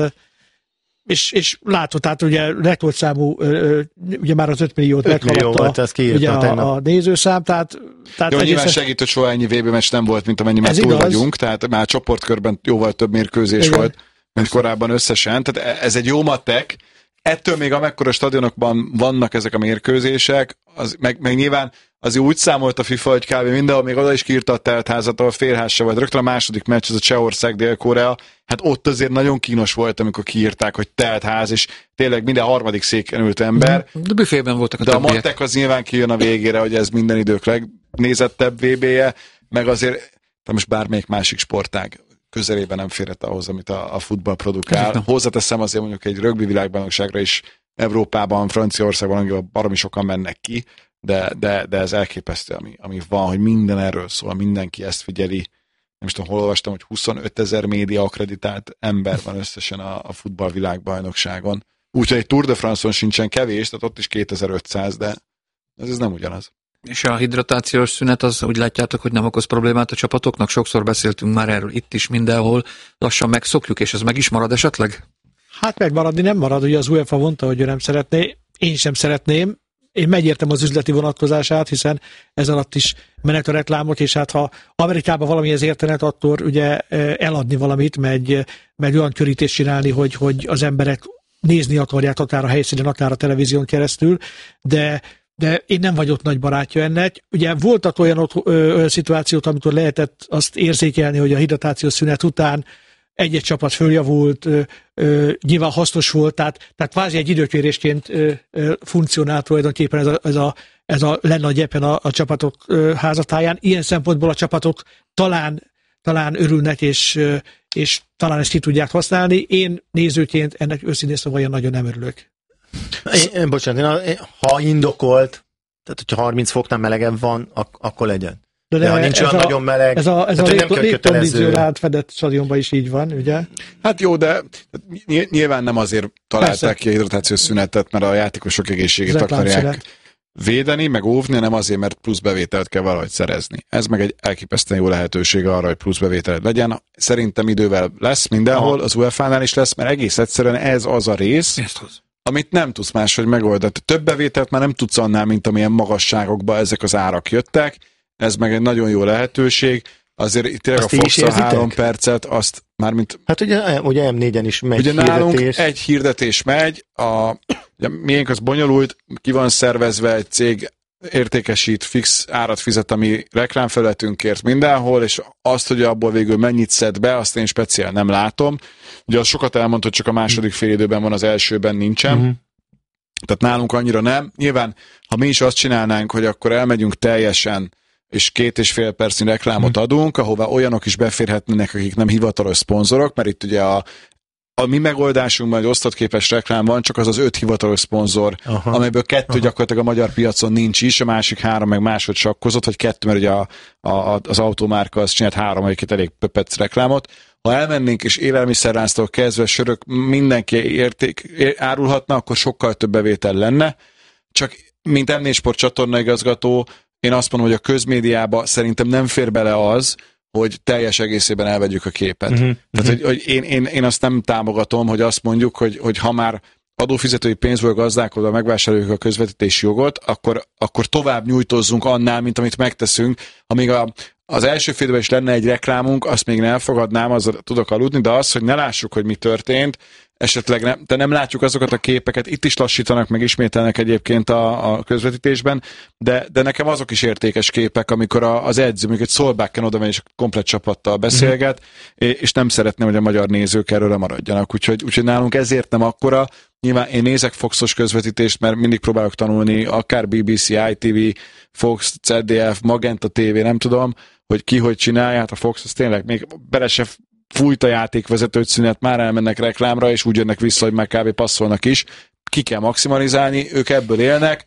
És látod, tehát ugye rekordszámú, ugye már az 5 milliót meghaladta ugye a nézőszám, tehát jó, nyilván segít, hogy soha ennyi VB meccs nem volt, mint amennyi már túl vagyunk, tehát már csoportkörben jóval több mérkőzés volt, mint korábban összesen, tehát ez egy jó matek. Ettől még amekkora stadionokban vannak ezek a mérkőzések, meg nyilván azért úgy számolt a FIFA, hogy kb. Mindenhol még oda is kiírta a teltházat, ahol félház se volt. Rögtön a második meccs, ez a Csehország, Dél-Korea, hát ott azért nagyon kínos volt, amikor kiírták, hogy teltház, és tényleg minden harmadik széken ült ember. De büfében voltak a többiek. De a matek az nyilván kijön a végére, hogy ez minden idők legnézettebb VB-je, meg azért, most bármelyik másik sportág közelében nem férhet ahhoz, amit a futball produkál. Hozzáteszem azért mondjuk egy rögbi világbajnokságra is Európában, Franciaországban, Angliában baromi sokan mennek ki, de ez elképesztő, ami van, hogy minden erről szól, mindenki ezt figyeli. Nem tudom, hol olvastam, hogy 25 000 média akreditált ember van összesen a futball világbajnokságon. Úgyhogy egy Tour de France-on sincsen kevés, tehát ott is 2500, de ez nem ugyanaz. És a hidratációs szünet az úgy látjátok, hogy nem okoz problémát a csapatoknak? Sokszor beszéltünk már erről itt is, mindenhol. Lassan megszokjuk, és ez meg is marad esetleg? Hát megmaradni nem marad, ugye az UEFA mondta, hogy ő nem szeretné. Én sem szeretném. Én megértem az üzleti vonatkozását, hiszen ez alatt is menet a reklámok, és hát ha Amerikában valamihez értenek, akkor ugye eladni valamit, meg olyan körítést csinálni, hogy az emberek nézni akarják akár a helyszínen, akár a televízión keresztül, de én nem vagyok nagy barátja ennek. Ugye voltak olyan szituációk, amikor lehetett azt érzékelni, hogy a hidratációs szünet után egy-egy csapat följavult, nyilván hasznos volt, tehát kvázi egy időkérésként funkcionált tulajdonképpen ez a lenne a gyepen a csapatok házatáján. Ilyen szempontból a csapatok talán örülnek, és talán ezt ki tudják használni. Én nézőként ennek őszintén szóval nagyon nem örülök. Bocsánat, ha indokolt, tehát hogyha 30 foknál melegebb van, akkor legyen. De ha nincs olyan nagyon meleg, ez a légkondicionált átfedett stadionban is így van, ugye? Hát jó, de nyilván nem azért találták ki a hidratációs szünetet, mert a játékosok egészségét akarják védeni, meg óvni, hanem azért, mert plusz bevételt kell valahogy szerezni. Ez meg egy elképesztően jó lehetőség arra, hogy plusz bevételed legyen. Szerintem idővel lesz mindenhol, az UEFA-nál is lesz, mert egész egyszerűen ez az a rész, amit nem tudsz máshogy megoldani. Több bevételt már nem tudsz annál, mint amilyen magasságokba ezek az árak jöttek. Ez meg egy nagyon jó lehetőség. Azért itt tényleg a Fox a 3 percet, azt mármint... Hát ugye M4-en is megy ugye nálunk egy hirdetés megy, ugye miénk az bonyolult, ki van szervezve, egy cég értékesít, fix árat fizet a mi reklámfelületünkért mindenhol, és azt, hogy abból végül mennyit szed be, azt én speciál nem látom. Ugye az sokat elmondta, hogy csak a második fél időben van, az elsőben nincsen. Tehát nálunk annyira nem. Nyilván, ha mi is azt csinálnánk, hogy akkor elmegyünk teljesen, és 2,5 percnyi reklámot adunk, ahová olyanok is beférhetnének, akik nem hivatalos szponzorok, mert itt ugye a mi megoldásunkban egy osztatképes reklám van, csak az 5 hivatalos szponzor, amelyből 2 gyakorlatilag a magyar piacon nincs is, a másik 3 meg máshogy sakkozott, vagy 2, mert ugye az automárka az csinált 3, egyébként elég pöpec reklámot. Ha elmennénk és élelmiszerlánctól kezdve sörök mindenki árulhatna, akkor sokkal több bevétel lenne. Csak mint M4 Sport csatorna igazgató, én azt mondom, hogy a közmédiába szerintem nem fér bele az, hogy teljes egészében elvegyük a képet. Tehát, hogy én azt nem támogatom, hogy azt mondjuk, hogy ha már adófizetői pénzből gazdálkodva megvásároljuk a közvetítési jogot, akkor tovább nyújtózzunk annál, mint amit megteszünk. Amíg az első félben is lenne egy reklámunk, azt még nem elfogadnám, azzal tudok aludni, de az, hogy ne lássuk, hogy mi történt, esetleg nem látjuk azokat a képeket, itt is lassítanak, meg ismételnek egyébként a közvetítésben, de nekem azok is értékes képek, amikor az edző, amikor egy Solbakken oda megy és komplet csapattal beszélget, és nem szeretném, hogy a magyar nézők erről lemaradjanak, úgyhogy nálunk ezért nem akkora. Nyilván én nézek Foxos közvetítést, mert mindig próbálok tanulni, akár BBC, ITV, Fox, ZDF, Magenta TV, nem tudom, hogy ki hogy csinálja, hát a Fox az tényleg még bele se fújt a játékvezetőt szünet, már elmennek reklámra, és úgy jönnek vissza, hogy már kb. Passzolnak is. Ki kell maximalizálni, ők ebből élnek,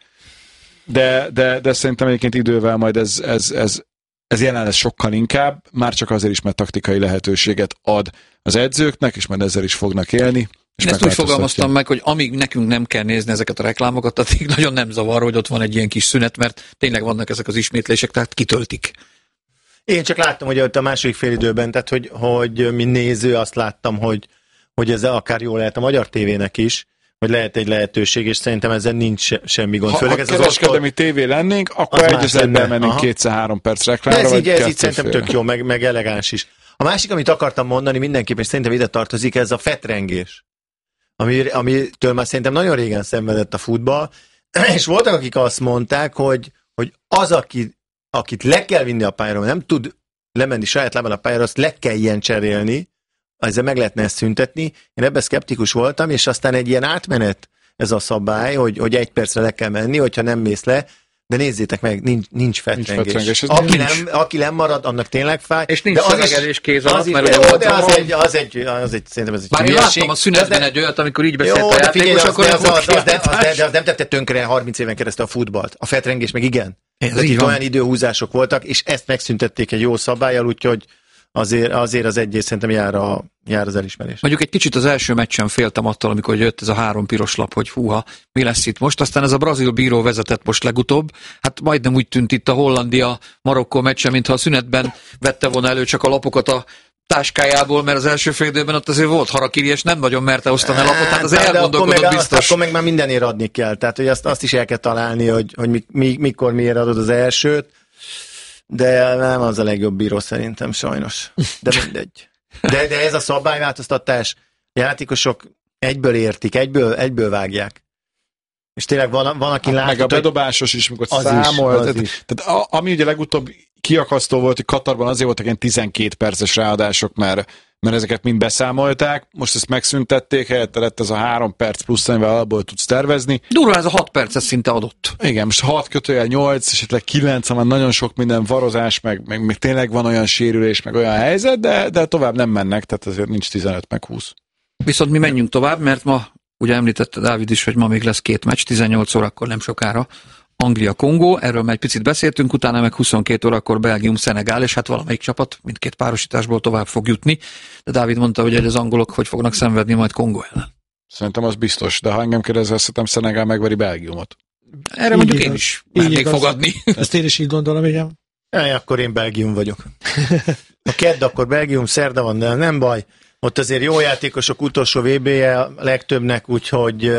de szerintem egyébként idővel majd ez jelen lesz sokkal inkább, már csak azért is, mert taktikai lehetőséget ad az edzőknek, és majd ezzel is fognak élni. Én ezt úgy fogalmaztam meg, hogy amíg nekünk nem kell nézni ezeket a reklámokat, addig nagyon nem zavar, hogy ott van egy ilyen kis szünet, mert tényleg vannak ezek az ismétlések, tehát kitöltik. Én csak láttam, hogy ott a második félidőben, tehát hogy mint néző azt láttam, hogy ez akár jól lehet a magyar tévének is, hogy lehet egy lehetőség, és szerintem ezzel nincs semmi gond. Ha kereskedelmi tévé lennénk, akkor egyezetben mennénk 2-3 perc reklámra. Ez így szerintem tök jó, meg elegáns is. A másik, amit akartam mondani mindenképpen, és szerintem ide tartozik, ez a fetrengés, amitől már szerintem nagyon régen szenvedett a futball, és voltak, akik azt mondták, hogy az, akit le kell vinni a pályára, nem tud lemenni saját lábán a pályára, azt le kell ilyen cserélni, ezzel meg lehetne ezt szüntetni. Én ebben szkeptikus voltam, és aztán egy ilyen átmenet ez a szabály, hogy 1 percre le kell menni, hogyha nem mész le, de nézzétek meg, nincs fetrengés. Aki nem marad, annak tényleg fáj. És nincs szövegelés kéz alatt, mert jó, de az egy szerintem ez egy bár én láttam a szünetben egy olyat, amikor így beszélt a játékos, akkor de az nem tette tönkre 30 éven keresztül a futballt. A fetrengés meg igen. Itt olyan időhúzások voltak, és ezt megszüntették egy jó szabállyal, úgyhogy azért az egyes szerintem jár az elismerés. Mondjuk egy kicsit az első meccsen féltem attól, amikor jött ez a 3 piros lap, hogy húha, mi lesz itt most. Aztán ez a brazil bíró vezetett most legutóbb. Hát majdnem úgy tűnt itt a Hollandia-Marokkó meccsen, mintha a szünetben vette volna elő csak a lapokat a táskájából, mert az első fél időben ott azért volt harakiri, és nem nagyon merte osztani a lapot, hát az elgondolkodott biztos. Akkor meg már mindenért adni kell. Tehát, hogy azt is el kell találni, hogy mikor miért adod az elsőt, de nem az a legjobb bíró szerintem sajnos. De mindegy. De ez a szabályváltoztatás, játékosok egyből értik, egyből vágják. És tényleg van aki látja... Meg a bedobásos is, amikor számol. Tehát ami ugye legutóbb kiakasztó volt, hogy Katarban azért voltak ilyen 12 perces ráadások, mert ezeket mind beszámolták, most ezt megszüntették, helyette lett ez a 3 perc plusz, amivel abból tudsz tervezni. Durva, ez a 6 perc, ez szinte adott. Igen, most 6/8, esetleg 9, már nagyon sok minden varozás, meg tényleg van olyan sérülés, meg olyan helyzet, de tovább nem mennek, tehát azért nincs 15 meg 20. Viszont mi menjünk tovább, mert ma, ugye említette Dávid is, hogy ma még lesz 2 meccs, 18 órakor nem sokára. Anglia-Kongó, erről már egy picit beszéltünk, utána meg 22 órakor Belgium-Szenegál, és hát valamelyik csapat mindkét párosításból tovább fog jutni. De Dávid mondta, hogy az angolok hogy fognak szenvedni majd Kongó ellen. Szerintem az biztos, de ha engem kérdezel, szerintem Szenegál megveri Belgiumot. Erre így mondjuk igaz. Én is mernék fogadni. Ezt én is így gondolom, igen. Akkor én Belgium vagyok. A kedd, akkor Belgium, szerda van, de nem baj. Ott azért jó játékosok, utolsó VB-je a legtöbbnek, úgyhogy...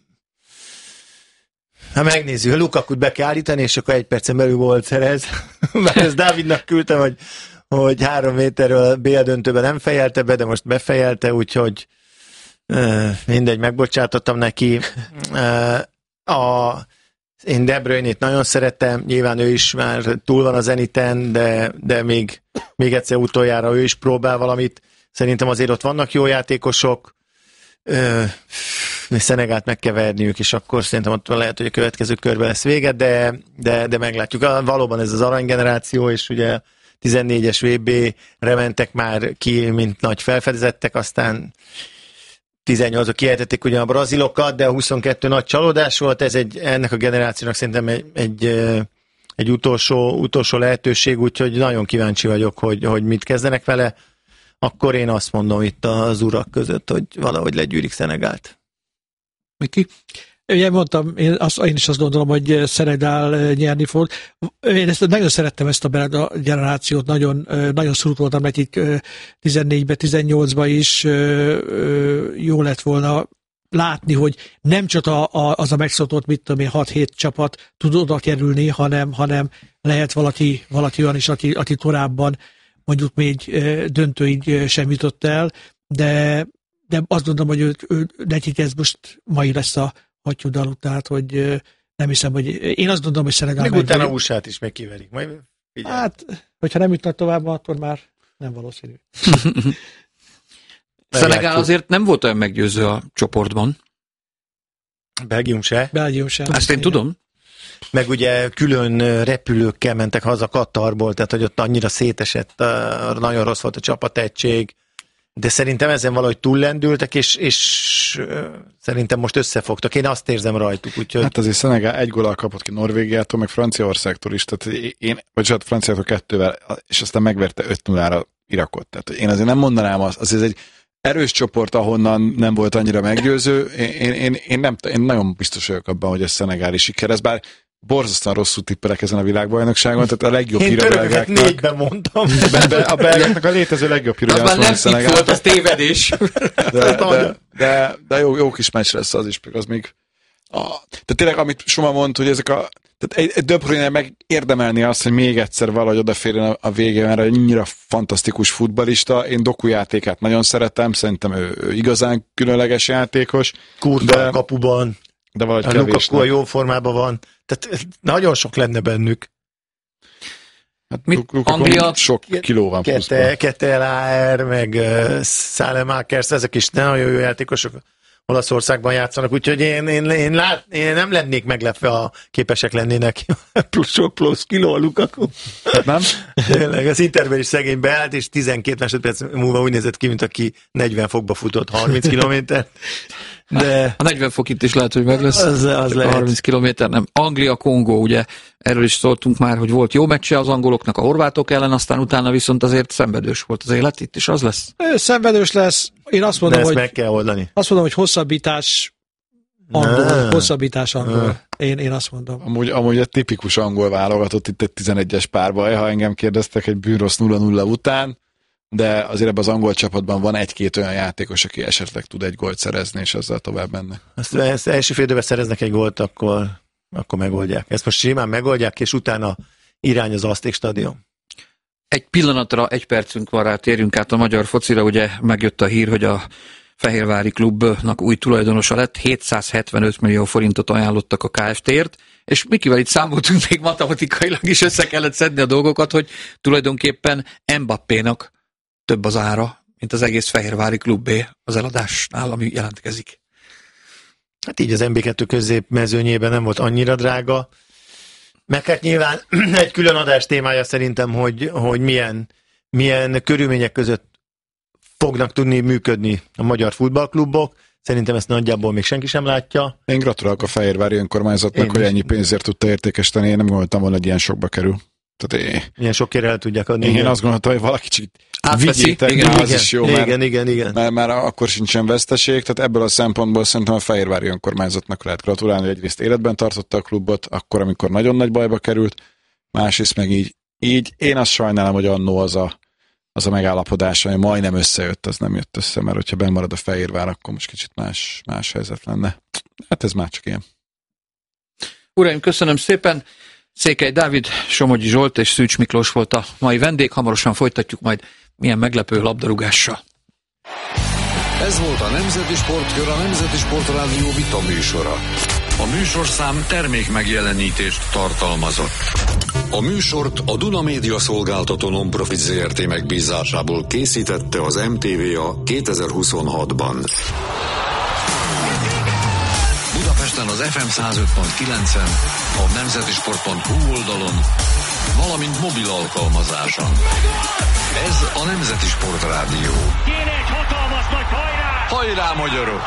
Ha megnézzük, Lukakut be kell állítani, és akkor 1 percen belül volt szerez. Mert ezt Dávidnak küldtem, hogy 3 méterről BL döntőben nem fejelte be, de most befejelte, úgyhogy mindegy, megbocsátottam neki. Én De Bruyne-t nagyon szerettem, nyilván ő is már túl van a Zeniten, de még egyszer utoljára ő is próbál valamit. Szerintem azért ott vannak jó játékosok, Szenegált meg kell verniük, és akkor szerintem ott lehet, hogy a következő körben lesz vége, de meglátjuk. Valóban ez az aranygeneráció, és ugye 14-es VB-re mentek már ki, mint nagy felfedezettek, aztán 18-ok kiejtették ugyan a brazilokat, de a 22 nagy csalódás volt, ez ennek a generációnak szerintem egy utolsó lehetőség, úgyhogy nagyon kíváncsi vagyok, hogy mit kezdenek vele. Akkor én azt mondom itt az urak között, hogy valahogy legyűrik Szenegált. Miki? Ugye mondtam, én is azt gondolom, hogy Szenegál nyerni fog. Én nagyon szerettem ezt a generációt, nagyon szorult voltam nekik 14-ben, 18-ban is. Jó lett volna látni, hogy nem csak az a megszokott, 6-7 csapat tud oda kerülni, hanem lehet valaki olyan is, aki korábban mondjuk még döntőig sem jutott el, de de azt gondolom, hogy ő nekik ez most mai lesz a hattyúdalú, tehát hogy nem hiszem, hogy én azt gondolom, hogy Szenegál még utána USA-t is megkiverik. Majd figyelj. Hát, hogyha nem jutnak tovább, akkor már nem valószínű. Szenegál azért nem volt olyan meggyőző a csoportban. Belgium se. Ezt én tudom. Meg ugye külön repülőkkel mentek haza Katarból, tehát hogy ott annyira szétesett, nagyon rossz volt a csapategység, de szerintem ezen valahogy túllendültek, és szerintem most összefogtak. Én azt érzem rajtuk, úgyhogy... Hát azért Szenegál 1 góllal kapott ki Norvégiától, meg Franciaországtól is, tehát Franciától 2-vel, és aztán megverte 5-0-ra Irakot. Tehát én azért nem mondanám azt, azért egy erős csoport, ahonnan nem volt annyira meggyőző. Én nagyon biztos vagyok abban, hogy ez szenegáli siker. Ez bár borzasztóan rosszul tippelek ezen a világbajnokságon, tehát a legjobb hír a belgáknak. Én 4-ben mondtam. A belgáknak a létező legjobb hír, az már nem Szenegál volt, az tévedés. De jó kis meccs lesz az is, az még... Tehát tényleg, amit Soma mond, hogy ezek a... Tehát egy De Bruyne megérdemelni azt, hogy még egyszer valahogy odaférjen a végén, mert annyira fantasztikus futballista. Én Doku játékát nagyon szeretem, szerintem ő igazán különleges játékos. Kurva a kapuban. De valahogy a Lukaku a jó formában van. Tehát nagyon sok lenne bennük. Hát Anglia sok kiló van pluszban. Ketel, meg Szálemákers, ezek is nagyon jó játékosok. Olaszországban játszanak, úgyhogy én nem lennék meglepve, ha képesek lennének plusz kiló a Lukaku. Nem? Tényleg, az Interben is szegény beállt, és 12 másodperc múlva úgy nézett ki, mint aki 40 fokba futott 30 kilométert. De a 40 fok itt is lehet, hogy meg lesz. Az lehet. 30 kilométer nem. Anglia-Kongó, ugye erről is szóltunk már, hogy volt jó meccse az angoloknak a horvátok ellen, aztán utána viszont azért szenvedős volt az élet, itt is az lesz. Szenvedős lesz. Én azt mondom, hogy meg kell oldani. Azt mondom, hogy hosszabbítás angol. Én azt mondom. Amúgy egy tipikus angol válogatott itt egy 11-es párba, ha engem kérdeztek egy bűnrossz 0-0 után, de azért ebben az angol csapatban van 1-2 olyan játékos, aki esetleg tud egy gólt szerezni, és azzal tovább menne. Ezt első fél időben szereznek egy gólt, akkor megoldják. Ezt most simán megoldják, és utána irány az Azték stadion. Egy pillanatra, 1 percünk van rá, térjünk át a magyar focira, ugye megjött a hír, hogy a Fehérvári klubnak új tulajdonosa lett, 775 millió forintot ajánlottak a Kft-ért, és Mikivel itt számoltunk még matematikailag is, össze kellett szedni a dolgokat, hogy tulajdonképpen Mbappénak több az ára, mint az egész Fehérvári klubé az eladásnál, ami jelentkezik. Hát így az MB2 középmezőnyében nem volt annyira drága, meg hát nyilván egy külön adás témája szerintem, hogy milyen körülmények között fognak tudni működni a magyar futballklubok. Szerintem ezt nagyjából még senki sem látja. Én gratulálok a Fehérvári önkormányzatnak, hogy ennyi pénzért tudta értékesíteni. Én nem gondoltam volna, hogy ilyen sokba kerül. Milyen sokért el tudják adni. Én azt gondoltam, hogy valaki csak vigyétek, az is jó, mert már akkor sincsen veszteség, tehát ebből a szempontból szerintem a Fehérvári önkormányzatnak lehet gratulálni, hogy egyrészt életben tartotta a klubot, akkor, amikor nagyon nagy bajba került, másrészt meg így én azt sajnálom, hogy annó az a megállapodás, ami majdnem összejött, az nem jött össze, mert hogyha bemarad a Fehérvár, akkor most kicsit más helyzet lenne. Hát ez már csak ilyen. Uraim, köszönöm szépen! Székely Dávid, Somogyi Zsolt és Szűcs Miklós volt a mai vendég, hamarosan folytatjuk majd milyen meglepő labdarúgással. Ez volt a Nemzeti Sportkör, a Nemzeti Sportrádió vita műsora. A műsorszám termék megjelenítést tartalmazott. A műsort a Duna Média Szolgáltató Non-Profit Zrt. Megbízásából készítette az MTVA 2026-ban. Budapesten az FM 105.9-en, a nemzetisport.hu oldalon, valamint mobil alkalmazáson. Ez a Nemzeti Sportrádió. Kéne egy hatalmas nagy hajrá! Hajrá, magyarok!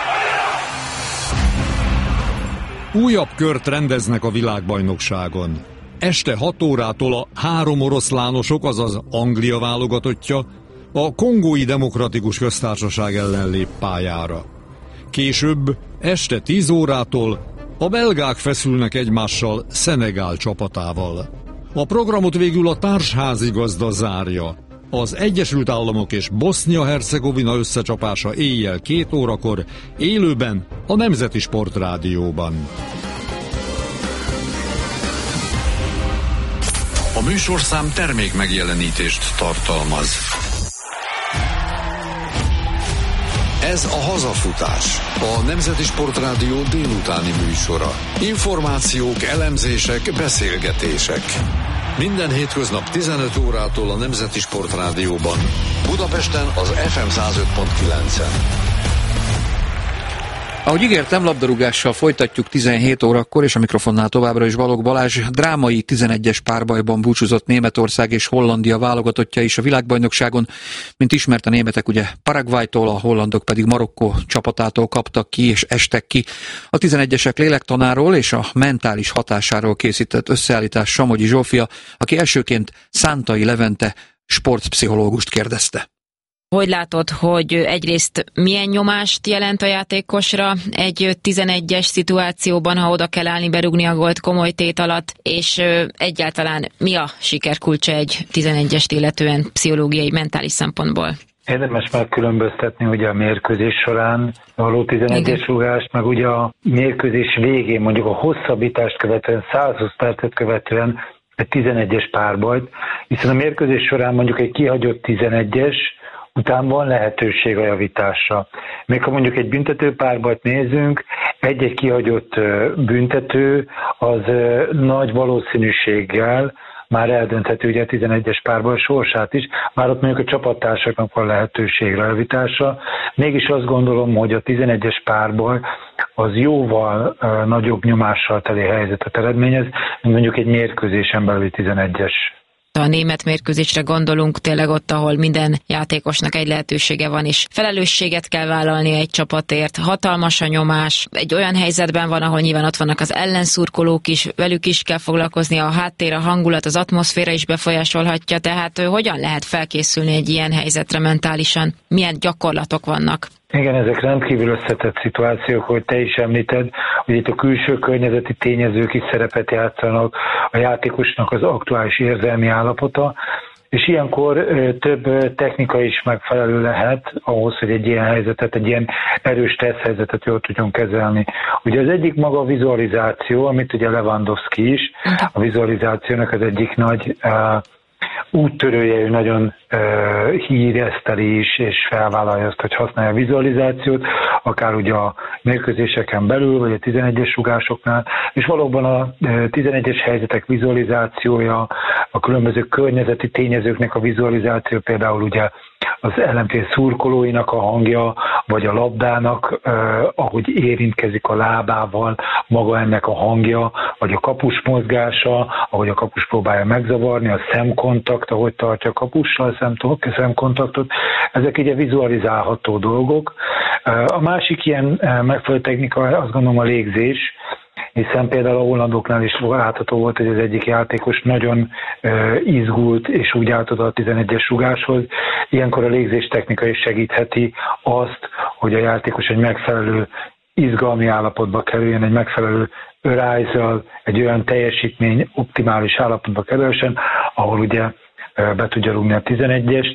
Újabb kört rendeznek a világbajnokságon. Este 6 órától a 3 oroszlánosok, azaz Anglia válogatottja a Kongói Demokratikus Köztársaság ellen lép pályára. Később, este 10 órától a belgák feszülnek egymással Szenegál csapatával. A programot végül a társházigazda zárja. Az Egyesült Államok és Bosznia-Hercegovina összecsapása éjjel 2 órakor, élőben a Nemzeti Sportrádióban. A műsorszám termék megjelenítést tartalmaz. Ez a Hazafutás, a Nemzeti Sportrádió délutáni műsora. Információk, elemzések, beszélgetések. Minden hétköznap 15 órától a Nemzeti Sportrádióban. Budapesten az FM 105.9-en. Ahogy ígértem, labdarúgással folytatjuk 17 órakor, és a mikrofonnál továbbra is Balogh Balázs. Drámai 11-es párbajban búcsúzott Németország és Hollandia válogatottja is a világbajnokságon. Mint ismert, a németek ugye Paraguaytól, a hollandok pedig Marokkó csapatától kaptak ki és estek ki. A 11-esek lélektanáról és a mentális hatásáról készített összeállítás Somogyi Zsófia, aki elsőként Szántai Levente sportpszichológust kérdezte. Hogy látod, hogy egyrészt milyen nyomást jelent a játékosra egy 11-es szituációban, ha oda kell állni, berúgni a gólt komoly tét alatt, és egyáltalán mi a sikerkulcsa egy 11-est illetően pszichológiai, mentális szempontból? Érdemes megkülönböztetni ugye a mérkőzés során való 11-es rúgást, meg ugye a mérkőzés végén, mondjuk a hosszabbítást követően, 120 percet követően egy 11-es párbajt, hiszen a mérkőzés során mondjuk egy kihagyott 11-es, után van lehetőség a javításra. Még ha mondjuk egy büntető párbajt nézünk, egy-egy kihagyott büntető az nagy valószínűséggel már eldönthető ugye a 11-es párbaj sorsát is, már ott mondjuk a csapattársaknak van lehetőségre javításra. Mégis azt gondolom, hogy a 11-es párbaj az jóval nagyobb nyomással teli helyzetet eredményez, mint mondjuk egy mérkőzésen belüli 11-es. A német mérkőzésre gondolunk, tényleg ott, ahol minden játékosnak egy lehetősége van, és felelősséget kell vállalni egy csapatért, hatalmas a nyomás, egy olyan helyzetben van, ahol nyilván ott vannak az ellenszurkolók is, velük is kell foglalkozni, a háttér, a hangulat, az atmoszféra is befolyásolhatja, tehát hogyan lehet felkészülni egy ilyen helyzetre mentálisan? Milyen gyakorlatok vannak? Igen, ezek rendkívül összetett szituációk, hogy te is említed, hogy itt a külső környezeti tényezők is szerepet játszanak, a játékosnak az aktuális érzelmi állapota, és ilyenkor több technika is megfelelő lehet ahhoz, hogy egy ilyen helyzetet, egy ilyen erős stressz helyzetet jól tudjon kezelni. Ugye az egyik maga a vizualizáció, amit ugye Lewandowski is, a vizualizációnak az egyik nagy úttörője, ő nagyon híreszteli is, és felvállalja azt, hogy használja a vizualizációt, akár ugye a mérkőzéseken belül, vagy a 11-es rugásoknál, és valóban a 11-es helyzetek vizualizációja, a különböző környezeti tényezőknek a vizualizáció, például ugye az ellenfél szurkolóinak a hangja, vagy a labdának, ahogy érintkezik a lábával, maga ennek a hangja, vagy a kapus mozgása, ahogy a kapus próbálja megzavarni, a szemkontakt, ahogy tartja a kapussal a szemkontaktot, ezek ugye vizualizálható dolgok. A másik ilyen megfelelő technika, azt gondolom, a légzés, hiszen például a hollandoknál is látható volt, hogy az egyik játékos nagyon izgult, és úgy állt oda a 11-es rugáshoz. Ilyenkor a légzés technika is segítheti azt, hogy a játékos egy megfelelő izgalmi állapotba kerüljön, egy megfelelő örájzzal, egy olyan teljesítmény optimális állapotba kerülsen, ahol ugye be tudja rúgni a 11-est,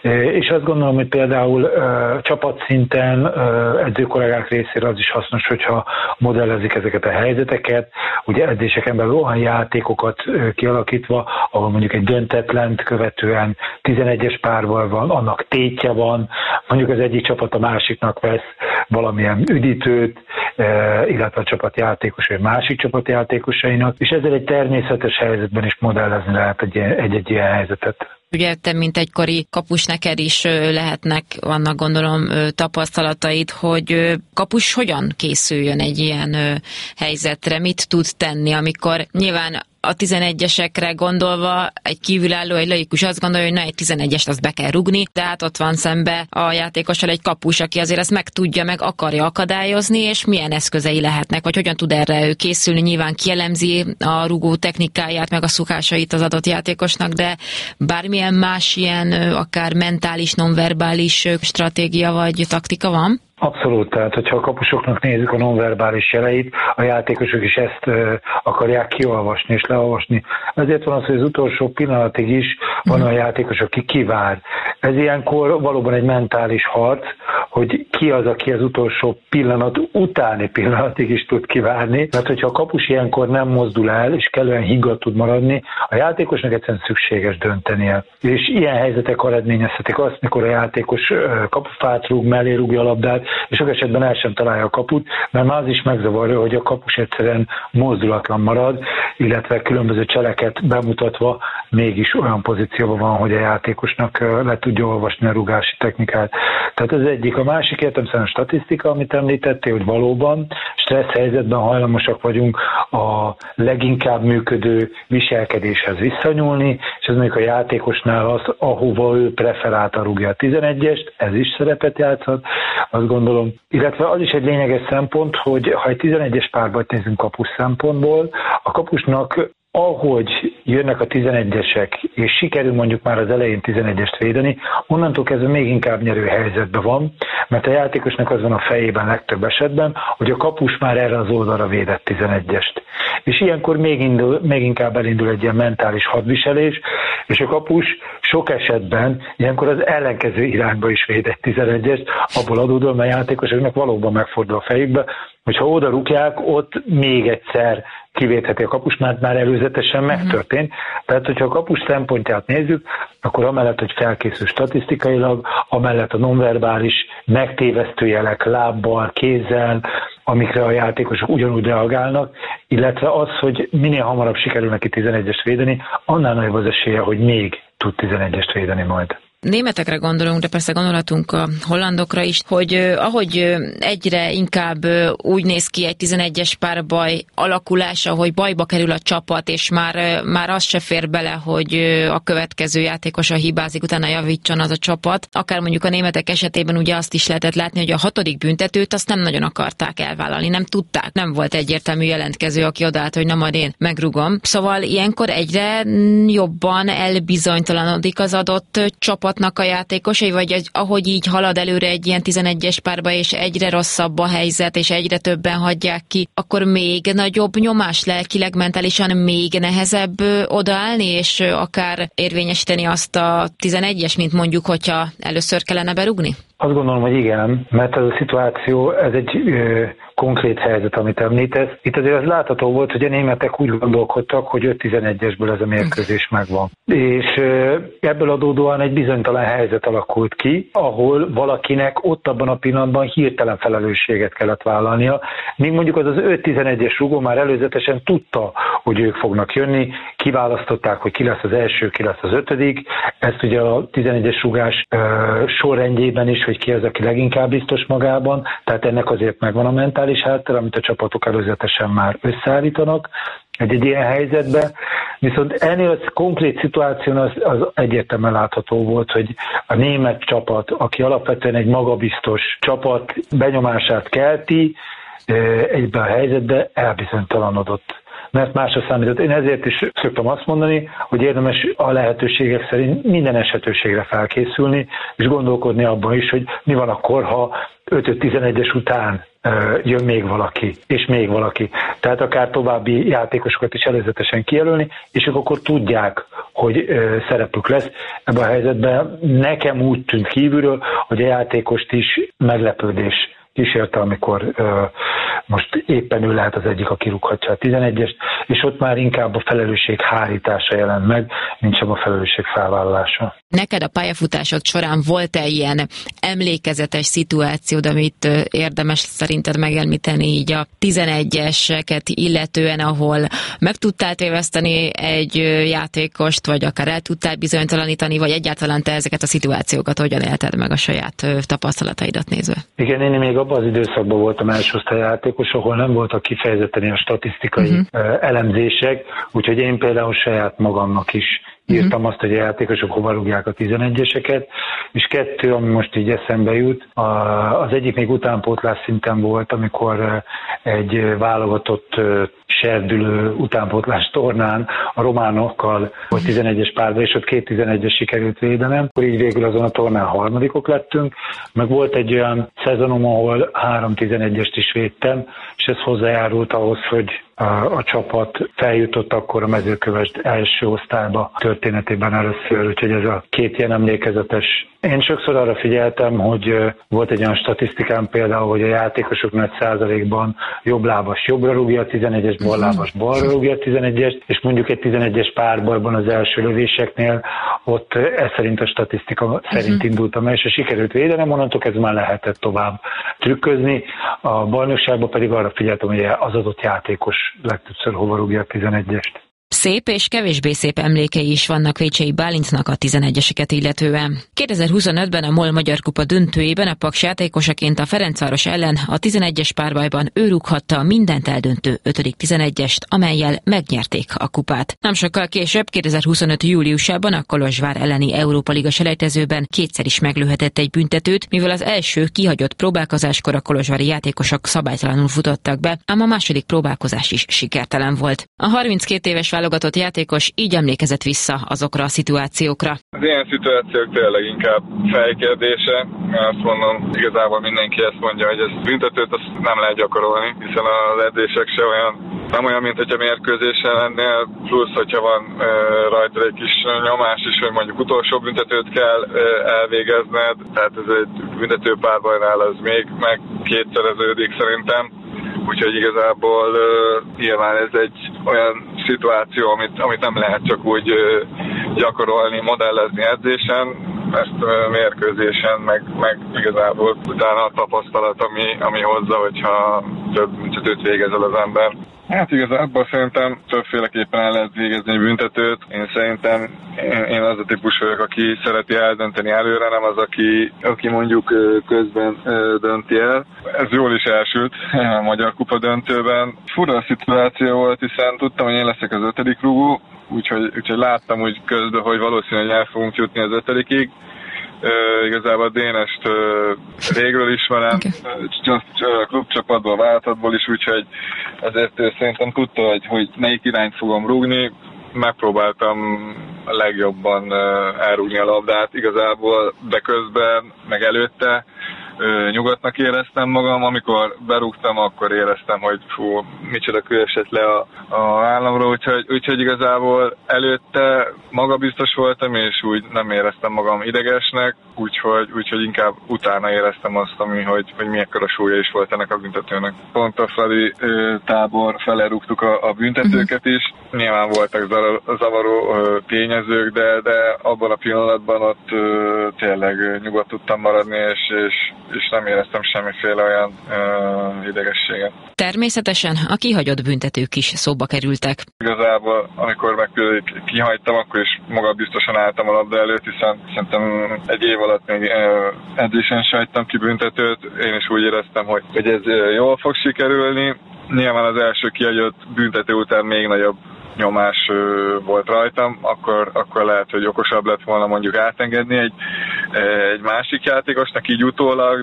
és azt gondolom, hogy például csapatszinten edzőkollégák részére az is hasznos, hogyha modellezik ezeket a helyzeteket, ugye edzéseken belül olyan játékokat kialakítva, ahol mondjuk egy döntetlent követően 11-es párbaj van, annak tétje van, mondjuk az egyik csapat a másiknak vesz valamilyen üdítőt, illetve a csapatjátékos vagy másik csapatjátékosainak, és ezzel egy természetes helyzetben is modellezni lehet egy ilyen helyzetet. Ugye te, mint egykori kapus, neked is lehetnek, vannak gondolom tapasztalataid, hogy kapus hogyan készüljön egy ilyen helyzetre, mit tud tenni, amikor nyilván a 11-esekre gondolva egy kívülálló, egy laikus azt gondolja, hogy na, egy 11-est azt be kell rugni, de hát ott van szembe a játékossal egy kapus, aki azért ezt meg tudja, meg akarja akadályozni, és milyen eszközei lehetnek, vagy hogyan tud erre ő készülni, nyilván kielemzi a rugó technikáját, meg a szokásait az adott játékosnak, de bármilyen más ilyen, akár mentális, nonverbális stratégia vagy taktika van? Abszolút, tehát hogyha a kapusoknak nézzük a nonverbális jeleit, a játékosok is ezt akarják kiolvasni és leolvasni. Ezért van az, hogy az utolsó pillanatig is van a játékos, aki kivár. Ez ilyenkor valóban egy mentális harc, hogy ki az, aki az utolsó pillanat utáni pillanatig is tud kivárni. Mert hogyha a kapus ilyenkor nem mozdul el, és kellően higgadt tud maradni, a játékosnak egyszerűen szükséges döntenie. És ilyen helyzetek eredményezhetik azt, mikor a játékos kapufát rúg, mellé rúgja a labdát, és sok esetben el sem találja a kaput, mert már az is megzavarja, hogy a kapus egyszerűen mozdulatlan marad, illetve különböző cseleket bemutatva mégis olyan pozícióban van, hogy a játékosnak le tudja olvasni a rúgási technikát. Tehát ez egyik. A másik értelemszerűen a statisztika, amit említettél, hogy valóban stressz helyzetben hajlamosak vagyunk a leginkább működő viselkedéshez visszanyúlni, és ez mondjuk a játékosnál az, ahova ő preferálta rúgja a 11-est, ez is szerepet játszhat, azt gondolom. Illetve az is egy lényeges szempont, hogy ha egy 11-es párbajt nézünk kapus szempontból, a kapusnak ahogy jönnek a 11-esek, és sikerül mondjuk már az elején 11-est védeni, onnantól kezdve még inkább nyerő helyzetben van, mert a játékosnak az van a fejében legtöbb esetben, hogy a kapus már erre az oldalra védett 11-est. És ilyenkor még inkább elindul egy ilyen mentális hadviselés, és a kapus sok esetben ilyenkor az ellenkező irányba is véd egy 11-est, abból adódóan, mert a játékosoknak valóban megfordul a fejükbe, hogyha oda rúgják, ott még egyszer kivétheti a kapus, mert már előzetesen megtörtént. Tehát, hogyha a kapus szempontját nézzük, akkor amellett, hogy felkészül statisztikailag, amellett a nonverbális megtévesztő jelek lábbal, kézzel, amikre a játékosok ugyanúgy reagálnak, illetve az, hogy minél hamarabb sikerül neki 11-est védeni, annál nagyobb az esélye, hogy még tud 11-est védeni majd. Németekre gondolunk, de persze gondolhatunk a hollandokra is, hogy ahogy egyre inkább úgy néz ki egy 11-es párbaj alakulása, hogy bajba kerül a csapat, és már az se fér bele, hogy a következő játékosa hibázik, utána javítson az a csapat. Akár mondjuk a németek esetében ugye azt is lehetett látni, hogy a 6. büntetőt azt nem nagyon akarták elvállalni, nem tudták. Nem volt egyértelmű jelentkező, aki odállt, hogy na majd én megrugom. Szóval ilyenkor egyre jobban elbizonytalanodik az adott csapat a játékosai, vagy ahogy így halad előre egy ilyen 11-es párba, és egyre rosszabb a helyzet, és egyre többen hagyják ki, akkor még nagyobb nyomás lelkileg, mentálisan még nehezebb odaállni, és akár érvényesíteni azt a 11-es, mint mondjuk, hogyha először kellene berúgni? Azt gondolom, hogy igen, mert ez a szituáció, ez egy konkrét helyzet, amit említesz. Itt azért az látható volt, hogy a németek úgy gondolkodtak, hogy 5-11-esből ez a mérkőzés megvan. És ebből adódóan egy bizonytalan helyzet alakult ki, ahol valakinek ott abban a pillanatban hirtelen felelősséget kellett vállalnia. Míg mondjuk az 5-11-es rugó már előzetesen tudta, hogy ők fognak jönni, kiválasztották, hogy ki lesz az első, ki lesz az 5. Ezt ugye a 11-es rugás sorrendjében is, hogy ki az, aki leginkább biztos magában, tehát ennek azért megvan a mentális háttér, amit a csapatok előzetesen már összeállítanak egy ilyen helyzetbe. Viszont ennél a konkrét szituáción az egyértelműen látható volt, hogy a német csapat, aki alapvetően egy magabiztos csapat benyomását kelti, egyben a helyzetbe elbizonytalanodott. Mert másra számított. Én ezért is szoktam azt mondani, hogy érdemes a lehetőségek szerint minden esetőségre felkészülni, és gondolkodni abban is, hogy mi van akkor, ha 5-11-es után jön még valaki, és még valaki. Tehát akár további játékosokat is előzetesen kijelölni, és ők akkor tudják, hogy szerepük lesz. Ebben a helyzetben nekem úgy tűnt kívülről, hogy a játékost is meglepődés kísérte, amikor most éppen ő lehet az egyik, aki rúghatja a 11-est, és ott már inkább a felelősség hárítása jelent meg, mint sem a felelősség felvállalása. Neked a pályafutásod során volt-e ilyen emlékezetes szituációd, amit érdemes szerinted megemlíteni így a 11-eseket illetően, ahol meg tudtál téveszteni egy játékost, vagy akár el tudtál bizonytalanítani, vagy egyáltalán te ezeket a szituációkat hogyan élted meg a saját tapasztalataidat nézve? Igen, én még abban az időszakban voltam elsőosztály játékos, ahol nem voltak kifejezetten ilyen statisztikai elemzések, úgyhogy én például saját magamnak is írtam azt, hogy a játékosok hova rúgják a 11-eseket, és 2, ami most így eszembe jut, az egyik még utánpótlás szinten volt, amikor egy válogatott serdülő utánpótlás tornán a románokkal volt 11-es párba, és ott 2 11-es sikerült védenem, akkor így végül azon a tornán harmadikok lettünk, meg volt egy olyan szezonom, ahol 3 11-est is védtem, és ez hozzájárult ahhoz, hogy a csapat feljutott akkor a Mezőkövesd első osztályba történetében először, úgyhogy ez a 2 ilyen emlékezetes. Én sokszor arra figyeltem, hogy volt egy olyan statisztikám például, hogy a játékosok nagy százalékban jobblábas jobbra rúgja a 11-es, ballábas balra rúgja a 11-es, és mondjuk egy 11-es párbajban az első lövéseknél ott ez szerint a statisztika szerint indultam el, és a sikerült védenem, onnantól ez már lehetett tovább trükközni. A bajnokságban pedig arra figyeltem, hogy az adott játékos legtöbbször hova rúgja a 11-est. Szép és kevésbé szép emlékei is vannak Vécsei Bálintnak a 11-eseket illetően. 2025-ben a MOL Magyar Kupa döntőjében a Paks játékosaként a Ferencváros ellen a 11-es párbajban ő rúghatta a mindent eldöntő 5.-11-est, amellyel megnyerték a kupát. Nem sokkal később, 2025. júliusában a Kolozsvár elleni Európa Liga selejtezőben kétszer is meglőhetett egy büntetőt, mivel az első kihagyott próbálkozáskor a kolozsvári játékosok szabálytalanul futottak be, ám a második próbálkozás is sikertelen volt. A 32 éves válogatott játékos így emlékezett vissza azokra a szituációkra. Az ilyen szituációk tényleg inkább fejkérdése. Azt mondom, igazából mindenki ezt mondja, hogy ez büntetőt azt nem lehet gyakorolni, hiszen az edzések se nem olyan, mint hogyha mérkőzésen lennél, plusz, hogyha van rajta egy kis nyomás is, hogy mondjuk utolsó büntetőt kell elvégezned, tehát ez egy büntető párbajnál az még meg kétszereződik szerintem. Úgyhogy igazából nyilván ez egy olyan szituáció, amit nem lehet csak úgy gyakorolni, modellezni edzésen, ezt mérkőzésen, meg igazából utána a tapasztalat, ami hozza, hogyha több büntetőt végezel az ember. Hát igazából szerintem többféleképpen el lehet végezni egy büntetőt. Én az a típus vagyok, aki szereti eldönteni előre, nem az, aki mondjuk közben dönti el. Ez jól is elsült a Magyar Kupa döntőben. Fura a szituáció volt, hiszen tudtam, hogy én leszek az 5. rúgó, úgyhogy láttam úgy közben, hogy valószínűleg el fogunk jutni az 5-ig. Igazából a Dénest régről ismerem, klubcsapatból, vállalatból is, úgyhogy ezért szerintem tudta, hogy melyik irányt fogom rúgni. Megpróbáltam a legjobban elrúgni a labdát, igazából de közben, meg előtte nyugodtnak éreztem magam, amikor berúgtam, akkor éreztem, hogy micsoda kő esett le a államról, úgyhogy igazából előtte magabiztos voltam, és úgy nem éreztem magam idegesnek, úgyhogy inkább utána éreztem azt, hogy mekkora súlya is volt ennek a büntetőnek. Pont a Fradi tábor fele rúgtuk a büntetőket is, nyilván voltak zavaró tényezők, de abban a pillanatban ott tényleg nyugodt tudtam maradni, és nem éreztem semmiféle olyan idegességet. Természetesen a kihagyott büntetők is szóba kerültek. Igazából, amikor kihagytam, akkor is magabiztosan álltam a labda előtt, hiszen szerintem egy év alatt még edzésen se hagytam ki büntetőt. Én is úgy éreztem, hogy ez jól fog sikerülni. Nyilván az első kihagyott büntető után még nagyobb nyomás volt rajtam, akkor lehet, hogy okosabb lett volna mondjuk átengedni egy másik játékosnak így utólag,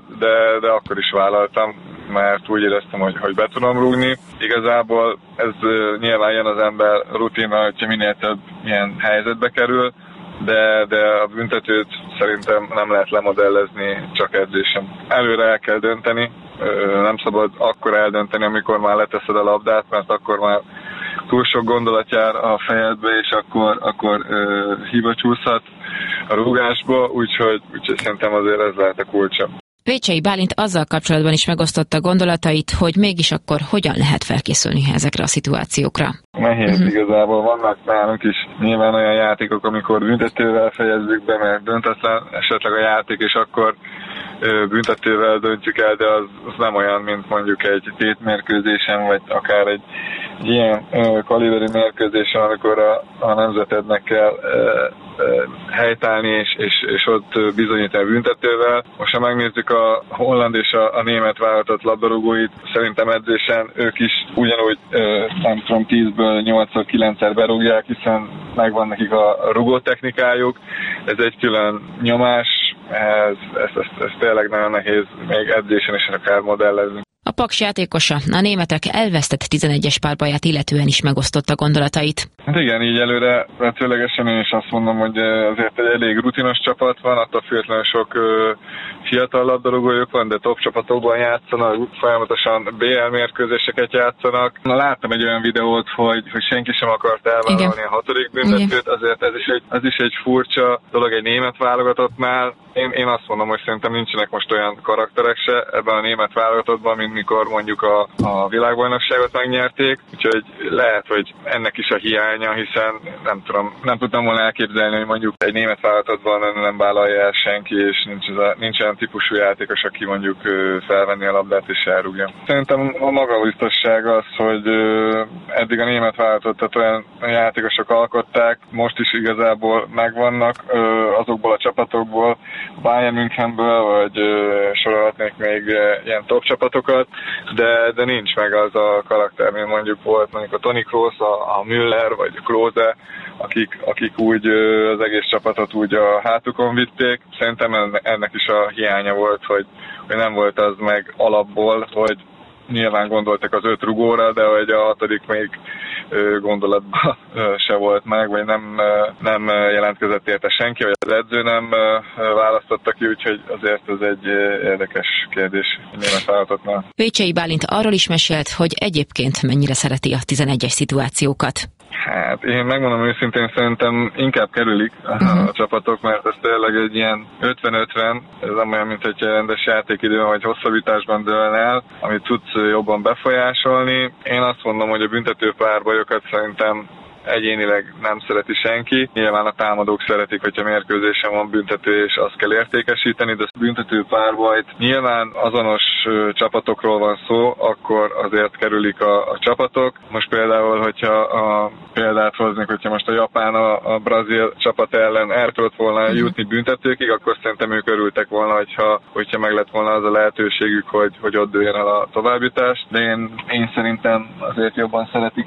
de akkor is vállaltam, mert úgy éreztem, hogy be tudom rúgni. Igazából ez nyilván jön az ember rutinra, hogyha minél több ilyen helyzetbe kerül, de a büntetőt szerintem nem lehet lemodellezni csak edzésen. Előre el kell dönteni, nem szabad akkor eldönteni, amikor már leteszed a labdát, mert akkor már túl sok gondolat jár a fejedbe, és akkor hiba csúszhat a rúgásba, úgyhogy szerintem azért ez lehet a kulcsa. Vécsei Bálint azzal kapcsolatban is megosztotta gondolatait, hogy mégis akkor hogyan lehet felkészülni ezekre a szituációkra. Nehéz igazából, vannak nálunk is nyilván olyan játékok, amikor büntetővel fejezzük be, mert döntetlen esetleg a játék, és akkor büntetővel döntjük el, de az nem olyan, mint mondjuk egy tétmérkőzésen, vagy akár egy ilyen kaliberi mérkőzésen, amikor a nemzetednek kell helytállni és ott bizonyítani büntetővel. Most ha megnézzük a holland és a német válogatott labdarúgóit, szerintem edzésen ők is ugyanúgy nem tudom 10-ből 8-9-szer berúgják, hiszen megvan nekik a rugó technikájuk. Ez egy külön nyomás, ez tényleg nagyon nehéz még edzésen is akár modellezni. A Paks játékosa a németek elvesztett 11-es párbaját illetően is megosztotta gondolatait. Hát igen, így előre vetőlegesen én is azt mondom, hogy azért egy elég rutinos csapat van, attól függetlenül sok fiatal labdarúgójuk van, de top csapatokban játszanak, folyamatosan BL mérkőzéseket játszanak. Láttam egy olyan videót, hogy senki sem akart elvállalni a 6. büntetőt, azért ez is egy furcsa dolog egy német válogatottnál. Én azt mondom, hogy szerintem nincsenek most olyan karakterek se ebben a német válogatottban, mint mikor mondjuk a világbajnokságot megnyerték, úgyhogy lehet, hogy ennek is a hiánya, hiszen nem tudtam volna elképzelni, hogy mondjuk egy német válogatottban nem vállalja el senki, és nincs olyan típusú játékos, aki mondjuk felvenni a labdát és elrúgja. Szerintem a magabiztosság az, hogy eddig a német válogatottat olyan játékosok alkották, most is igazából megvannak azokból a csapatokból, Bayern Münchenből, vagy sorolhatnék még ilyen top csapatokat, de nincs meg az a karakter, mint mondjuk volt mondjuk a Toni Kroos, a Müller, vagy a Klose, akik úgy az egész csapatot úgy a hátukon vitték. Szerintem ennek is a hiánya volt, hogy nem volt az meg alapból, hogy nyilván gondoltak az 5 rugóra, de hogy a 6. még gondolatban se volt meg, vagy nem jelentkezett érte senki, vagy az edző nem választotta ki, úgyhogy azért ez egy érdekes kérdés német válogatottnál. Vécsei Bálint arról is mesélt, hogy egyébként mennyire szereti a 11-es szituációkat. Hát én megmondom őszintén, szerintem inkább kerülik a csapatok, mert ez tényleg egy ilyen 50-50, ez nem olyan, mint egy rendes játékidőn, vagy hosszabbításban dől el, amit tudsz jobban befolyásolni. Én azt mondom, hogy a büntető párbajokat szerintem egyénileg nem szereti senki. Nyilván a támadók szeretik, hogyha mérkőzésen van büntető, és azt kell értékesíteni, de a büntető párbajt nyilván azonos csapatokról van szó, akkor azért kerülik a csapatok. Most például, hogyha a példát hoznék, hogyha most a Japán a brazil csapat ellen el tudott volna jutni büntetőkig, akkor szerintem ők örültek volna, hogyha meg lett volna az a lehetőségük, hogy ott dőljen el a továbbjutás. De én szerintem azért jobban szeretik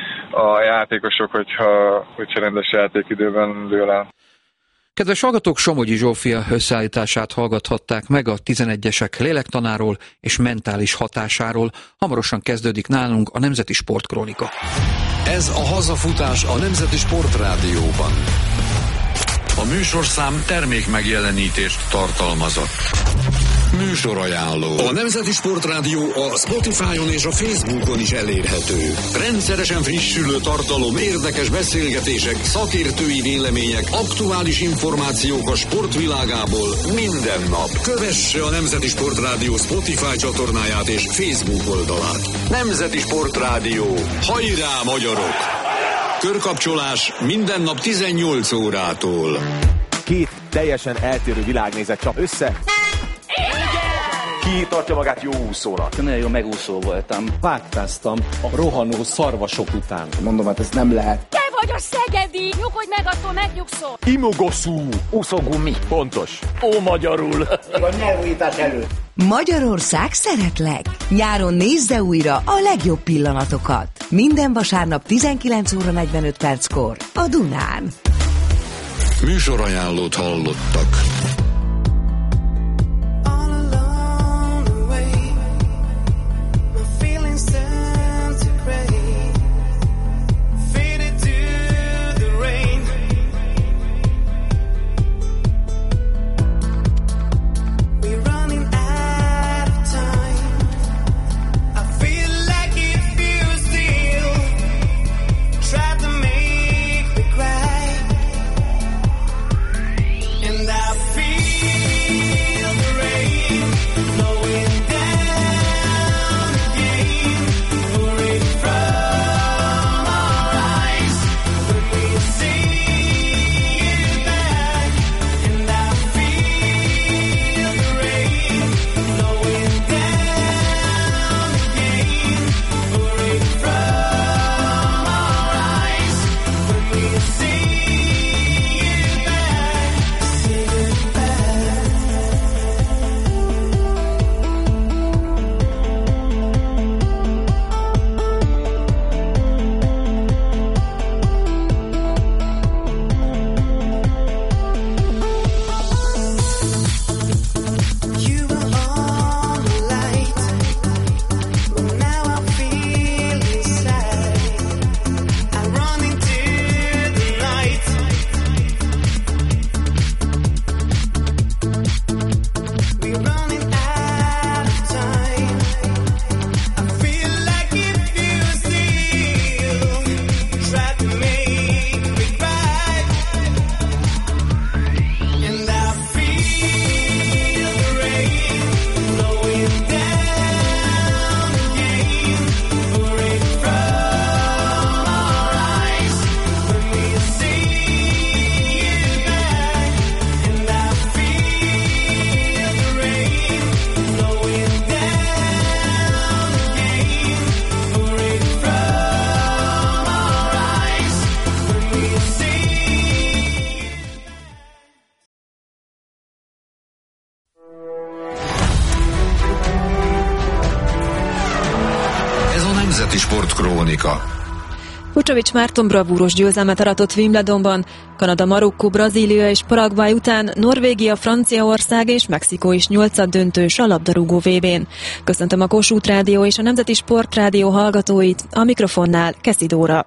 a játékosok, hogyha rendes játékidőben dől el. Kedves hallgatók, Somogyi Zsófia összeállítását hallgathatták meg a 11-esek lélektanáról és mentális hatásáról. Hamarosan kezdődik nálunk a Nemzeti Sportkrónika. Ez a hazafutás a Nemzeti Sportrádióban. A műsorszám termék megjelenítést tartalmazott. Műsorajánló. A Nemzeti Sportrádió a Spotify-on és a Facebookon is elérhető. Rendszeresen frissülő tartalom, érdekes beszélgetések, szakértői vélemények, aktuális információk a sportvilágából minden nap. Kövesse a Nemzeti Sportrádió Spotify csatornáját és Facebook oldalát. Nemzeti Sportrádió. Hajrá, magyarok! Körkapcsolás minden nap 18 órától. Két teljesen eltérő világnézet csap össze. Ki tartja magát jó úszónak? Nagyon jó megúszó voltam. Páttáztam a rohanó szarvasok után. Mondom, hát ez nem lehet. Te vagy a szegedi! Nyugodj meg, attól megnyugszol! Imogoszú! Úszógumi. Pontos. Ó, magyarul! A nyelvújítás előtt. Magyarország szeretlek! Nyáron nézze újra a legjobb pillanatokat. Minden vasárnap 19 óra 45 perckor a Dunán. Műsorajánlót hallottak. I feel Nemzeti Sportkrónika. Vucsovics Márton bravúros győzelmet aratott Wimbledonban. Kanada, Marokkó, Brazília és Paraguay után Norvégia, Franciaország és Mexikó is nyolcaddöntős a labdarúgó VB-n. Köszöntöm a Kossuth Rádió és a Nemzeti Sportrádió hallgatóit, a mikrofonnál Keszi Dóra.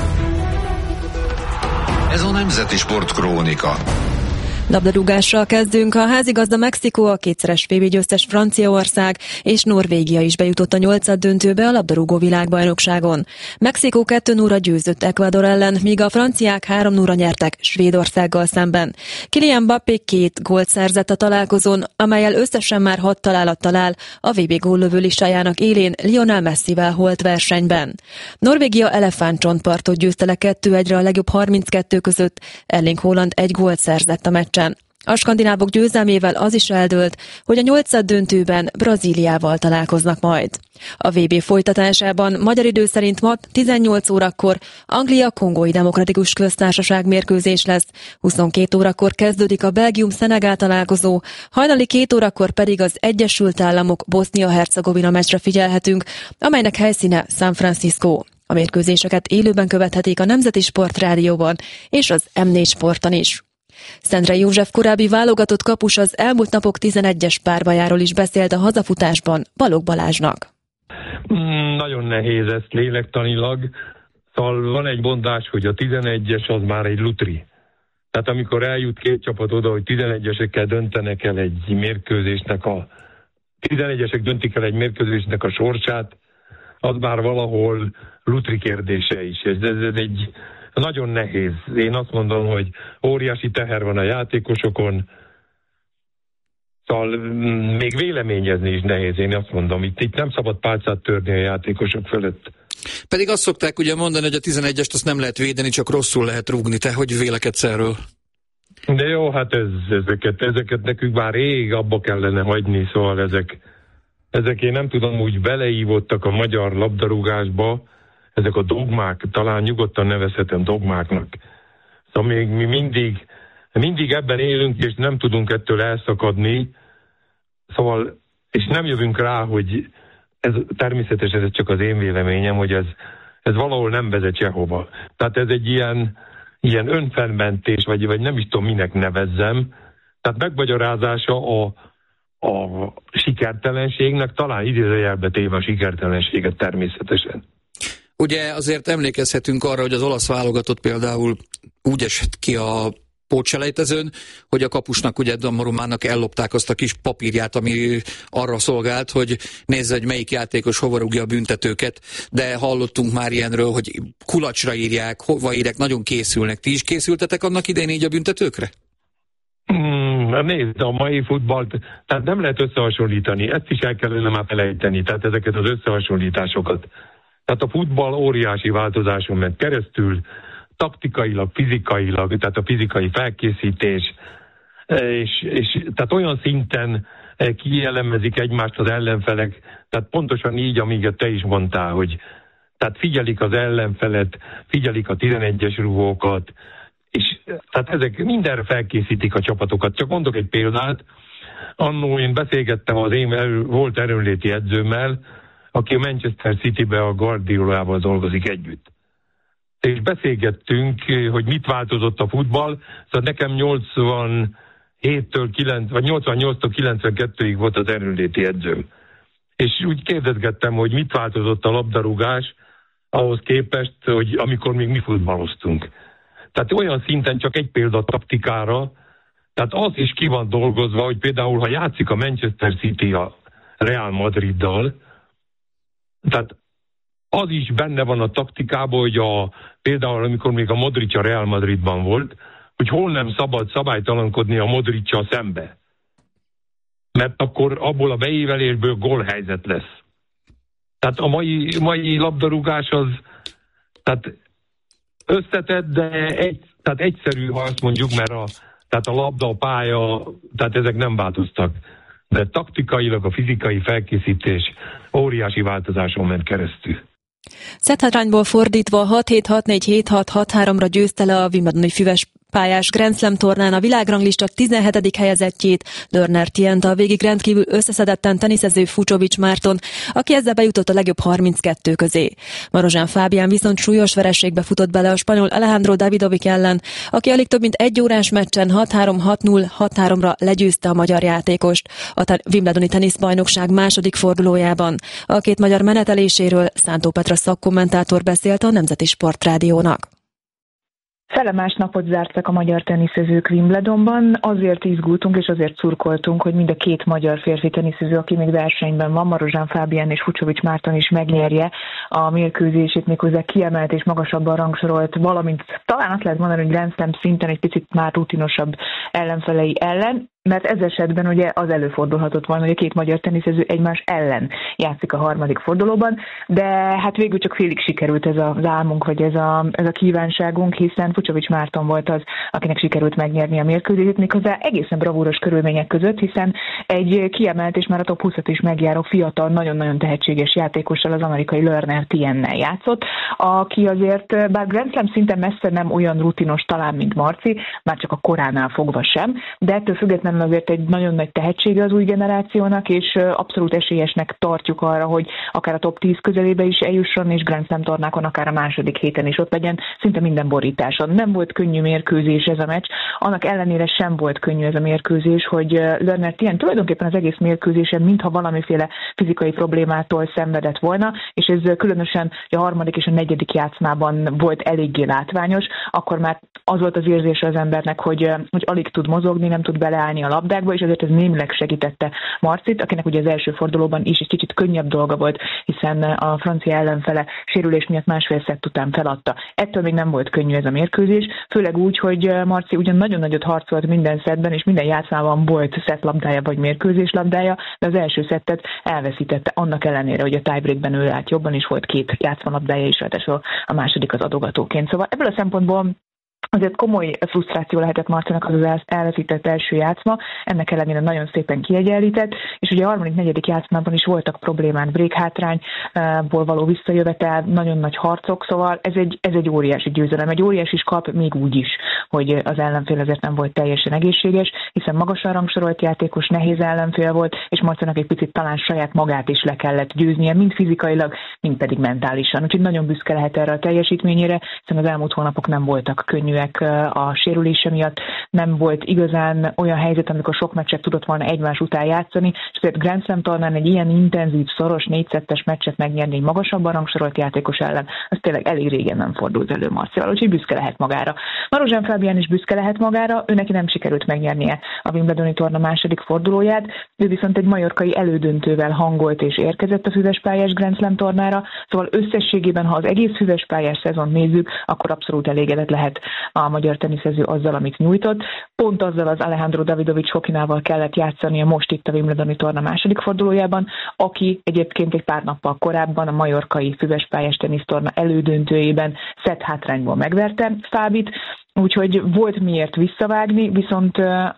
Ez a Nemzeti Sportkrónika. Labdarúgással kezdünk. A házigazda Mexikó, a kétszeres VB győztes Franciaország és Norvégia is bejutott a nyolcaddöntőbe a labdarúgó világbajnokságon. Mexikó 2-0-ra győzött Ecuador ellen, míg a franciák 3-0-ra nyertek Svédországgal szemben. Kylian Mbappé 2 gólt szerzett a találkozón, amellyel összesen már 6 találattal áll a VB góllövő listájának élén Lionel Messivel holt versenyben. Norvégia elefántcsontpartot győzte le 2-1-re a legjobb 32 között, Erling Haaland 1 gólt szerzett a meccsen. A skandinávok győzelmével az is eldőlt, hogy a nyolcaddöntőben Brazíliával találkoznak majd. A VB folytatásában magyar idő szerint ma 18 órakor Anglia-Kongói Demokratikus Köztársaság mérkőzés lesz, 22 órakor kezdődik a Belgium-Szenegál találkozó, hajnali 2 órakor pedig az Egyesült Államok Bosznia-Hercegovina meccsre figyelhetünk, amelynek helyszíne San Francisco. A mérkőzéseket élőben követhetik a Nemzeti Sportrádióban és az M4 Sporton is. Szendre József korábbi válogatott kapus az elmúlt napok 11-es párbajáról is beszélt a hazafutásban Balogh Balázsnak. Nagyon nehéz ezt lélektanilag. Szóval van egy mondás, hogy a 11-es az már egy lutri. Tehát amikor eljut két csapat oda, hogy 11-esekkel döntenek el egy mérkőzésnek 11-esek döntik el egy mérkőzésnek a sorsát, az már valahol lutri kérdése is. Ez egy nagyon nehéz. Én azt mondom, hogy óriási teher van a játékosokon, szóval még véleményezni is nehéz, én azt mondom. Itt nem szabad pálcát törni a játékosok fölött. Pedig azt szokták ugye mondani, hogy a 11-est azt nem lehet védeni, csak rosszul lehet rúgni. Te hogy vélekedsz erről? De jó, hát ezeket nekünk már rég abba kellene hagyni, szóval ezek én nem tudom, úgy beleívottak a magyar labdarúgásba, ezek a dogmák, talán nyugodtan nevezhetem dogmáknak. Szóval még mi mindig ebben élünk, és nem tudunk ettől elszakadni, szóval, és nem jövünk rá, hogy ez természetesen ez csak az én véleményem, hogy ez valahol nem vezet sehova. Tehát ez egy ilyen önfennmentés, vagy nem is tudom, minek nevezzem. Tehát megmagyarázása a sikertelenségnek, talán idézőjelbe téve a sikertelenséget természetesen. Ugye azért emlékezhetünk arra, hogy az olasz válogatott például úgy esett ki a pótselejtezőn, hogy a kapusnak, ugye Donnarummának ellopták azt a kis papírját, ami arra szolgált, hogy nézze, hogy melyik játékos hova rúgja a büntetőket, de hallottunk már ilyenről, hogy kulacsra írják, hova írják, nagyon készülnek. Ti is készültetek annak idején így a büntetőkre? Nézd, a mai futballt, tehát nem lehet összehasonlítani, ezt is el kellene már felejteni, tehát ezeket az összehasonlításokat. Tehát a futball óriási változáson ment keresztül, taktikailag, fizikailag, tehát a fizikai felkészítés, és tehát olyan szinten kielemezik egymást az ellenfelek, tehát pontosan így, amíg te is mondtál, hogy tehát figyelik az ellenfelet, figyelik a 11-es rúgókat, és tehát ezek mindenre felkészítik a csapatokat. Csak mondok egy példát, annó én beszélgettem az én volt erőnléti edzőmmel, aki a Manchester City-be a Guardiolával dolgozik együtt. És beszélgettünk, hogy mit változott a futball, szóval nekem 88-tól 92-ig volt az erőnléti edzőm. És úgy kérdezgettem, hogy mit változott a labdarúgás ahhoz képest, hogy amikor még mi futballoztunk. Tehát olyan szinten csak egy példa taktikára, tehát az is ki van dolgozva, hogy például ha játszik a Manchester City a Real Madriddal, tehát az is benne van a taktikában, hogy például amikor még a Modric a Real Madridban volt, hogy hol nem szabad szabálytalankodni a Modric-sal szembe. Mert akkor abból a beívelésből gólhelyzet lesz. Tehát a mai labdarúgás az tehát összetett, de tehát egyszerű, ha azt mondjuk, mert tehát a labda, a pálya, tehát ezek nem változtak. De taktikailag a fizikai felkészítés óriási változáson ment keresztül. Szetthátrányból fordítva 6-7, 6-4, 7-6, 6-3-ra győzte le a wimbledoni Füves pályás Grand Slam tornán a világranglista 17. helyezettjét, Lerner Tient a végig rendkívül összeszedetten teniszező Fucsovics Márton, aki ezzel bejutott a legjobb 32 közé. Marozsán Fábián viszont súlyos vereségbe futott bele a spanyol Alejandro Davidovic ellen, aki alig több mint egy órás meccsen 6-3, 6-0, 6-3-ra legyőzte a magyar játékost a Wimbledoni teniszbajnokság második fordulójában. A két magyar meneteléséről Szántó Petra szakkommentátor beszélt a Nemzeti Sportrádiónak. Szellemás napot zártak a magyar teniszezők Wimbledonban, azért izgultunk és azért szurkoltunk, hogy mind a két magyar férfi teniszező, aki még versenyben van, Marozsán Fábián és Fucsovics Márton is megnyerje a mérkőzését, méghozzá kiemelt és magasabban rangsorolt, valamint talán azt lehet mondani, hogy Grand Slam szinten egy picit már rutinosabb ellenfelei ellen. Mert ez esetben ugye az előfordulhatott volna, hogy a két magyar teniszező egymás ellen játszik a harmadik fordulóban, de hát végül csak félig sikerült ez az álmunk, vagy ez a kívánságunk, hiszen Fucsovics Márton volt az, akinek sikerült megnyerni a mérkőzést, méghozzá egészen bravúros körülmények között, hiszen egy kiemelt és már a top 20-at is megjáró fiatal, nagyon-nagyon tehetséges játékossal, az amerikai Lerner Tiennel játszott, aki azért, bár Grand Slam szinten messze nem olyan rutinos talán, mint Marci, már csak a koránál fogva sem, de ettől függetlenül azért egy nagyon nagy tehetsége az új generációnak, és abszolút esélyesnek tartjuk arra, hogy akár a top 10 közelébe is eljusson, és Grand Slam tornákon akár a második héten is ott legyen, szinte minden borításon. Nem volt könnyű mérkőzés ez a meccs, annak ellenére sem volt könnyű ez a mérkőzés, hogy Lerner Tien tulajdonképpen az egész mérkőzésen mintha valamiféle fizikai problémától szenvedett volna, és ez különösen a harmadik és a negyedik játszmában volt eléggé látványos, akkor már az volt az érzése az embernek, hogy alig tud mozogni, nem tud beleállni a labdákba, és azért ez némileg segítette Marcit, akinek ugye az első fordulóban is egy kicsit könnyebb dolga volt, hiszen a francia ellenfele sérülés miatt másfél szett után feladta. Ettől még nem volt könnyű ez a mérkőzés, főleg úgy, hogy Marci ugyan nagyon nagyot harcolt minden szettben, és minden játszmában volt szettlabdája vagy mérkőzés labdája, de az első szettet elveszítette, annak ellenére, hogy a tiebreakben ő állt jobban, és volt két játszmalabdája is, ráadásul a második az adogatóként. Szóval ebből a szempontból azért komoly frusztráció lehetett Marcinak az elveszített első játszma, ennek ellenére nagyon szépen kiegyenlített, és ugye a harmadik, negyedik játszmában is voltak problémák, break hátrányból való visszajövetel, nagyon nagy harcok, szóval ez egy óriási győzelem, egy óriási kap még úgy is, hogy az ellenfél azért nem volt teljesen egészséges, hiszen magasan rangsorolt játékos, nehéz ellenfél volt, és Marcinak egy picit talán saját magát is le kellett győznie, mind fizikailag, mind pedig mentálisan. Úgyhogy nagyon büszke lehet erre a teljesítményére, hiszen az elmúlt hónapok nem voltak könnyűek a sérülése miatt, nem volt igazán olyan helyzet, amikor sok meccset tudott volna egymás után játszani, és azért Grand Slam tornán egy ilyen intenzív, szoros, 4-2-es meccset megnyerni egy magasabban rangsorolt játékos ellen, az tényleg elég régen nem fordult elő Marcival, úgyhogy büszke lehet magára. Marozsán Fábián is büszke lehet magára, ő neki nem sikerült megnyernie a Wimbledoni torna második fordulóját, ő viszont egy majorkai elődöntővel hangolt és érkezett a füvespályás Grand Slam tornára, szóval összességében, ha az egész füvespályás szezont nézzük, akkor abszolút elégedett lehet a magyar teniszező azzal, amit nyújtott. Pont azzal az Alejandro Davidovic Fokinával kellett játszania most itt a Wimbledoni torna második fordulójában, aki egyébként egy pár nappal korábban a majorkai füvespályás tenisztorna elődöntőjében szett hátrányból megverte Fábit, úgyhogy volt miért visszavágni, viszont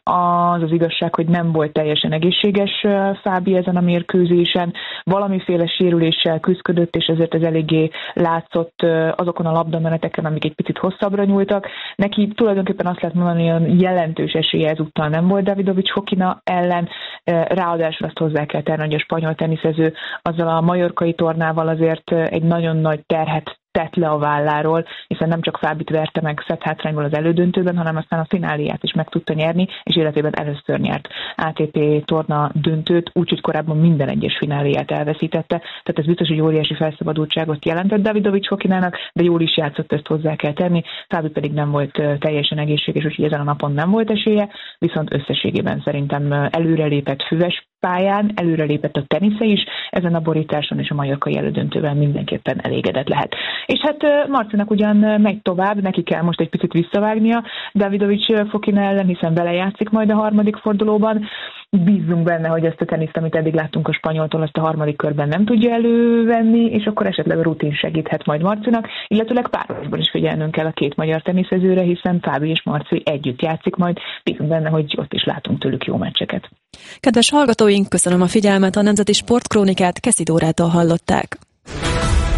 az igazság, hogy nem volt teljesen egészséges Fábi ezen a mérkőzésen, valamiféle sérüléssel küzdött, és ezért ez eléggé látszott azokon a labdameneteken, amik egy picit hosszabbra nyúltak. Neki tulajdonképpen azt lehet mondani, hogy jelentős esélye ezúttal nem volt Davidovic Fokina ellen, ráadásul azt hozzá kell tenni, hogy a spanyol teniszező azzal a majorkai tornával azért egy nagyon nagy terhet tett le a válláról, hiszen nem csak Fábit verte meg szett hátrányból az elődöntőben, hanem aztán a fináliát is meg tudta nyerni, és életében először nyert ATP torna döntőt, úgyhogy korábban minden egyes fináliát elveszítette. Tehát ez biztos, hogy óriási felszabadultságot jelentett Davidovic Fokinának, de jól is játszott, ezt hozzá kell tenni. Fábi pedig nem volt teljesen egészséges, úgyhogy ezen a napon nem volt esélye, viszont összességében szerintem előrelépett füves pályán, előrelépett a tenisze is, ezen a borításon és a majorkai elődöntővel mindenképpen elégedett lehet. És hát Marcinak ugyan megy tovább, neki kell most egy picit visszavágnia Davidovic Fokina ellen, hiszen vele játszik majd a harmadik fordulóban. Bízzunk benne, hogy ezt a teniszt, amit eddig láttunk a spanyoltól, azt a harmadik körben nem tudja elővenni, és akkor esetleg a rutin segíthet majd Marcinak, illetőleg párosban is figyelnünk kell a két magyar teniszezőre, hiszen Fábi és Marci együtt játszik majd, bízunk benne, hogy ott is látunk tőlük jó meccseket. Kedves hallgatóink, köszönöm a figyelmet, a Nemzeti Sportkrónikát Keszi Dórától hallották.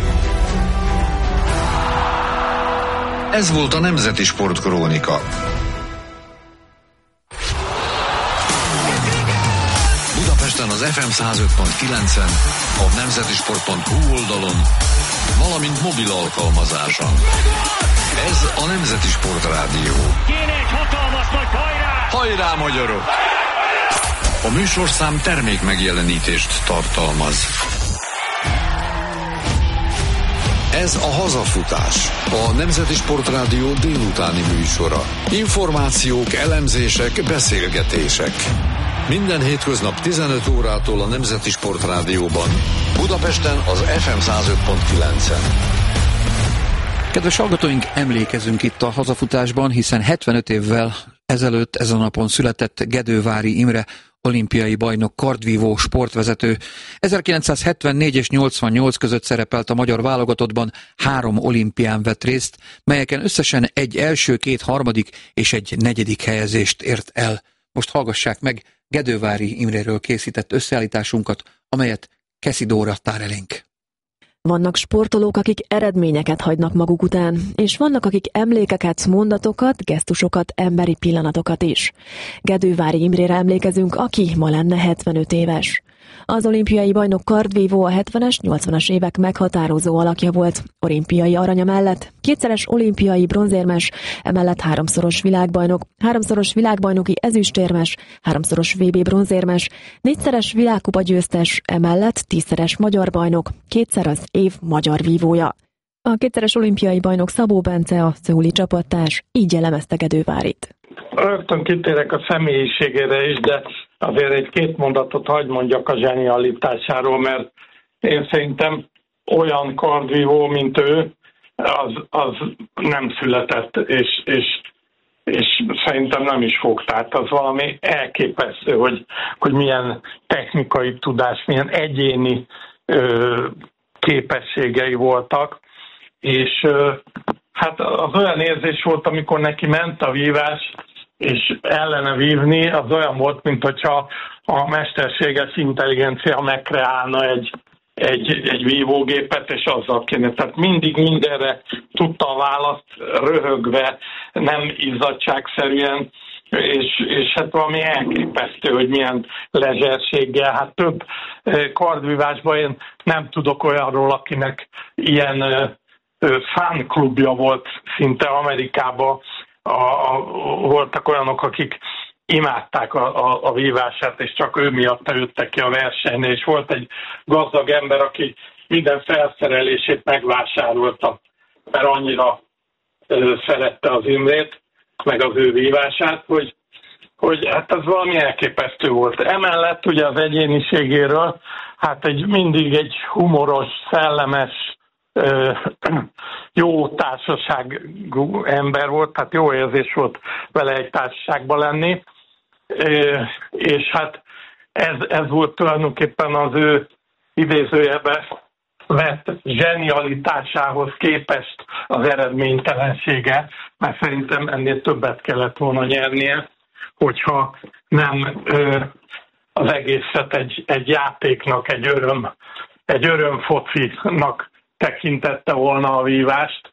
Ez volt a Nemzeti Sportkrónika. Budapesten az FM 105.9-en, a nemzetisport.hu oldalon, valamint mobil alkalmazáson. Ez a Nemzeti Sport Rádió. Kéne egy hatalmas nagy hajrá! Hajrá, magyarok! A műsorszám termék megjelenítést tartalmaz. Ez a Hazafutás, a Nemzeti Sport Rádió délutáni műsora. Információk, elemzések, beszélgetések. Minden hétköznap 15 órától a Nemzeti Sport Rádióban. Budapesten az FM 105.9-en. Kedves hallgatóink, emlékezünk itt a Hazafutásban, hiszen 75 évvel ezelőtt ezen a napon született Gedővári Imre, olimpiai bajnok, kardvívó, sportvezető. 1974 és 88 között szerepelt a magyar válogatottban, 3 olimpián vett részt, melyeken összesen egy első, 2 harmadik és egy 4. helyezést ért el. Most hallgassák meg Gedővári Imréről készített összeállításunkat, amelyet Keszi Dóra tár elénk. Vannak sportolók, akik eredményeket hagynak maguk után, és vannak, akik emlékeket, mondatokat, gesztusokat, emberi pillanatokat is. Gedővári Imrére emlékezünk, aki ma lenne 75 éves. Az olimpiai bajnok kardvívó a 70-es, 80-as évek meghatározó alakja volt. Olimpiai aranya mellett 2-szeres olimpiai bronzérmes, emellett 3-szoros világbajnok, 3-szoros világbajnoki ezüstérmes, 3-szoros VB bronzérmes, 4-szeres világkupa győztes, emellett 10-szeres magyar bajnok, 2-szer az év magyar vívója. A 2-szeres olimpiai bajnok Szabó Bence, a szöuli csapattárs, így jellemezte Gedővárit. Rögtön kitérek a személyiségére is, de azért egy-két mondatot hadd mondjak a zsenialitásáról, mert én szerintem olyan kardvívó, mint ő, az nem született, és szerintem nem is fog. Tehát az valami elképesztő, hogy milyen technikai tudás, milyen egyéni képességei voltak, és hát az olyan érzés volt, amikor neki ment a vívás, és ellene vívni, az olyan volt, mint hogyha a mesterséges intelligencia megkreálna egy vívógépet, és azzal kéne. Tehát mindig mindenre tudta a választ, röhögve, nem izzadságszerűen, és hát valami elképesztő, hogy milyen lezserséggel. Hát több kardvívásban én nem tudok olyanról, akinek ilyen fánklubja volt szinte Amerikában. Voltak olyanok, akik imádták a vívását, és csak ő miatt jöttek ki a versenyre, és volt egy gazdag ember, aki minden felszerelését megvásárolta, mert annyira szerette az Imrét, meg az ő vívását, hogy hát ez valami elképesztő volt. Emellett ugye az egyéniségéről, hát mindig egy humoros, szellemes, jó társaságú ember volt, tehát jó érzés volt vele egy társaságban lenni, és hát ez volt tulajdonképpen az ő idézőjebe vett zsenialitásához képest az eredménytelensége, mert szerintem ennél többet kellett volna nyernie, hogyha nem az egészet egy játéknak, egy örömfocinak tekintette volna a vívást,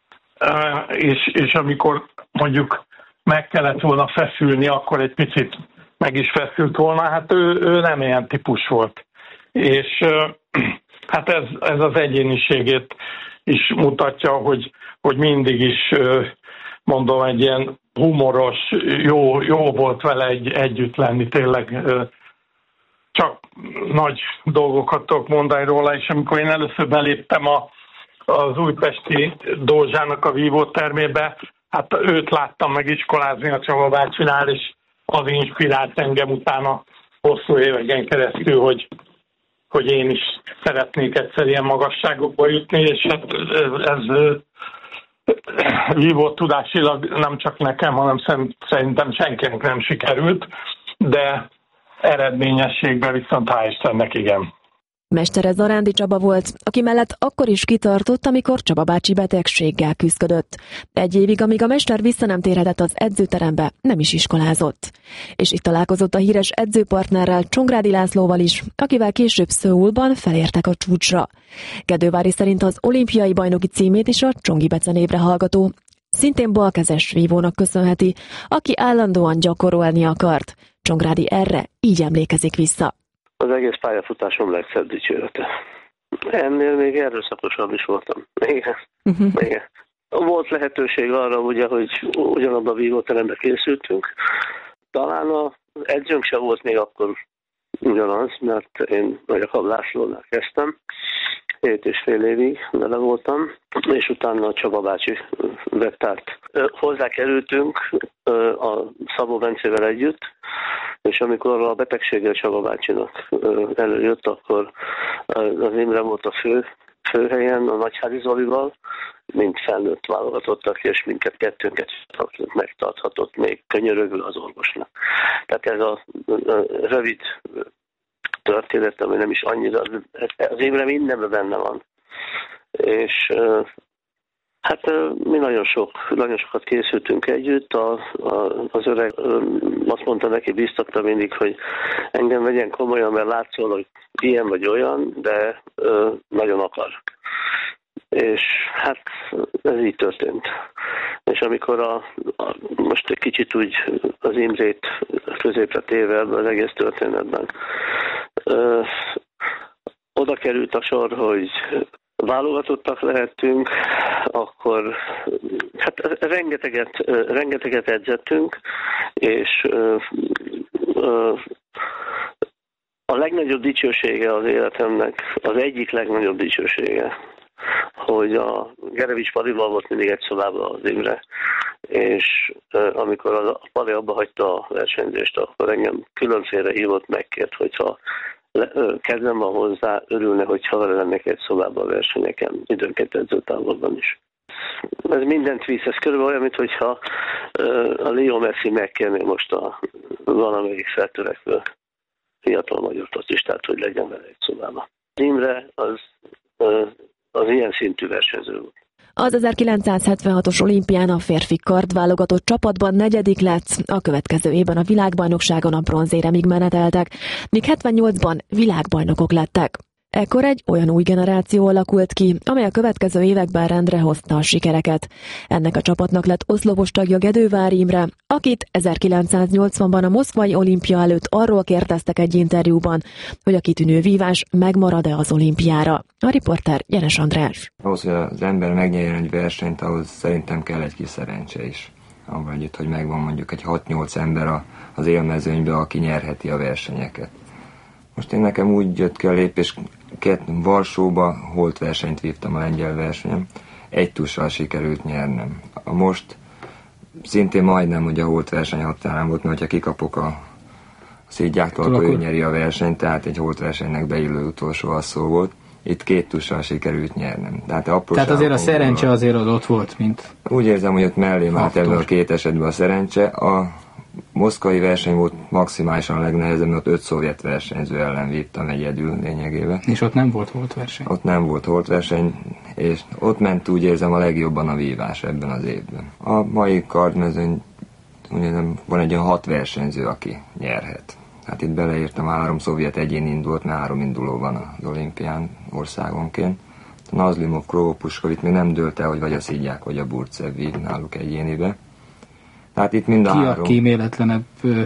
és amikor mondjuk meg kellett volna feszülni, akkor egy picit meg is feszült volna, hát ő nem ilyen típus volt. És hát ez az egyéniségét is mutatja, hogy mindig is, mondom, egy ilyen humoros, jó volt vele együtt lenni, tényleg csak nagy dolgokat tudok mondani róla, és amikor én először beléptem az újpesti Dózsának a vívótermébe, hát őt láttam megiskolázni a Csaba bácsinál, és az inspirált engem utána hosszú éveken keresztül, hogy én is szeretnék egyszer ilyen magasságokba jutni, és hát ez vívó tudásilag nem csak nekem, hanem szerintem senkinek nem sikerült, de eredményességben viszont hál' Istennek igen. Mestere Zarándi Csaba volt, aki mellett akkor is kitartott, amikor Csaba bácsi betegséggel küzdött. Egy évig, amíg a mester vissza nem térhetett az edzőterembe, nem is iskolázott. És itt találkozott a híres edzőpartnerrel, Csongrádi Lászlóval is, akivel később Szöulban felértek a csúcsra. Gedővári szerint az olimpiai bajnoki címét is a Csongi becenévre hallgató, szintén balkezes vívónak köszönheti, aki állandóan gyakorolni akart. Csongrádi erre így emlékezik vissza. az egész pályafutásom legszebb dicsőrete. Ennél még erőszakosabb is voltam. Igen. Igen. Volt lehetőség arra, ugye, hogy ugyanabban a vívóteremben készültünk. Talán az edzőnk sem volt még akkor ugyanaz, mert én Jakab Lászlónál kezdtem. 7,5 évig vele voltam, és utána a Csaba bácsi vett át. Hozzá kerültünk a Szabó Bencével együtt, és amikor a betegséggel Csaba bácsinak előjött, akkor az Imre volt a főhelyen, a Nagyházi Zolival, mint felnőtt válogatottak, és minket kettőnket megtarthatott még könyörögül az orvosnak. Tehát ez a rövid történet, ami nem is annyira, az Imre mindenben benne van. És hát mi nagyon sokat készültünk együtt, az öreg azt mondta neki, bíztatta mindig, hogy engem vegyen komolyan, mert látszol, hogy ilyen vagy olyan, de nagyon akar. És hát ez így történt. És amikor most egy kicsit úgy az Imrét középre téve az egész történetben, oda került a sor, hogy válogatottak lehettünk, akkor hát rengeteget edzettünk, és a legnagyobb dicsősége az életemnek, az egyik legnagyobb dicsősége, hogy a Gerevics Palival volt mindig egy szobában az Imre, és amikor a Pali abba hagyta a versenyzést, akkor engem különféle hívott, megkért, hogyha kedvem van hozzá, örülne, hogyha vele lennek egy szobában a versenyeken, időnként edzőtávolban is. Ez mindent visz, ez körülbelül olyan, mintha a Leo Messi megkérné most a valamelyik feltörekvő fiatal magyar focistát, hogy legyen vele egy szobában. Imre az ilyen szintű versenyző volt. Az 1976-os olimpián a férfi kardválogatott csapatban 4. lett, a következő évben a világbajnokságon a bronzéremig meneteltek, míg 78-ban világbajnokok lettek. Ekkor egy olyan új generáció alakult ki, amely a következő években rendre hozta a sikereket. Ennek a csapatnak lett oszlopos tagja Gedővári Imre, akit 1980-ban a moszkvai olimpia előtt arról kérdeztek egy interjúban, hogy a kitűnő vívás megmarad-e az olimpiára. A riporter Jenes András. Ahhoz, hogy az ember megnyerjen egy versenyt, ahhoz szerintem kell egy kis szerencse is. Avval együtt, hogy megvan mondjuk egy 6-8 ember az élmezőnybe, aki nyerheti a versenyeket. Most én nekem úgy jött ki a lépés, Varsóba holtversenyt vívtam a lengyel versenyem, 1 tussal sikerült nyernem. Most szintén majdnem, hogy a holtverseny határán volt, mert ha kikapok a Szígyáktól, akkor ő nyeri a versenyt, tehát egy holtversenynek beillő utolsó asszó volt. Itt 2 tussal sikerült nyernem. Tehát azért a szerencse azért ott volt, mint... Úgy érzem, hogy ott mellém állt ebben a 2 esetben a szerencse. A moszkvai verseny volt maximálisan a legnehezebb, mert 5 szovjet versenyző ellen vívtam egyedül lényegében. És ott nem volt holtverseny? Ott nem volt holtverseny, és ott ment úgy érzem a legjobban a vívás ebben az évben. A mai kardmezőny van egy olyan 6 versenyző, aki nyerhet. Hát itt beleírtam 3 szovjet egyén indult, mert 3 induló van az olimpián országonként. A Nazlimov, Krovopuskov még nem dőlt el, hogy vagy a Szígyák, vagy a Burcev vív náluk egyénibe. Tehát itt mind a 3. Ki a kíméletlenebb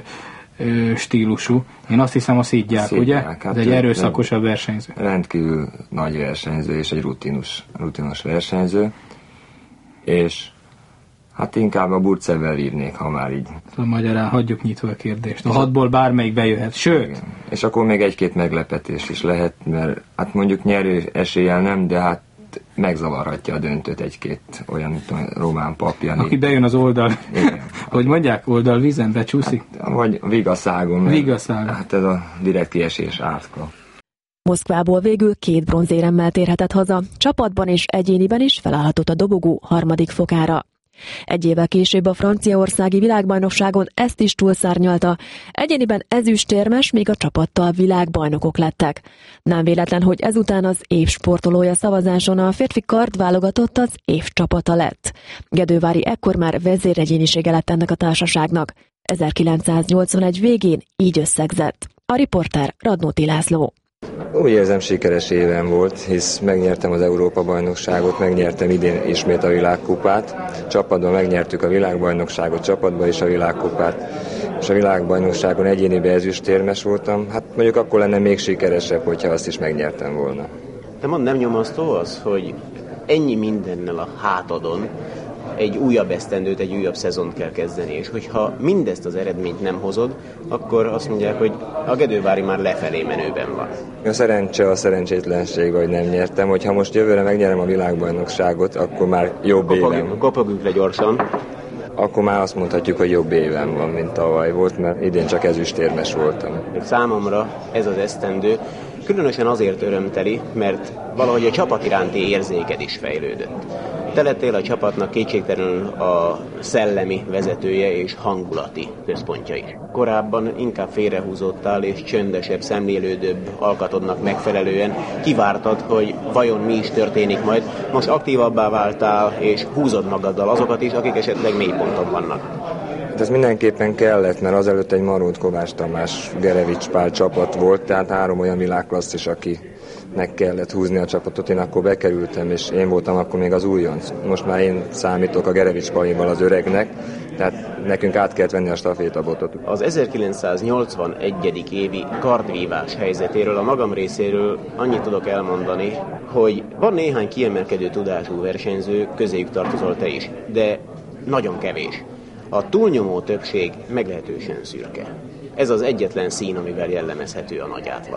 stílusú? Én azt hiszem a Szígyák, ugye? Hát ez egy erőszakosabb versenyző. Rendkívül nagy versenyző, és egy rutinos versenyző. És hát inkább a Burcevvel vívnék, ha már így. Szóval magyarán hagyjuk nyitva a kérdést. A 6-ból bármelyik bejöhet, sőt. Igen. És akkor még 1-2 meglepetés is lehet, mert hát mondjuk nyerő eséllyel nem, de hát megzavarhatja a döntőt 1-2 olyan, mint a román papjani. Aki bejön az oldal, hogy mondják, oldalvízen becsúszik? Hát, vagy vigaszágon. Vigaszágon. Hát ez a direkt kiesés átka. Moszkvából végül 2 bronzéremmel térhetett haza, csapatban és egyéniben is felállhatott a dobogó 3. fokára. Egy évvel később a franciaországi világbajnokságon ezt is túlszárnyalta. Egyéniben ezüstérmes, még a csapattal világbajnokok lettek. Nem véletlen, hogy ezután az év sportolója szavazáson a férfi kardválogatott az év csapata lett. Gedővári ekkor már vezéregyénisége lett ennek a társaságnak. 1981 végén így összegzett. A riporter Radnóti László. Úgy érzem, sikeres évem volt, hisz megnyertem az Európa-bajnokságot, megnyertem idén ismét a világkupát. Csapatban megnyertük a világbajnokságot, csapatban is a világkupát. és a világbajnokságon egyénibe ezüstérmes voltam, hát mondjuk akkor lenne még sikeresebb, hogyha azt is megnyertem volna. De mondd, nem nyomasztó az, hogy ennyi mindennel a hátadon egy újabb esztendőt, egy újabb szezont kell kezdeni, és hogyha mindezt az eredményt nem hozod, akkor azt mondják, hogy a Gedővári már lefelé menőben van. A szerencse a szerencsétlenség, hogy nem nyertem, hogyha most jövőre megnyerem a világbajnokságot, akkor már jobb évem. Kopogjuk le gyorsan. Akkor már azt mondhatjuk, hogy jobb évem van, mint tavaly volt, mert idén csak ezüstérmes voltam. Számomra ez az esztendő különösen azért örömteli, mert valahogy a csapat iránti érzéked is fejlődött. Te lettél a csapatnak kétségtelenül a szellemi vezetője és hangulati központja is. Korábban inkább félrehúzódtál és csöndesebb, szemlélődőbb alkatodnak megfelelően kivártad, hogy vajon mi is történik majd. Most aktívabbá váltál és húzod magaddal azokat is, akik esetleg mélyponton vannak. Ez mindenképpen kellett, mert azelőtt egy Marót, Kovács Tamás, Gerevics Pál csapat volt, tehát 3 olyan világklasszis, akinek kellett húzni a csapatot. Én akkor bekerültem, és én voltam akkor még az újonc. Most már én számítok a Gerevics Palival az öregnek, tehát nekünk át kellett venni a stafétabotot. Az 1981. évi kardvívás helyzetéről a magam részéről annyit tudok elmondani, hogy van néhány kiemelkedő tudású versenyző, közéjük tartozol te is, de nagyon kevés. A túlnyomó többség meglehetősen szürke. Ez az egyetlen szín, amivel jellemezhető a nagy átlag.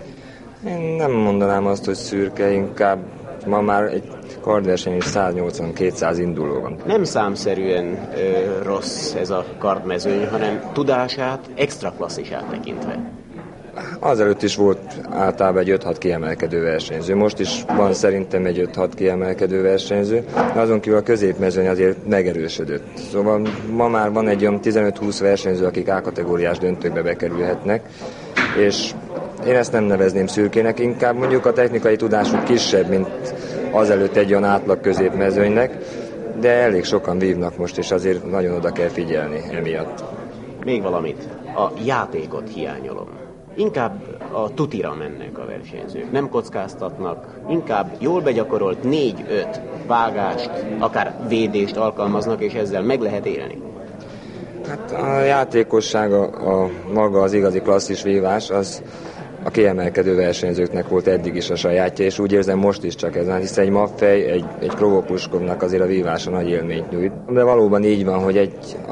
Én nem mondanám azt, hogy szürke, inkább ma már egy kardverseny is 180-200 induló van. Nem számszerűen rossz ez a kardmezőny, hanem tudását extra klasszisát tekintve. Azelőtt is volt általában egy 5-6 kiemelkedő versenyző. Most is van szerintem egy 5-6 kiemelkedő versenyző. Azon kívül a középmezőny azért megerősödött. Szóval ma már van egy olyan 15-20 versenyző, akik A-kategóriás döntőkbe bekerülhetnek, és én ezt nem nevezném szürkének, inkább mondjuk a technikai tudásuk kisebb, mint azelőtt egy olyan átlag középmezőnynek, de elég sokan vívnak most, és azért nagyon oda kell figyelni emiatt. Még valamit, a játékot hiányolom. Inkább a tutira mennek a versenyzők, nem kockáztatnak, inkább jól begyakorolt 4-5 vágást, akár védést alkalmaznak, és ezzel meg lehet élni. Hát a játékosság, a maga az igazi klasszis vívás, az a kiemelkedő versenyzőknek volt eddig is a sajátja, és úgy érzem most is csak ez, hiszen egy Maffej, egy Krovopuskovnak azért a vívása nagy élményt nyújt. De valóban így van, hogy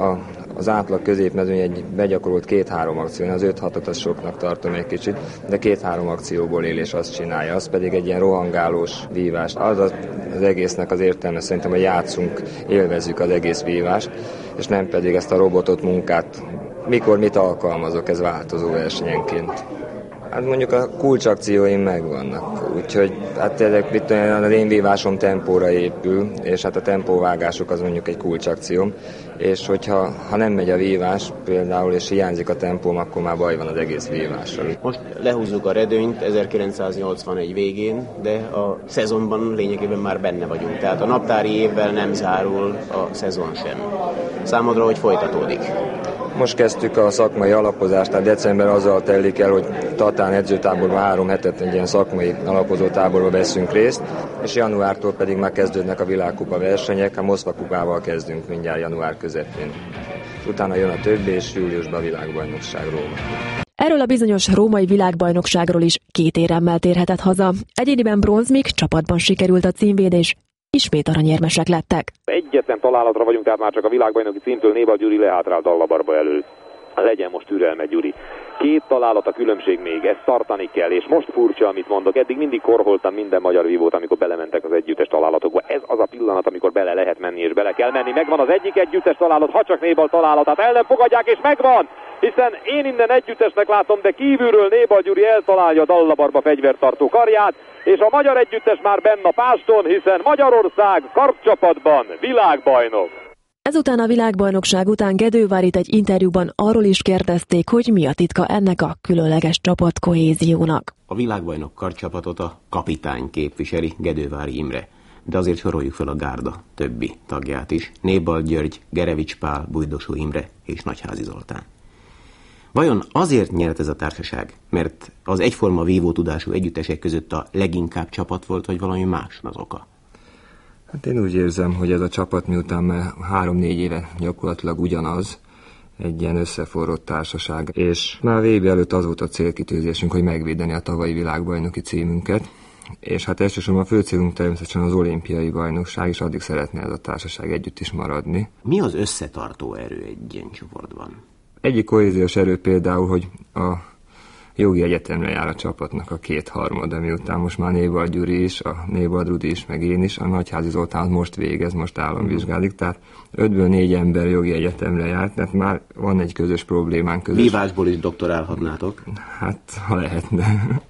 az átlag középmezőny egy begyakorolt 2-3 akció, az 5-6-ot az soknak tartom egy kicsit, de 2-3 akcióból él és azt csinálja, az pedig egy ilyen rohangálós vívás. Az egésznek az értelme szerintem, hogy játszunk, élvezzük az egész vívást, és nem pedig ezt a robotot, munkát, mikor mit alkalmazok, ez változó versenyenként. Hát mondjuk a kulcsakcióim megvannak, úgyhogy hát az én vívásom tempóra épül, és hát a tempóvágások az mondjuk egy kulcsakcióm, és hogyha nem megy a vívás például, és hiányzik a tempóm, akkor már baj van az egész vívással. Most lehúzzuk a redőnyt 1981 végén, de a szezonban lényegében már benne vagyunk, tehát a naptári évvel nem zárul a szezon sem. Számodra, hogy folytatódik? Most kezdtük a szakmai alapozást, tehát december azzal telik el, hogy Tatán edzőtáborban 3 hetet egy ilyen szakmai alapozó táborba veszünk részt, és januártól pedig már kezdődnek a világkupa versenyek, a Moszkva kupával kezdünk mindjárt január közepén. Utána jön a többi, és júliusban a világbajnokság Róma. Erről a bizonyos római világbajnokságról is 2 éremmel térhetett haza. Egyéniben bronz, míg csapatban sikerült a címvédés. Ismét aranyérmesek lettek. Egyetlen találatra vagyunk, tehát már csak a világbajnoki címtől Néba Gyuri lehátrált Dallabarba elől. Legyen most türelme, Gyuri. 2 találat a különbség még, ezt tartani kell, és most furcsa, amit mondok. Eddig mindig korholtam minden magyar vívót, amikor belementek az együttes találatokba. Ez az a pillanat, amikor bele lehet menni, és bele kell menni. Megvan az egyik együttes találat, ha csak Nébal találatát el nem fogadják, és megvan! Hiszen én innen együttesnek látom, de kívülről Néba Gyuri eltalálja Dallabarba fegyvertartó karját, és a magyar együttes már benne a páston, hiszen Magyarország kardcsapatban világbajnok. Ezután a világbajnokság után Gedővárit egy interjúban arról is kérdezték, hogy mi a titka ennek a különleges csapatkohéziónak. A világbajnok kardcsapatot a kapitány képviseli, Gedővári Imre. De azért soroljuk fel a gárda többi tagját is. Nébal György, Gerevics Pál, Bujdosó Imre és Nagyházi Zoltán. Vajon azért nyert ez a társaság, mert az egyforma vívótudású együttesek között a leginkább csapat volt, vagy valami más az oka? Hát én úgy érzem, hogy ez a csapat miután már 3-4 éve gyakorlatilag ugyanaz, egy ilyen összeforrott társaság, és már VB előtt az volt a célkitűzésünk, hogy megvédeni a tavalyi világbajnoki címünket, és hát elsősorban a fő célunk természetesen az olimpiai bajnokság, és addig szeretne ez a társaság együtt is maradni. Mi az összetartó erő egy ilyen csoportban? Egyik kohéziós erő például, hogy a jogi egyetemre jár a csapatnak a 2/3, miután most már Névald Gyuri is, a Névald Rudi is, meg én is, a Nagyházi Zoltán most végez, most államvizsgálik, tehát 5-ből 4 ember jogi egyetemre járt, tehát már van egy közös problémánk. Vívásból is doktorálhatnátok? Hát, ha lehetne.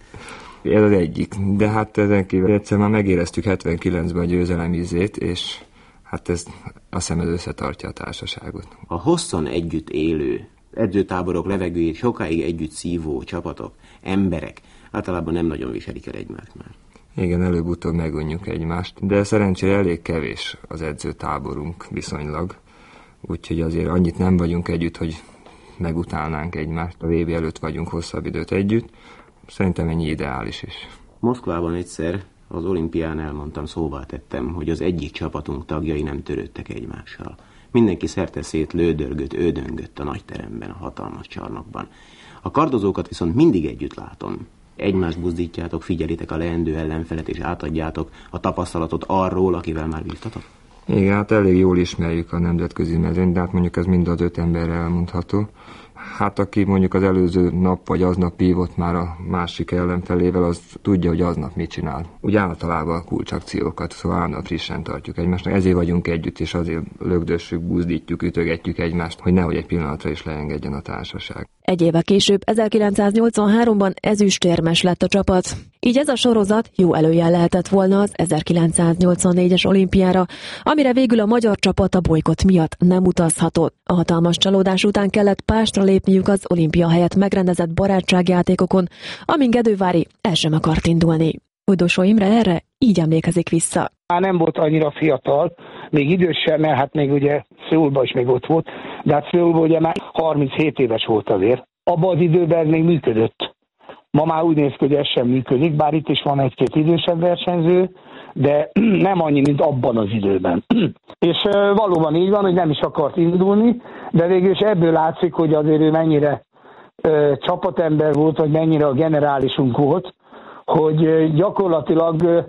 Ez az egyik, de hát ezen kívül egyszer már megéreztük 79-ben a győzelem ízét, és hát ez azt hiszem, ez összetartja a társaságot. A hosszan együtt élő edzőtáborok levegőjét sokáig együtt szívó csapatok, emberek általában nem nagyon viselik el egymást már. Igen, előbb-utóbb megunjuk egymást, de szerencsére elég kevés az edzőtáborunk viszonylag, úgyhogy azért annyit nem vagyunk együtt, hogy megutálnánk egymást. A VB előtt vagyunk hosszabb időt együtt, szerintem ennyi ideális is. Moszkvában egyszer az olimpián elmondtam, szóvá tettem, hogy az egyik csapatunk tagjai nem törődtek egymással. Mindenki szerteszét lődörgött, ődöngött a nagy teremben, a hatalmas csarnokban. A kardozókat viszont mindig együtt látom. Egymást buzdítjátok, figyelitek a leendő ellenfelet, és átadjátok a tapasztalatot arról, akivel már vívtatok? Igen, hát elég jól ismerjük a nemzetközi mezőnyt, de hát mondjuk ez mind az 5 emberre elmondható. Hát aki mondjuk az előző nap vagy aznap vívott már a másik ellenfelével, az tudja, hogy aznap mit csinál. Úgy általában a kulcsakciókat, szóval állandóan frissen tartjuk egymásnak. Ezért vagyunk együtt, és azért lögdössük, buzdítjuk, ütögetjük egymást, hogy nehogy egy pillanatra is leengedjen a társaság. Egy évvel később, 1983-ban ezüstérmes lett a csapat. Így ez a sorozat jó előjel lehetett volna az 1984-es olimpiára, amire végül a magyar csapat a bolykott miatt nem utazhatott. A hatalmas csalódás után kellett pástra lépniük az olimpia helyett megrendezett barátságjátékokon, amin Gedővári el sem akart indulni. Újdosó Imre erre így emlékezik vissza. Már nem volt annyira fiatal, még idősebb, mert hát még ugye Szöulban is még ott volt, de hát Szöulban ugye már 37 éves volt azért. Abban az időben ez még működött. Ma már úgy néz ki, hogy ez sem működik, bár itt is van egy-két idősebb versenyző, de nem annyi, mint abban az időben. És valóban így van, hogy nem is akart indulni, de végül is ebből látszik, hogy azért ő mennyire csapatember volt, vagy mennyire a generálisunk volt, hogy gyakorlatilag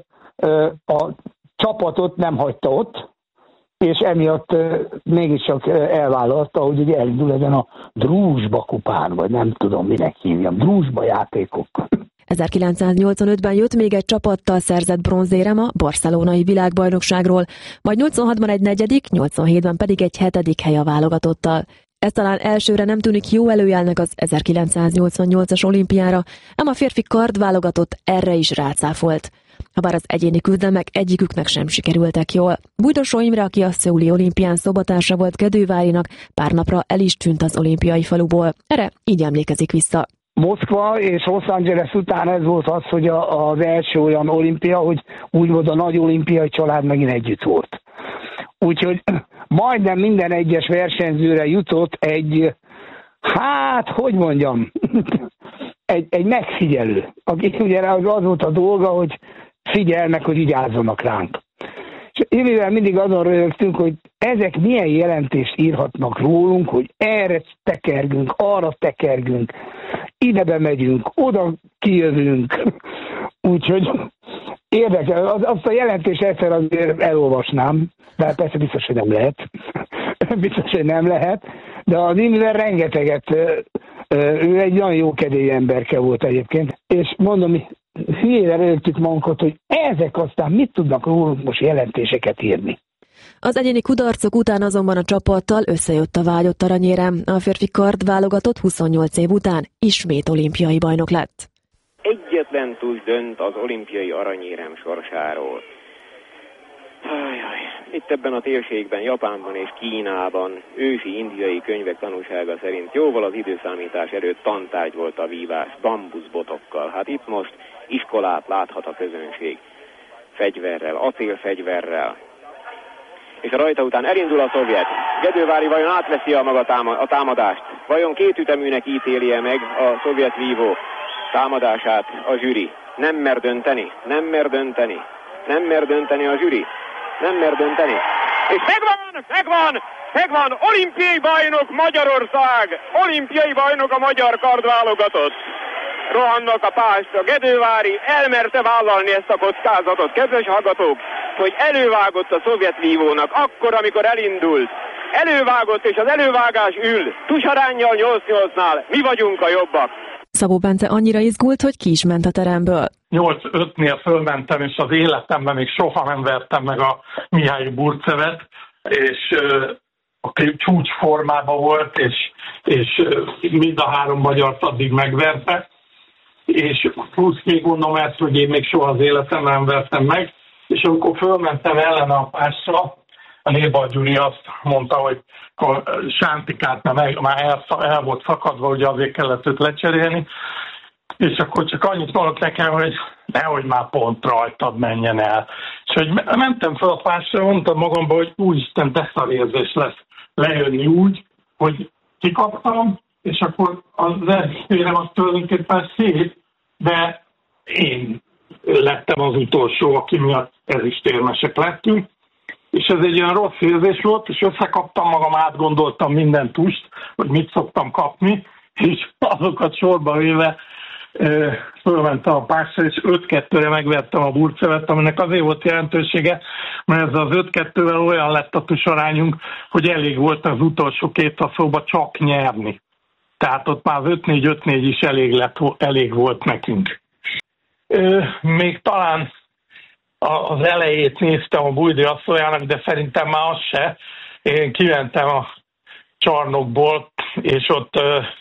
a csapatot nem hagyta ott, és emiatt mégiscsak elvállalta, hogy ugye elindul ezen a Druzsba kupán, vagy nem tudom, minek hívjam, Druzsba játékok. 1985-ben jött még egy csapattal szerzett bronzérem a barcelonai világbajnokságról, majd 86-ban egy 4., 87-ben pedig egy 7. hely a válogatottal. Ez talán elsőre nem tűnik jó előjelnek az 1988-as olimpiára, ám a férfi kardválogatott erre is rácáfolt. Habár az egyéni küzdelmek egyiküknek sem sikerültek jól. Bújdosó Imre, aki a szöuli olimpián szobatársa volt Gedővárinak, pár napra el is tűnt az olimpiai faluból. Erre így emlékezik vissza. Moszkva és Los Angeles után ez volt az, hogy az első olyan olimpia, hogy úgy volt a nagy olimpiai család megint együtt volt. Úgyhogy majdnem minden egyes versenyzőre jutott egy, hát, hogy mondjam, egy megfigyelő, aki ugye az volt a dolga, hogy figyelnek, hogy vigyázzanak ránk. És mivel mindig azon röhögtünk, hogy ezek milyen jelentést írhatnak rólunk, hogy erre tekergünk, arra tekergünk, ide bemegyünk, oda kijövünk. Úgyhogy érdekel, azt a jelentést egyszer azért elolvasnám, de persze biztos, hogy nem lehet. Biztos, hogy nem lehet, de az Imre rengeteget, ő egy nagyon jókedély emberke volt egyébként, és mondom, hülyére rögtük magunkat, hogy ezek aztán mit tudnak rólunk most jelentéseket írni. Az egyéni kudarcok után azonban a csapattal összejött a vágyott aranyérem. A férfi kard válogatott 28 év után ismét olimpiai bajnok lett. Egyetlen túl dönt az olimpiai aranyérem sorsáról. Itt ebben a térségben, Japánban és Kínában ősi indiai könyvek tanúsága szerint jóval az időszámítás előtt tantárgy volt a vívás bambuszbotokkal. Hát itt most iskolát láthat a közönség fegyverrel, acélfegyverrel. És a rajta után elindul a szovjet. Gedővári vajon átveszi a maga a támadást? Vajon kétüteműnek ítéli-e meg a szovjet vívó támadását a zsűri? Nem mer dönteni, nem mer dönteni, nem mer dönteni a zsűri. Nem mer dönteni. És megvan! Megvan, olimpiai bajnok Magyarország, olimpiai bajnok a magyar kardválogatott. Rohannak a pástra, Gedővári elmerte vállalni ezt a kockázatot, kedves hallgatók, hogy elővágott a szovjet vívónak, akkor, amikor elindult. Elővágott, és az elővágás ül, tusaránnyal 8-8-nál, mi vagyunk a jobbak. Szabó Bence annyira izgult, hogy ki is ment a teremből. 8-5-nél fölmentem, és az életemben még soha nem vertem meg a Mihály Burcevet, és aki csúcsformában volt, és mind a három magyart addig megverte, és plusz még mondom ezt, hogy én még soha az életemben nem vertem meg, és amikor fölmentem ellene a pásra, a Néba Gyuri azt mondta, hogy a Sántikát már el volt szakadva, ugye azért kellett őt lecserélni, és akkor csak annyit mondott nekem, hogy nehogy már pont rajtad menjen el. És hogy mentem fel a pásra, mondtam magamban, hogy úristen, de szarérzés lesz lejönni úgy, hogy kikaptam, és akkor az érem az tulajdonképpen szép, de én lettem az utolsó, aki miatt ezüstérmesek lettünk, és ez egy olyan rossz érzés volt, és összekaptam magam, átgondoltam minden tust, hogy mit szoktam kapni, és azokat sorba véve fölmentem a pásra, és 5-2-re megvertem a Burcevet, aminek azért volt jelentősége, mert ez az 5-2-vel olyan lett a tusarányunk, hogy elég volt az utolsó két taszóba csak nyerni. Tehát ott már az 5-4-5-4 is elég volt nekünk. Még talán az elejét néztem a Bújdi asszonyának, de szerintem már az se. Én kimentem a csarnokból, és ott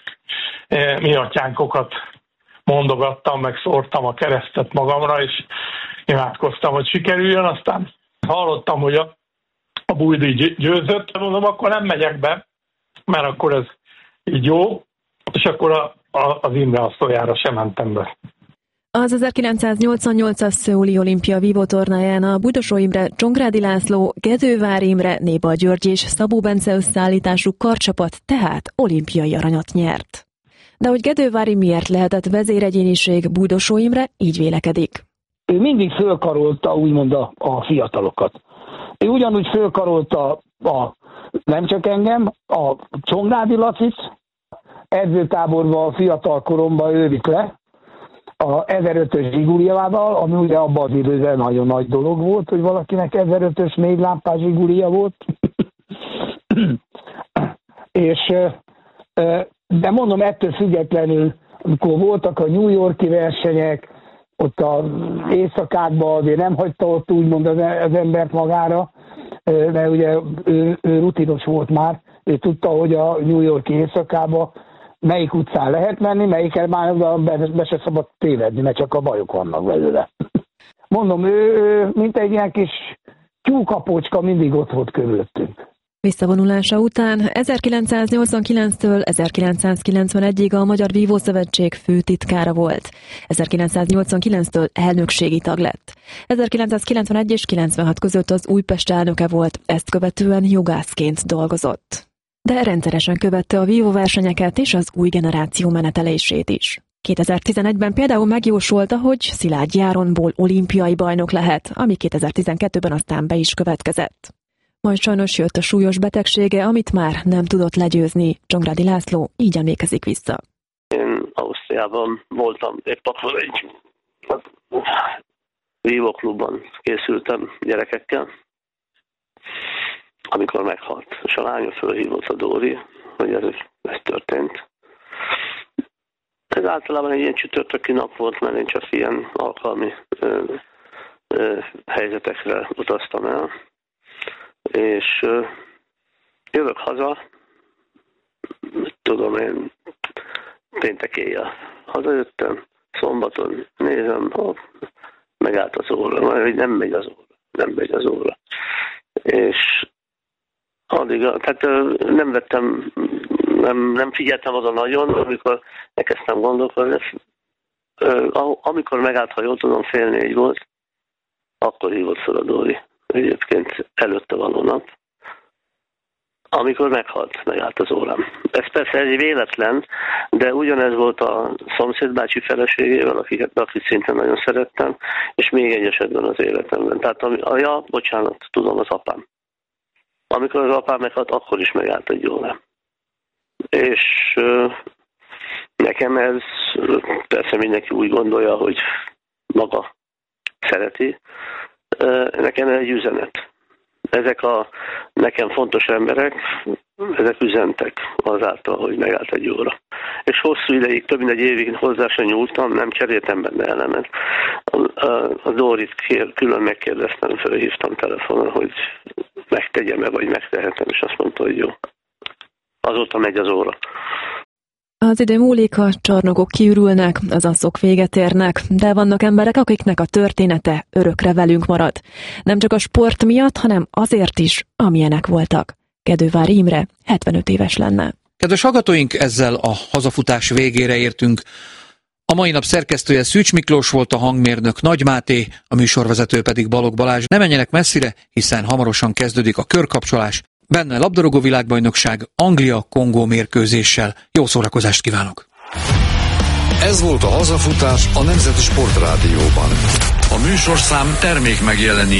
mi atyánkokat mondogattam, meg szórtam a keresztet magamra, és imádkoztam, hogy sikerüljön. Aztán hallottam, hogy a Bújdi győzött, mondom, akkor nem megyek be, mert akkor ez így jó, és akkor az Imre asszonyára sem mentem be. Az 1988-as Szöuli olimpia vívótornáján a Bujdosó Imre, Csongrádi László, Gedővár Imre, Néba György és Szabó Bence összeállítású karcsapat tehát olimpiai aranyat nyert. De hogy Gedővári miért lehetett vezéregyéniség, Bujdosó Imre így vélekedik. Ő mindig fölkarolta úgymond a fiatalokat. Ő ugyanúgy fölkarolta nem csak engem, a Csongrádi Lacit, edzőtáborban a fiatal koromban ő vitt le, a 1005-ös Zsiguliával, ami ugye abban az időben nagyon nagy dolog volt, hogy valakinek 1005-ös 4 lámpás Zsigulia volt. És de mondom, ettől függetlenül, amikor voltak a New York-i versenyek, ott az éjszakákban azért nem hagyta ott úgymond az embert magára, mert ugye ő rutinos volt már, ő tudta, hogy a New York-i éjszakában melyik utcán lehet menni, melyiken már be se szabad tévedni, mert csak a bajok vannak belőle. Mondom, ő mint egy ilyen kis tyúkapócska mindig ott volt körülöttünk. Visszavonulása után 1989-től 1991-ig a Magyar Vívószövetség főtitkára volt. 1989-től elnökségi tag lett. 1991 és 96 között az Újpest elnöke volt, ezt követően jogászként dolgozott. De rendszeresen követte a vívóversenyeket és az új generáció menetelését is. 2011-ben például megjósolta, hogy Szilágy Járonból olimpiai bajnok lehet, ami 2012-ben aztán be is következett. Majd sajnos jött a súlyos betegsége, amit már nem tudott legyőzni. Csongrádi László így emlékezik vissza. Én Ausztriában voltam épp akkor egy vívóklubban készültem gyerekekkel, amikor meghalt. És a lánya fölhívott a Dóri, hogy ez történt. Ez általában egy ilyen csütörtöki nap volt, mert én csak ilyen alkalmi helyzetekre utaztam el. És jövök haza, tudom én, péntek éjjel hazajöttem, szombaton nézem, megállt az óra, majd nem megy az óra. És addig, tehát nem figyeltem oda nagyon, amikor elkezdtem gondolkodni. Amikor megállt, ha jól tudom, 3:30 volt, akkor hívott fel a Dóri. Egyébként előtte való nap, amikor megállt az órám. Ez persze egy véletlen, de ugyanez volt a szomszédbácsi feleségével, akit szintén nagyon szerettem, és még egy esetben az életemben. Tehát bocsánat, tudom, az apám. amikor az apám meghalt, akkor is megállt egy órám. És nekem ez, persze mindenki úgy gondolja, hogy maga szereti, nekem egy üzenet. Ezek a nekem fontos emberek, ezek üzentek azáltal, hogy megállt egy óra. És hosszú ideig, több mint egy évig hozzá sem nyúltam, nem cseréltem benne elemet. A Dórit külön megkérdeztem, felhívtam telefonon, hogy megtegyem-e, vagy megtehetem, és azt mondta, hogy jó. Azóta megy az óra. Az idő múlik, a csarnokok kiürülnek, az asszok véget érnek, de vannak emberek, akiknek a története örökre velünk marad. Nem csak a sport miatt, hanem azért is, amilyenek voltak. Kedővári Imre 75 éves lenne. Kedves hallgatóink, ezzel a hazafutás végére értünk. A mai nap szerkesztője Szűcs Miklós volt, a hangmérnök Nagy Máté, a műsorvezető pedig Balogh Balázs. Ne menjenek messzire, hiszen hamarosan kezdődik a körkapcsolás. Benne labdarúgó világbajnokság Anglia-Kongó mérkőzéssel. Jó szórakozást kívánok! Ez volt a hazafutás a Nemzeti Sportrádióban. A műsorszám termék megjelenítés.